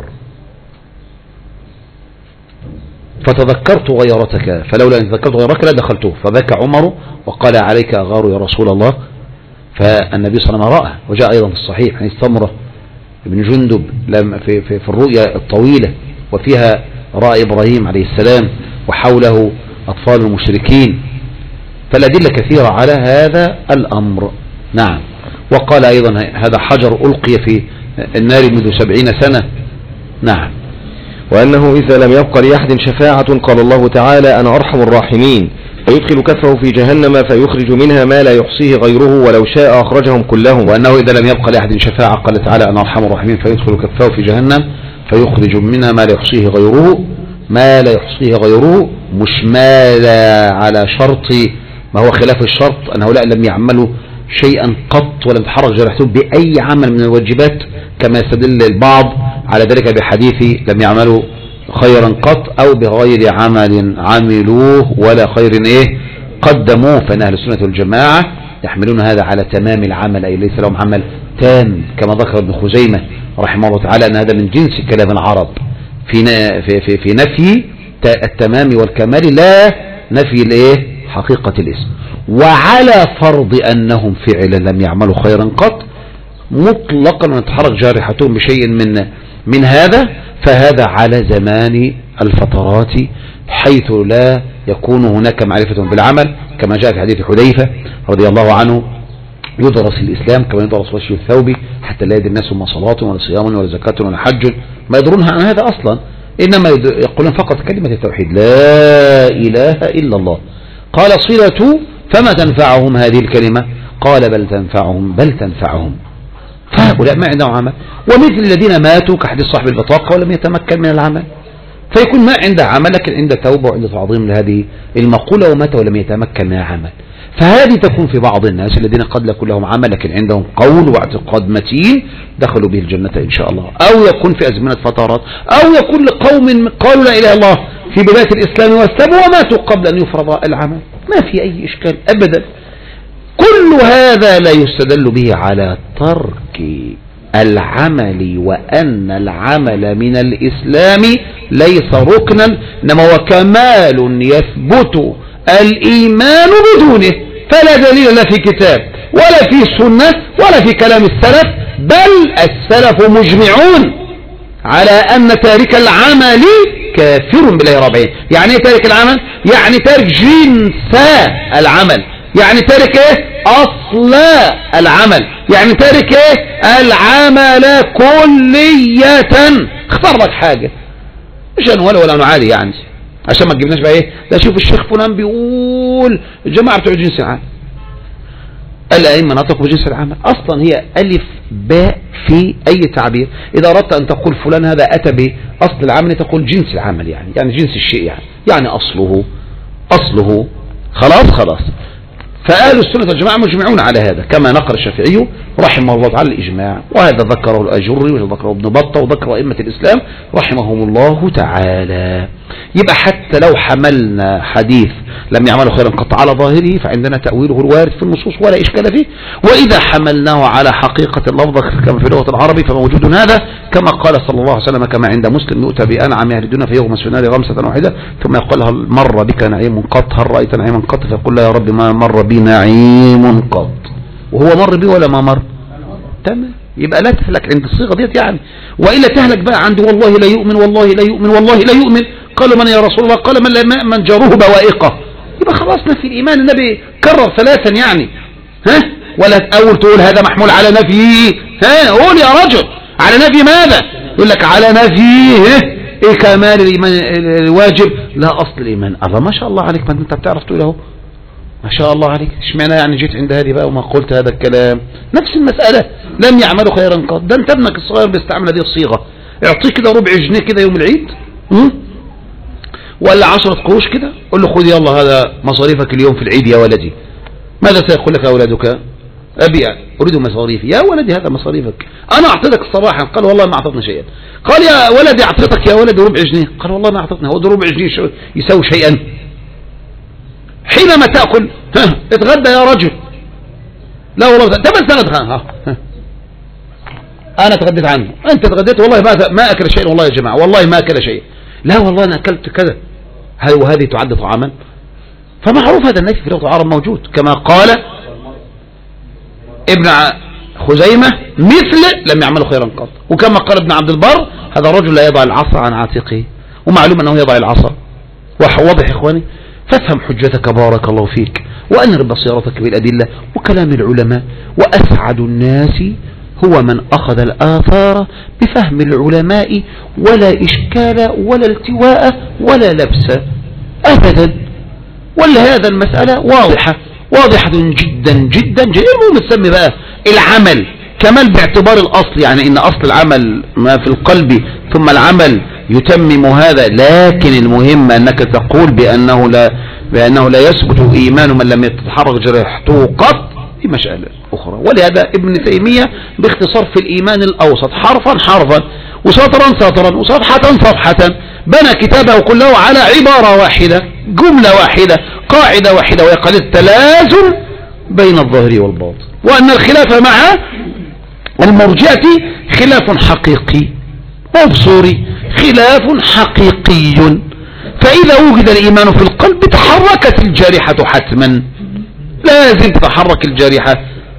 فتذكرت غيرتك، فلولا أن تذكرت غيرك لدخلته. فبكى عمر وقال: عليك أغار يا رسول الله. فالنبي صلى الله عليه وسلم رأى. وجاء أيضا في الصحيح عن سمرة بن جندب في الرؤيا الطويلة، وفيها رأى إبراهيم عليه السلام وحوله أطفال المشركين. فالأدلة كثيرة على هذا الأمر. نعم. وقال أيضا: هذا حجر ألقي في النار منذ 70 سنة. نعم. وأنه إذا لم يبق لأحد شفاعة قال الله تعالى: أنا أرحم الراحمين، فيدخل كفه في جهنم فيخرج منها ما لا يحصيه غيره ولو شاء أخرجهم كلهم. وأنه إذا لم يبق لأحد شفاعة قال تعالى: أنا أرحم الراحمين، فيدخل كفه في جهنم فيخرج منها ما لا يحصيه غيره، ما لا يحصيه غيره، مشمالا على شرط ما هو خلاف الشرط، أن هؤلاء لم يعملوا شيئا قط ولم تحرك جرحتهم بأي عمل من الواجبات، كما يستدل البعض على ذلك بحديث لم يعملوا خيرا قط، أو بغير عمل عملوه ولا خير قدموه. فإن أهل السنة والجماعة يحملون هذا على تمام العمل، أي ليس لهم عمل تام، كما ذكر ابن خزيمة رحمه الله تعالى أن هذا من جنس كلام العرب في نفي التمام والكمال، لا نفي حقيقة الاسم. وعلى فرض أنهم فعلا لم يعملوا خيرا قط مطلقا ونتحرك جارحتهم بشيء من هذا، فهذا على زمان الفترات حيث لا يكون هناك معرفة بالعمل، كما جاء في حديث حذيفة رضي الله عنه: يدرس الإسلام كما يدرس وشي الثوب حتى لا يدري الناس ما صلاة ولا صيام ولا زكاة ولا حج، ما يدرونها عن هذا أصلا، إنما يقولون فقط كلمة التوحيد لا إله إلا الله. قال: صلة فما تنفعهم هذه الكلمة؟ قال: بل تنفعهم. فهؤلاء ما عندهم عمل، ومثل الذين ماتوا كحديث صاحب البطاقة ولم يتمكن من العمل، فيكون ما عنده عمل لكن عنده توبة وعنده تعظيم لهذه المقولة، ومات ولم يتمكن من العمل. فهذه تكون في بعض الناس الذين قد لا يكون لهم عمل لكن عندهم قول واعتقاد متين دخلوا به الجنة إن شاء الله. أو يكون في أزمنة فترات، أو يكون لقوم قالوا لا إله إلا الله في بداية الإسلام واسلموا وماتوا قبل أن يفرض العمل، ما في أي إشكال أبدا. كل هذا لا يستدل به على ترك العمل، وأن العمل من الإسلام ليس ركنا، إنما هو كمال يثبت الإيمان بدونه، فلا دليل لا في كتاب ولا في سنة ولا في كلام السلف، بل السلف مجمعون على أن تارك العمل كافر بالله رب العالمين. يعني ايه تارك العمل؟ يعني تارك جنس العمل، يعني تارك أصل العمل، يعني تارك العمل كلية. اختار لك حاجة مش ولا نعالي يعني، عشان ما تجيبناش بقى ده شوف الشيخ فلان بيقول الجماعة بتوع جنس العمل، الأئمة نطقوا بجنس العمل. أصلا هي ألف باء في أي تعبير. إذا أردت أن تقول فلان هذا أتى بأصل العمل تقول جنس العمل، يعني جنس الشيء، يعني أصله خلاص. فأهل السنة والجماعة مجمعون على هذا كما نقل الشافعي رحمه الله تعالى الإجماع، وهذا ذكره الأجري وذكره ابن بطة وذكره أئمة الإسلام رحمهم الله تعالى. يبقى حتى لو حملنا حديث لم يعملوا خيرا قط على ظاهره فعندنا تأويله الوارد في النصوص ولا إشكال فيه، وإذا حملناه على حقيقة اللفظ كما في لغة العربي فموجود هذا كما قال صلى الله عليه وسلم كما عند مسلم يؤتى بأنعم أهل الدنيا فيغمس في النار غمسة واحدة ثم يقول هل مر بك نعيم قط؟ هل رأيت نعيما قط؟ فيقول لا يا رب ما مر بي نعيم قط، وهو مر بي ولا ما مر؟ تمام. يبقى لا تهلك عند الصيغة ديت يعني، وإلا تهلك بقى عند والله لا يؤمن والله لا يؤمن والله لا يؤمن. قالوا من يا رسول الله؟ قال من جاره بوائقه. يبقى خلاص نفي الإيمان النبي كرر ثلاثا يعني، ها؟ ولا أول تقول هذا محمول على نفيه، ها قول يا رجل على نفي ماذا؟ يقول لك على نفيه ايه كمال الإيمان الواجب لا أصل الإيمان. الله ما شاء الله عليك، ما انت بتعرف تقول اهو ما شاء الله عليك. اشمعنى يعني جيت عند هذه بقى وما قلت هذا الكلام؟ نفس المسألة لم يعملوا خيرا قط. ده انت ابنك الصغير بيستعمل هذه الصيغة، اعطيه كده ربع جنيه كده يوم العيد ولا 10 قروش كده، قل له خذ يلا هذا مصاريفك اليوم في العيد يا ولدي. ماذا سيقول لك أولادك؟ أبي أريد مصاريفي. يا ولدي هذا مصاريفك، أنا أعطيتك صباحا. قال والله ما أعطتني شيئا. قال يا ولدي أعطيتك يا ولدي ربع جنيه. قال والله ما أعطتني. هو ده ربع جنيه يساوي شيئا؟ حينما تأكل اتغدى يا رجل. لا والله تبس أنا تغديت عنه، أنت تغديت والله ما أكل شيء والله يا جماعة والله ما أكل شيء. لا والله أنا أكلت كذا. هل وهذه تعد طعاما؟ فمعروف هذا النفي في لغة العرب موجود كما قال ابن خزيمة مثل لم يعملوا خيرا قط، وكما قال ابن عبد البر هذا الرجل لا يضع العصا عن عاتقه، ومعلوم أنه يضع العصا. واضح إخواني؟ فافهم حجتك بارك الله فيك، وأنر بصيرتك بالأدلة وكلام العلماء. وأسعد الناس هو من أخذ الآثار بفهم العلماء ولا إشكال ولا التواء ولا لبس أبدا. ولا هذا المسألة واضحة جدا جدا جدا. المهم تسمي بقى العمل كمال باعتبار الأصل، يعني إن أصل العمل ما في القلب ثم العمل يتمم هذا، لكن المهم أنك تقول بأنه لا يثبت إيمان من لم يتحرك جريحته قط، في مسألة أخرى. ولهذا ابن تيمية باختصار في الإيمان الأوسط حرفا حرفا وسطرا سطرا وصفحة صفحة بنى كتابه كله على عبارة واحدة جملة واحدة قاعدة واحدة، وهي قاعدة التلازم بين الظاهر والباطن، وأن الخلاف مع المرجئة خلاف حقيقي مبصوري خلاف حقيقي. فإذا وجد الإيمان في القلب تحركت الجارحة حتما، لازم تتحرك الجارحة.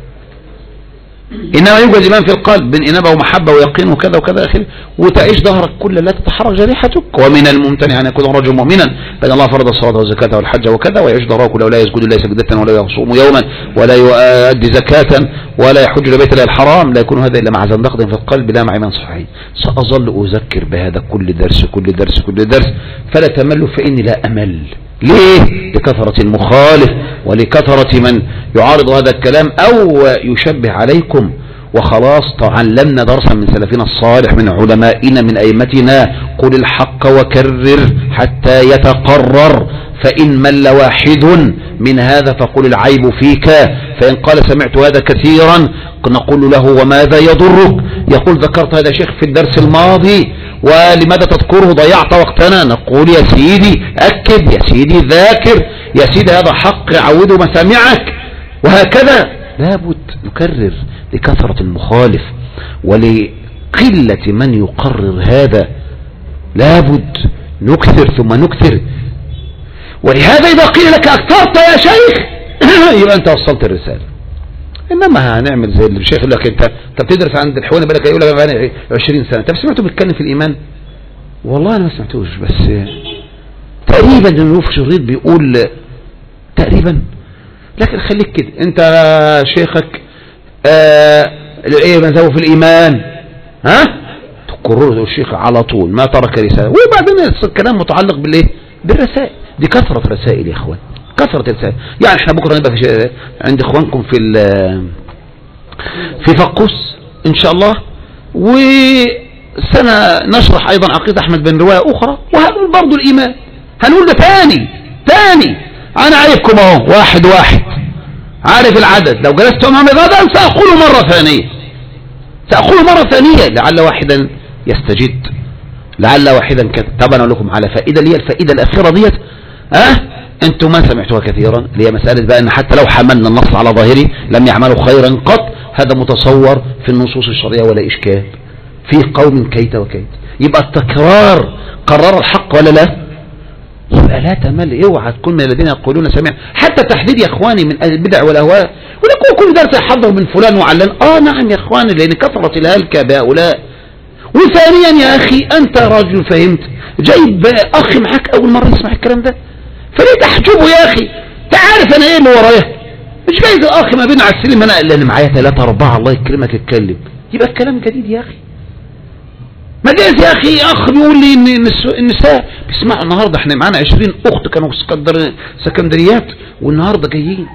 إنما يوجد إيمان في القلب من إنابة ومحبة ويقين وكذا وكذا أخير، وتعيش ظهرك كل لا تتحرك جارحتك. ومن الممتنع أن يكون رجل مؤمنا بأن الله فرض الصلاة والزكاة والحج وكذا، ويعيش ظهره كله لا يسجد إلا سجدة ولا يصوم يوما ولا يؤدي زكاة ولا يحج لبيت الله الحرام، لا يكون هذا إلا مع زندقة في القلب لا مع إيمان صحيح. سأظل أذكر بهذا كل درس فلا تمل، فإني لا أمل. ليه؟ لكثرة المخالف ولكثرة من يعارض هذا الكلام أو يشبه عليكم. وخلاص علمنا درسا من سلفنا الصالح من علمائنا من أئمتنا: قل الحق وكرر حتى يتقرر، فإن مل واحد من هذا فقل العيب فيك. فإن قال سمعت هذا كثيرا نقول له وماذا يضرك؟ يقول ذكرت هذا شيخ في الدرس الماضي ولماذا تذكره؟ ضيعت وقتنا. نقول يا سيدي أكد، يا سيدي ذاكر، يا سيدي هذا حق عوده مسامعك، وهكذا لابد نكرر لكثرة المخالف ولقلة من يقرر هذا، لابد نكثر ثم نكثر. ولهذا إذا قيل لك أكثرت يا شيخ يبقى أنت وصلت الرسالة. إنما هنعمل زي الشيخ يقول لك أنت بتدرس عند الحواني بقى يقول لك أنا 20 سنة. طب سمعته بيتكلم في الإيمان؟ والله أنا ما سمعتوش، بس تقريبا إنه في شريط بيقول تقريبا. لكن خليك كده أنت شيخك ايه مذهبه في الإيمان، ها تقرره الشيخ على طول ما ترك رسالة. وبعدين الكلام متعلق بالايه؟ بالرسائل. دي كثرة رسائل يا اخوان، كثرة رسائل. يعني احنا بكره نبقى في عند اخوانكم في فقوس ان شاء الله، وسنة نشرح ايضا عقيدة احمد بن رواية اخرى، وهنقول برضو الايمان، هنقول ده تاني انا عارفكم اهو واحد عارف العدد، لو جلست أمامي غدا سأقول مرة ثانية لعل واحدا يستجد، لعل واحدا كذا. طبعا أقول لكم على فائدة، اللي هي الفائدة الأخيرة ديت أنتم ما سمعتوها كثيرا، اللي هي مسألة بقى أن حتى لو حملنا النص على ظاهره لم يعملوا خيرا قط، هذا متصور في النصوص الشرعية ولا إشكال. في قوم كيت وكيت، يبقى التكرار قرر الحق ولا لا؟ يبقى لا تمل. اوعى تكون من الذين يقولون سمع. حتى تحديد يا اخواني من البدع والاهواء، ولكن كل درس يحضر من فلان وعلان. نعم يا اخواني، لان كثرة الهلكة بهؤلاء. وثانيا يا اخي انت رجل فهمت، جايب اخي معاك اول مرة يسمع الكلام ده، فليه تحجبه يا اخي؟ تعرف انا ايه اللي ورايا؟ مش جايز الاخ ما بين على السلم انا اللي معايا 3 4 الله يكرمك اتكلم، يبقى الكلام جديد يا اخي. ما جايز يا اخي اخ بيقول لي ان النساء بيسمعوا النهارده، احنا معانا 20 اخت كانوا سكندريات والنهارده جايين.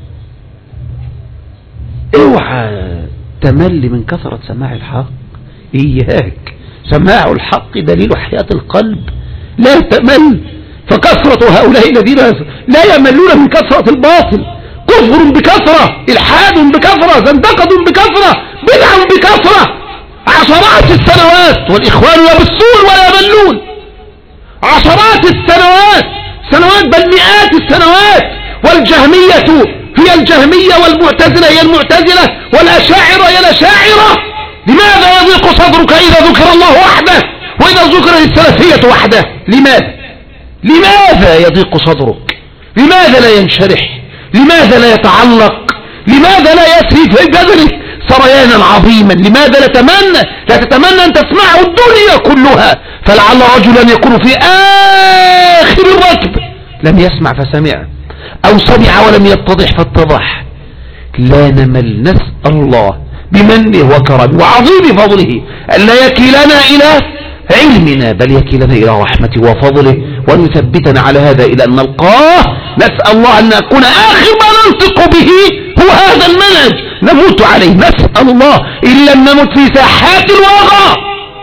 اوعى تمل من كثرة سماع الحق، اياك، سماع الحق دليل حياة القلب، لا تمل. فكثرة هؤلاء الذين لا يملون من كثرة الباطل، كفر بكثرة، الحاد بكثرة، زندقة بكثرة، بدع بكثرة، عشرات السنوات والإخوان يبصون ولا يملون، عشرات السنوات، سنوات بل مئات السنوات. والجهمية هي الجهمية، والمعتزلة هي المعتزلة، والأشاعرة هي الأشاعرة. لماذا يضيق صدرك إذا ذكر الله وحده وإذا ذكر السلفية وحده؟ لماذا يضيق صدرك؟ لماذا لا ينشرح؟ لماذا لا يتعلق؟ لماذا لا يسري في بدنه سريانا عظيما؟ لماذا لا تتمنى أن تسمعه الدنيا كلها؟ فلعل رجلا يكون في آخر الركب لم يسمع فسمع، أو سمع ولم يتضح فاتضح. لا نمل، نسأل الله بمنه وكرمه وعظيم فضله ألا يكلنا إلى علمنا، بل يكلنا إلى رحمته وفضله، وأن يثبتنا على هذا إلى أن نلقاه. نسأل الله أن نكون آخر ما ننطق به هو هذا المنهج نموت عليه. نسأل الله إن لم نمت في ساحات الوغى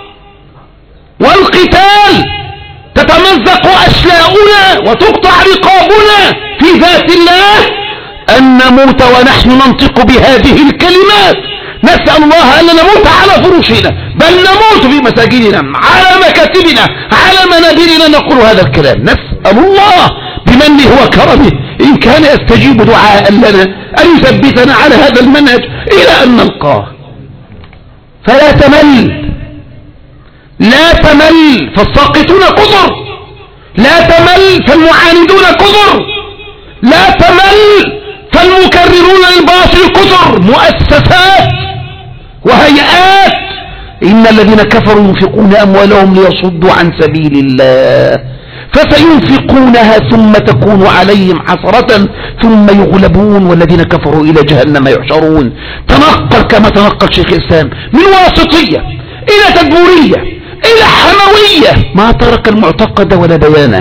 والقتال تتمزق أشلاؤنا وتقطع رقابنا في ذات الله، أن نموت ونحن ننطق بهذه الكلمات. نسأل الله أن نموت على فروشنا، بل نموت في مساجدنا، على مكاتبنا، على منابرنا نقول هذا الكلام. نسأل الله بمنه وكرمه إن كان يستجيب دعاء لنا أن يثبتنا على هذا المنهج إلى أن نلقاه. فلا تمل، لا تمل، فالساقطون كثر، لا تمل، فالمعاندون كثر، لا تمل، فالمكررون للباطل كثر، مؤسسات وهيئات. إن الذين كفروا ينفقون أموالهم ليصدوا عن سبيل الله فسينفقونها ثم تكون عليهم حسرة ثم يغلبون والذين كفروا إلى جهنم يحشرون. تنقل كما تنقل شيخ الإسلام من واسطية إلى تدبورية إلى حموية، ما ترك المعتقد ولا بيانه.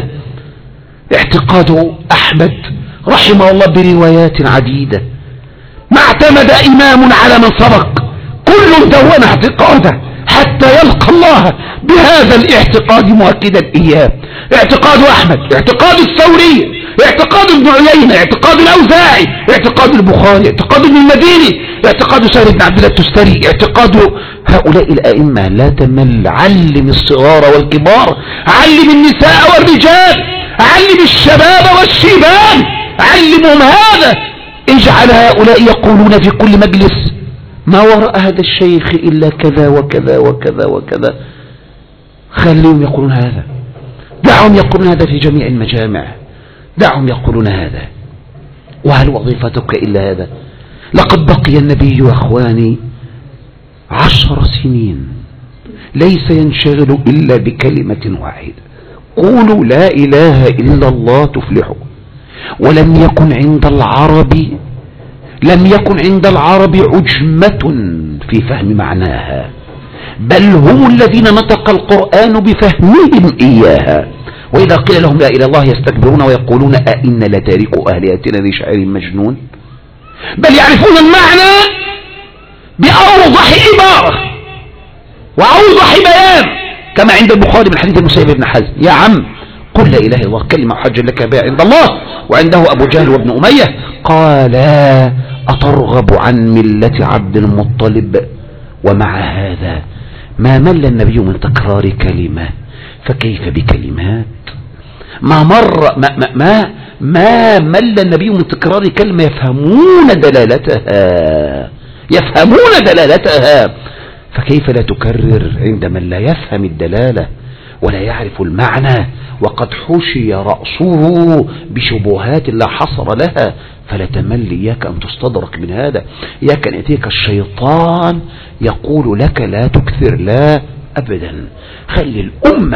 اعتقاد أحمد رحمه الله بروايات عديدة، ما اعتمد إمام على من سبق، كل دون اعتقاده حتى يلقى الله بهذا الاعتقاد مؤكدا إياه. اعتقاد أحمد، اعتقاد الثوري، اعتقاد ابن عيينة، اعتقاد الأوزاعي، اعتقاد البخاري، اعتقاد ابن المديني، اعتقاد سهل بن عبد الله التستري، اعتقاد هؤلاء الأئمة. لا تمل، علم الصغار والكبار، علم النساء والرجال، علم الشباب والشيبان، علمهم هذا. اجعل هؤلاء يقولون في كل مجلس ما وراء هذا الشيخ إلا كذا وكذا وكذا وكذا. خليهم يقولون هذا، دعهم يقولون هذا في جميع المجامع، دعهم يقولون هذا. وهل وظيفتك إلا هذا؟ لقد بقي النبي يا أخواني 10 سنين ليس ينشغل إلا بكلمة واحدة: قولوا لا إله إلا الله تفلحوا. ولم يكن عند العرب عجمة في فهم معناها، بل هم الذين نطق القرآن بفهمهم إياها. وإذا قيل لهم لا إله إلا الله يستكبرون ويقولون أئنا لتاركوا آلهتنا لشاعر مجنون. بل يعرفون المعنى بأوضح عبارة وأوضح بيان، كما عند البخاري من حديث المسيب بن حزم: يا عم قل لا إله إلا الله كلمة حج لك بها عند الله. وعنده أبو جهل وابن أمية قال أترغب عن ملة عبد المطلب؟ ومع هذا ما مل النبي من تكرار كلمة، فكيف بكلمات؟ ما مل النبي من تكرار كلمة يفهمون دلالتها، فكيف لا تكرر عند من لا يفهم الدلالة ولا يعرف المعنى، وقد حشي رأسه بشبهات لا حصر لها؟ فلا تمل، إياك أن تستدرك من هذا، إياك أن يأتيك الشيطان يقول لك لا تكثر، لا أبدا، خلي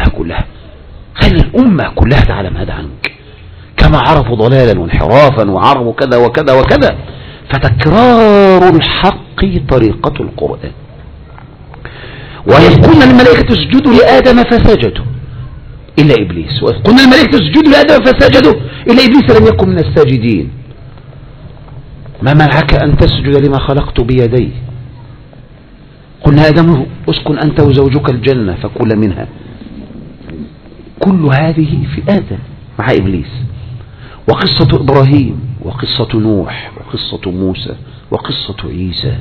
الأمة كلها تعلم هذا عنك، كما عرفوا ضلالا وانحرافا وعرفوا كذا وكذا وكذا. فتكرار الحق طريقة القرآن. وإذ قلنا الملائكة اسجدوا لآدم فسجدوا إلا إبليس، وإذ قلنا الملائكة اسجدوا لآدم فسجدوا إلا إبليس لم يكن من الساجدين. ما منعك أن تسجد لما خلقت بيدي؟ قلنا آدم اسكن أنت وزوجك الجنة فكل منها. كل هذه في آدم مع إبليس. وقصة إبراهيم وقصة نوح وقصة موسى وقصة عيسى.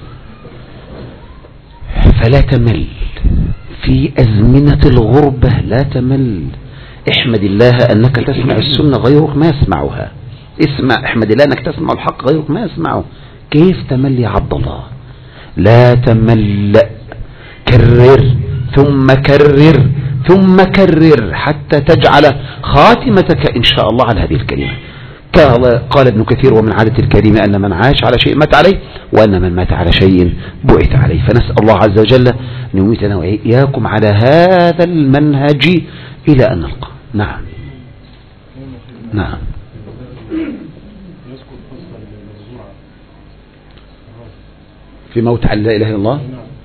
فلا تمل في أزمنة الغربة، لا تمل. احمد الله أنك تسمع السنة غيرك ما يسمعها. احمد الله أنك تسمع الحق غيرك ما يسمعه. كيف تمل يا عبد الله؟ لا تمل، كرر ثم كرر ثم كرر حتى تجعل خاتمتك إن شاء الله على هذه الكلمة. قال ابن كثير: ومن عادة الكريم أن من عاش على شيء مات عليه، وأن من مات على شيء بعث عليه. فنسأل الله عز وجل أن يميتنا وإياكم على هذا المنهج إلى أن نلقى. نعم نعم. في موت على لا إله إلا الله.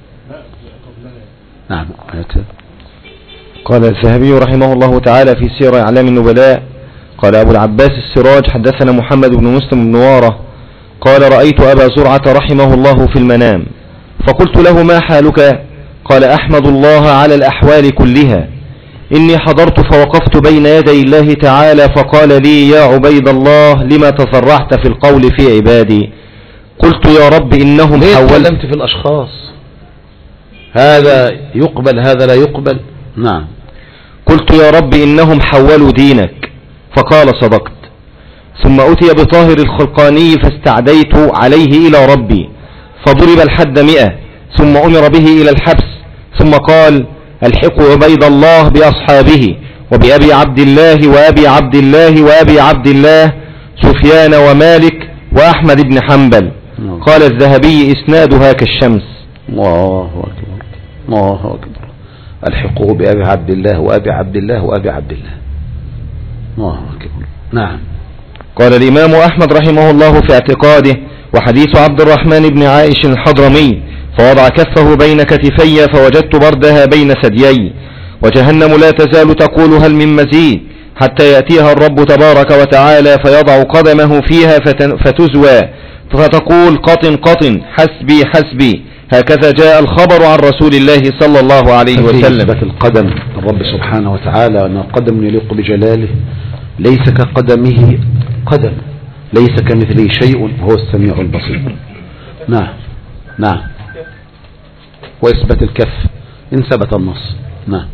نعم. قال الذهبي رحمه الله تعالى في سير أعلام النبلاء: قال أبو العباس السراج: حدثنا محمد بن مسلم بن وارة قال: رأيت أبا زرعة رحمه الله في المنام، فقلت له: ما حالك؟ قال: أحمد الله على الأحوال كلها، إني حضرت فوقفت بين يدي الله تعالى فقال لي: يا عبيد الله، لما تسرعت في القول في عبادي؟ قلت: يا رب إنهم حولت في الأشخاص، هذا يقبل هذا لا يقبل. نعم. قلت: يا رب إنهم حولوا دينك. فقال: صدقت. ثم أتي بطاهر الخلقاني فاستعديت عليه إلى ربي، فضرب الحد 100، ثم أمر به إلى الحبس، ثم قال: الحقوا عبيد الله بأصحابه، وبأبي عبد الله وأبي عبد الله وأبي عبد الله، سفيان ومالك وأحمد بن حنبل. قال الذهبي: إسنادها كالشمس. الله أكبر الله أكبر. الحقوه بأبي عبد الله وأبي عبد الله وأبي عبد الله. الله أكبر. نعم. قال الإمام أحمد رحمه الله في اعتقاده: وحديث عبد الرحمن بن عائش الحضرمي: فوضع كفه بين كتفي فوجدت بردها بين ثديي، وجهنم لا تزال تقول هل من مزيد، حتى يأتيها الرب تبارك وتعالى فيضع قدمه فيها فتزوى، فتقول: قطن قطن، حسبي حسبي. هكذا جاء الخبر عن رسول الله صلى الله عليه وسلم. إثبات القدم الرب سبحانه وتعالى أن القدم يليق بجلاله، ليس كقدمه قدم، ليس كمثله شيء، وهو السميع البصير. نعم نعم. وإثبات الكف إن ثبت النص. نعم.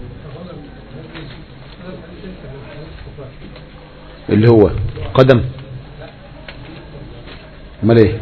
اللي هو قدم، امال ايه؟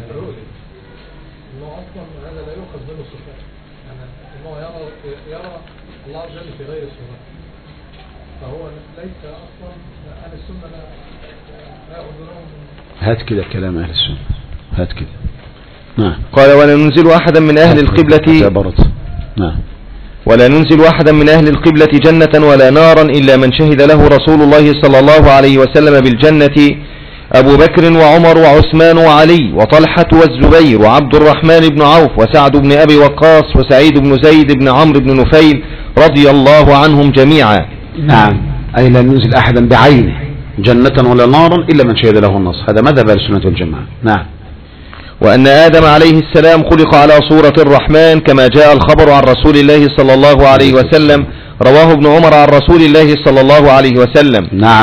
الله عز وجل في غير الصفات، فهو ليس اصلا اهل السنه لا ياخذونهم. هات كده كلام اهل السنه، هات كده. نعم. قال: ولا ننزل احدا من اهل القبلة. نعم. ولا ننزل احدا من اهل القبلة جنة ولا نارا الا من شهد له رسول الله صلى الله عليه وسلم بالجنة: أبو بكر وعمر وعثمان وعلي وطلحة والزبير وعبد الرحمن بن عوف وسعد بن أبي وقاص وسعيد بن زيد بن عمرو بن نفيل رضي الله عنهم جميعا. نعم. أي لا ننزل أحدا بعينه جنة ولا نارا إلا من شهد له النص. هذا مذهب أهل السنة والجماعة. نعم. وأن آدم عليه السلام خلق على صورة الرحمن كما جاء الخبر عن رسول الله صلى الله عليه وسلم، رواه ابن عمر عن رسول الله صلى الله عليه وسلم. نعم.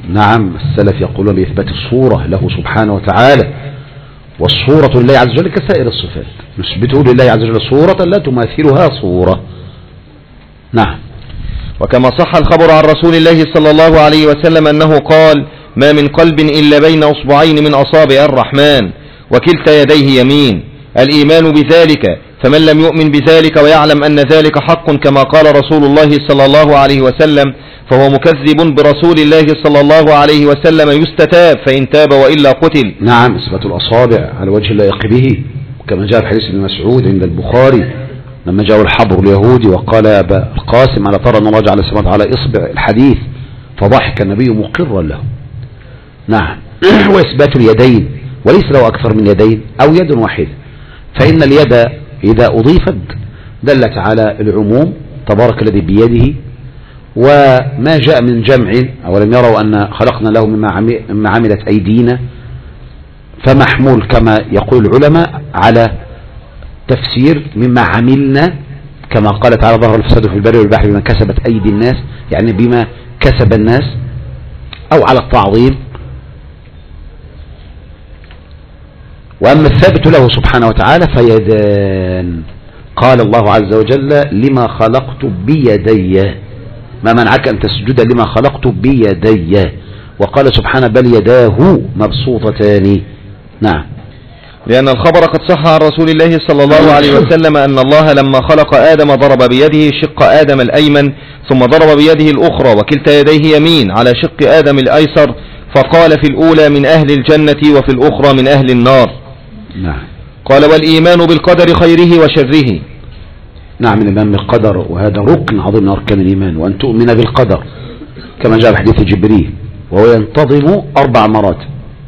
نعم السلف يقولون بإثبات الصورة له سبحانه وتعالى، والصورة لله عز وجل كسائر الصفات، نثبته لله عز وجل صورة لا تماثلها صورة. نعم. وكما صح الخبر عن رسول الله صلى الله عليه وسلم أنه قال: ما من قلب إلا بين أصبعين من أصابع الرحمن وكلتا يديه يمين. الإيمان بذلك، فمن لم يؤمن بذلك ويعلم أن ذلك حق كما قال رسول الله صلى الله عليه وسلم فهو مكذب برسول الله صلى الله عليه وسلم، يستتاب فإن تاب وإلا قتل. نعم، إثبات الأصابع على وجه اللائق به، كما جاء في حديث ابن مسعود عند البخاري لما جاء الحبر اليهودي وقال يا أبا القاسم ألا ترى أن الله جعل السماوات على إصبع الحديث، فضحك النبي مقرا له. نعم. وإثبات اليدين، وليس له أكثر من يدين أو يد واحدة، فإن اليد إذا أضيفت دلت على العموم، تبارك الذي بيده، وما جاء من جمع أولم يروا أن خلقنا له مما عملت أيدينا، فمحمول كما يقول العلماء على تفسير مما عملنا، كما قال تعالى ظهر الفساد في البر والبحر بما كسبت أيدي الناس، يعني بما كسب الناس، أو على التعظيم. وأما الثابت له سبحانه وتعالى فيدان، قال الله عز وجل لما خلقت بيدي، ما منعك أن تسجد لما خلقت بيدي، وقال سبحانه بل يداه مبسوطتان. نعم. لأن الخبر قد صح عن رسول الله صلى الله عليه وسلم أن الله لما خلق آدم ضرب بيده شق آدم الأيمن ثم ضرب بيده الأخرى وكلتا يديه يمين على شق آدم الأيسر، فقال في الأولى من أهل الجنة وفي الأخرى من أهل النار. نعم. قال والإيمان بالقدر خيره وشره. نعم، الإيمان بالقدر، وهذا ركن عظيم من أركان الإيمان، وأن تؤمن بالقدر كما جاء في حديث جبريل، وهو ينتظم 4 مراتب: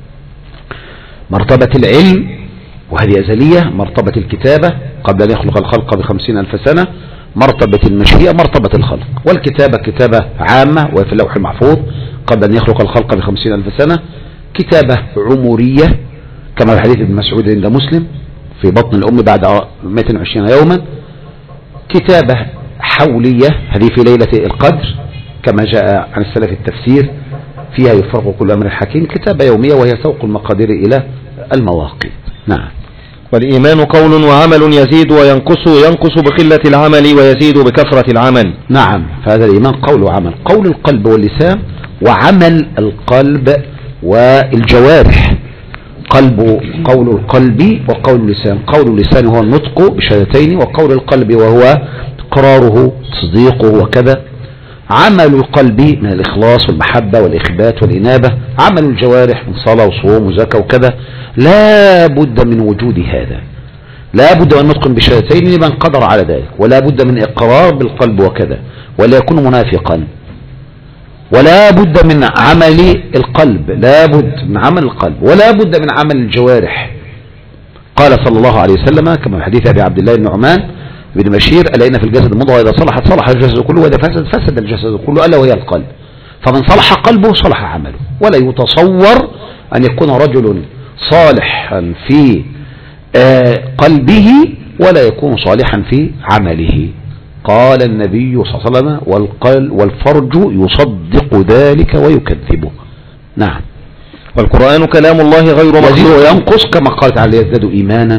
مرتبة العلم وهذه أزلية، مرتبة الكتابة قبل أن يخلق الخلق ب50,000 سنة، مرتبة المشيئة، مرتبة الخلق. والكتابة كتابة عامة وهي في اللوح المحفوظ قبل أن يخلق الخلق ب50,000 سنة، كتابة عمرية كما في حديث ابن مسعود عند مسلم في بطن الأم بعد 120 يوما، كتابة حولية هذه في ليلة القدر كما جاء عن السلف التفسير فيها يفرق كل أمر حكيم، كتابة يومية وهي سوق المقادير إلى المواقيت. نعم. والإيمان قول وعمل يزيد وينقص، ينقص بقلة العمل ويزيد بكثرة العمل. نعم، فهذا الإيمان قول وعمل، قول القلب واللسان، وعمل القلب والجوارح. قول القلب وقول اللسان، قول اللسان هو النطق بشهادتين، وقول القلب وهو إقراره تصديقه وكذا. عمل القلب من الإخلاص والمحبة والإخبات والإنابة، عمل الجوارح من صلاة وصوم وزكاة وكذا. لا بد من وجود هذا، لا بد من نطق بشهادتين لمن قدر على ذلك، ولا بد من إقرار بالقلب وكذا، ولا يكون منافقا، ولا بد من عمل القلب، لا بد من عمل القلب، ولا بد من عمل الجوارح. قال صلى الله عليه وسلم كما في حديث أبي عبد الله النعمان بن بشير ألا إن في الجسد مضغة إذا صلحت صلح الجسد كله وإذا فسد فسد الجسد كله ألا وهي القلب، فمن صلح قلبه صلح عمله. ولا يتصور أن يكون رجل صالحا في قلبه ولا يكون صالحا في عمله. قال النبي صلى الله عليه وسلم والفرج يصدق ذلك ويكذبه. نعم. والقرآن كلام الله غير يزيد وينقص كما قال تعالى يزدادوا إيمانا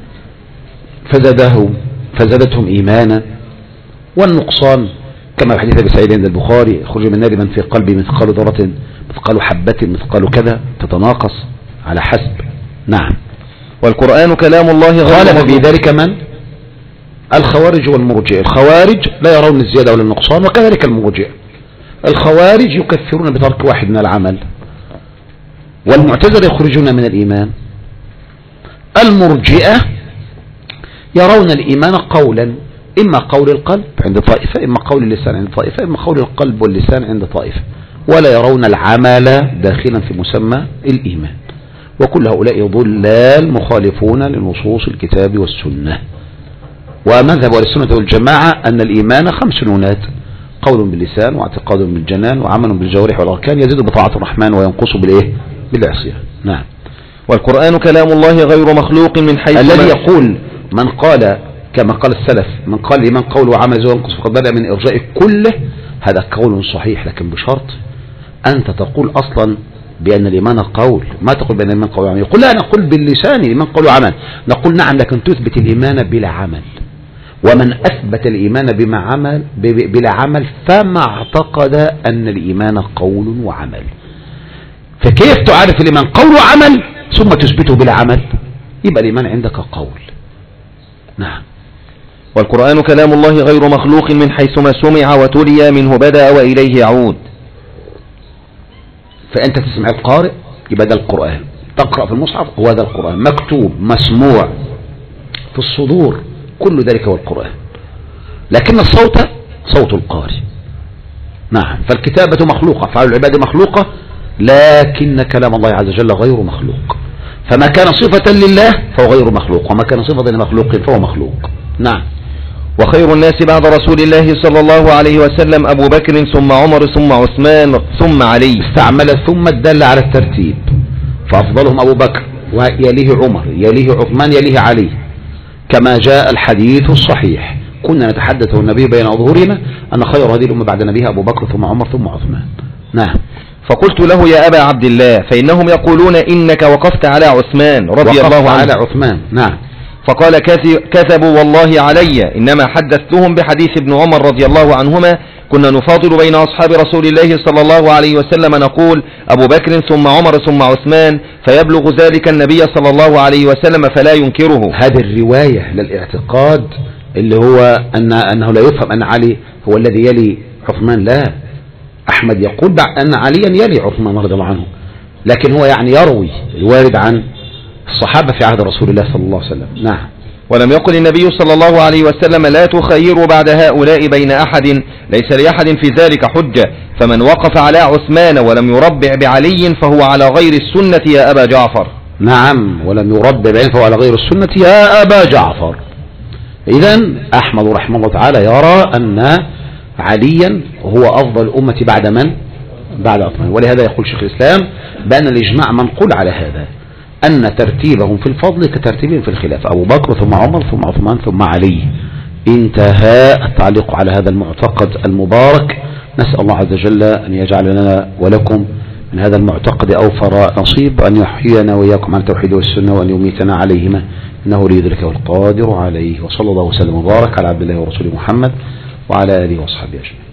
فزادتهم إيمانا. والنقصان كما في حديث أبي سعيد عند البخاري يخرج من النار من في قلبي مثقال ذرة مثقال حبة مثقال كذا، تتناقص على حسب. نعم. والقرآن كلام الله غير خالف في ذلك من؟ الخوارج والمرجئة. الخوارج لا يرون الزيادة ولا النقصان، وكذلك المرجئة. الخوارج يكفرون بترك واحد من العمل، والمعتزلة يخرجون من الإيمان. المرجئة يرون الإيمان قولا، إما قول القلب عند طائفة، إما قول اللسان عند طائفة، إما قول القلب واللسان عند طائفة، ولا يرون العمل داخلا في مسمى الإيمان. وكل هؤلاء ضلال مخالفون لنصوص الكتاب والسنة. ومذهب أهل السنة والجماعة أن الإيمان 5 نونات: قول باللسان واعتقاد بالجنان وعمل بالجوارح والأركان، يزيد بطاعة الرحمن وينقص بالعصيان. نعم. والقرآن كلام الله غير مخلوق من حيث الذي يقول من قال كما قال السلف من قال الإيمان قول وعمل يزيد وينقص فقد بدأ من إرجاء كله، هذا قول صحيح، لكن بشرط أنت تقول أصلا بأن الإيمان قول، ما تقول بأن الإيمان قول وعمل. يقول لا، نقول باللسان الإيمان قول وعمل. نقول نعم، لكن تثبت الإيمان بلا عمل، ومن أثبت الإيمان بلا عمل فما اعتقد أن الإيمان قول وعمل. فكيف تعرف الإيمان قول وعمل ثم تثبته بلا عمل؟ يبقى الإيمان عندك قول. نعم. والقرآن كلام الله غير مخلوق من حيثما سمع وتلي منه بدأ وإليه يعود. فأنت تسمع القارئ يبقى ده القرآن، تقرأ في المصحف هو ده القرآن، مكتوب مسموع في الصدور كل ذلك هو القرآن، لكن الصوت صوت القارئ. نعم. فالكتابة مخلوقة، أفعال العباد مخلوقة، لكن كلام الله عز وجل غير مخلوق. فما كان صفة لله فهو غير مخلوق، وما كان صفة لمخلوق فهو مخلوق. نعم. وخير الناس بعد رسول الله صلى الله عليه وسلم أبو بكر ثم عمر ثم عثمان ثم علي. استعمل ثم الدل على الترتيب، فأفضلهم أبو بكر ويليه عمر يليه عثمان يليه علي، كما جاء الحديث الصحيح. كنا نتحدث النبي بين أظهرنا أن خير هذه الأمة بعد نبيها أبو بكر ثم عمر ثم عثمان. نعم. فقلت له يا أبا عبد الله فإنهم يقولون إنك وقفت على عثمان رضي الله عنه. على عثمان. نعم. فقال كذبوا والله علي، إنما حدثتهم بحديث ابن عمر رضي الله عنهما، كنا نفاضل بين أصحاب رسول الله صلى الله عليه وسلم نقول أبو بكر ثم عمر ثم عثمان، فيبلغ ذلك النبي صلى الله عليه وسلم فلا ينكره. هذه الرواية للاعتقاد اللي هو أنه لا يفهم أن علي هو الذي يلي عثمان، لا، أحمد يقول أن عليا يلي عثمان رضي الله عنه، لكن هو يعني يروي الوارد عن الصحابة في عهد رسول الله صلى الله عليه وسلم. نعم. ولم يقل النبي صلى الله عليه وسلم لا تخيروا بعد هؤلاء بين أحد، ليس لأحد في ذلك حجة، فمن وقف على عثمان ولم يربع بعلي فهو على غير السنة يا أبا جعفر. نعم. ولم يربع بعلي فهو على غير السنة يا أبا جعفر. إذن أحمد رحمه الله تعالى يرى أن عليا هو أفضل الأمة بعد من؟ بعد عثمان. ولهذا يقول شيخ الإسلام بأن الإجماع منقول على هذا، أن ترتيبهم في الفضل كترتيبهم في الخلافة، أبو بكر ثم عمر ثم عثمان ثم علي. انتهى التعليق على هذا المعتقد المبارك. نسأل الله عز وجل أن يجعل لنا ولكم من هذا المعتقد أوفر نصيب، أن يحيينا وإياكم على التوحيد والسنة، وأن يميتنا عليهما، إنه ولي ذلك والقادر عليه. وصلى الله وسلم وبارك على عبد الله ورسوله محمد وعلى آله وصحبه أجمعين.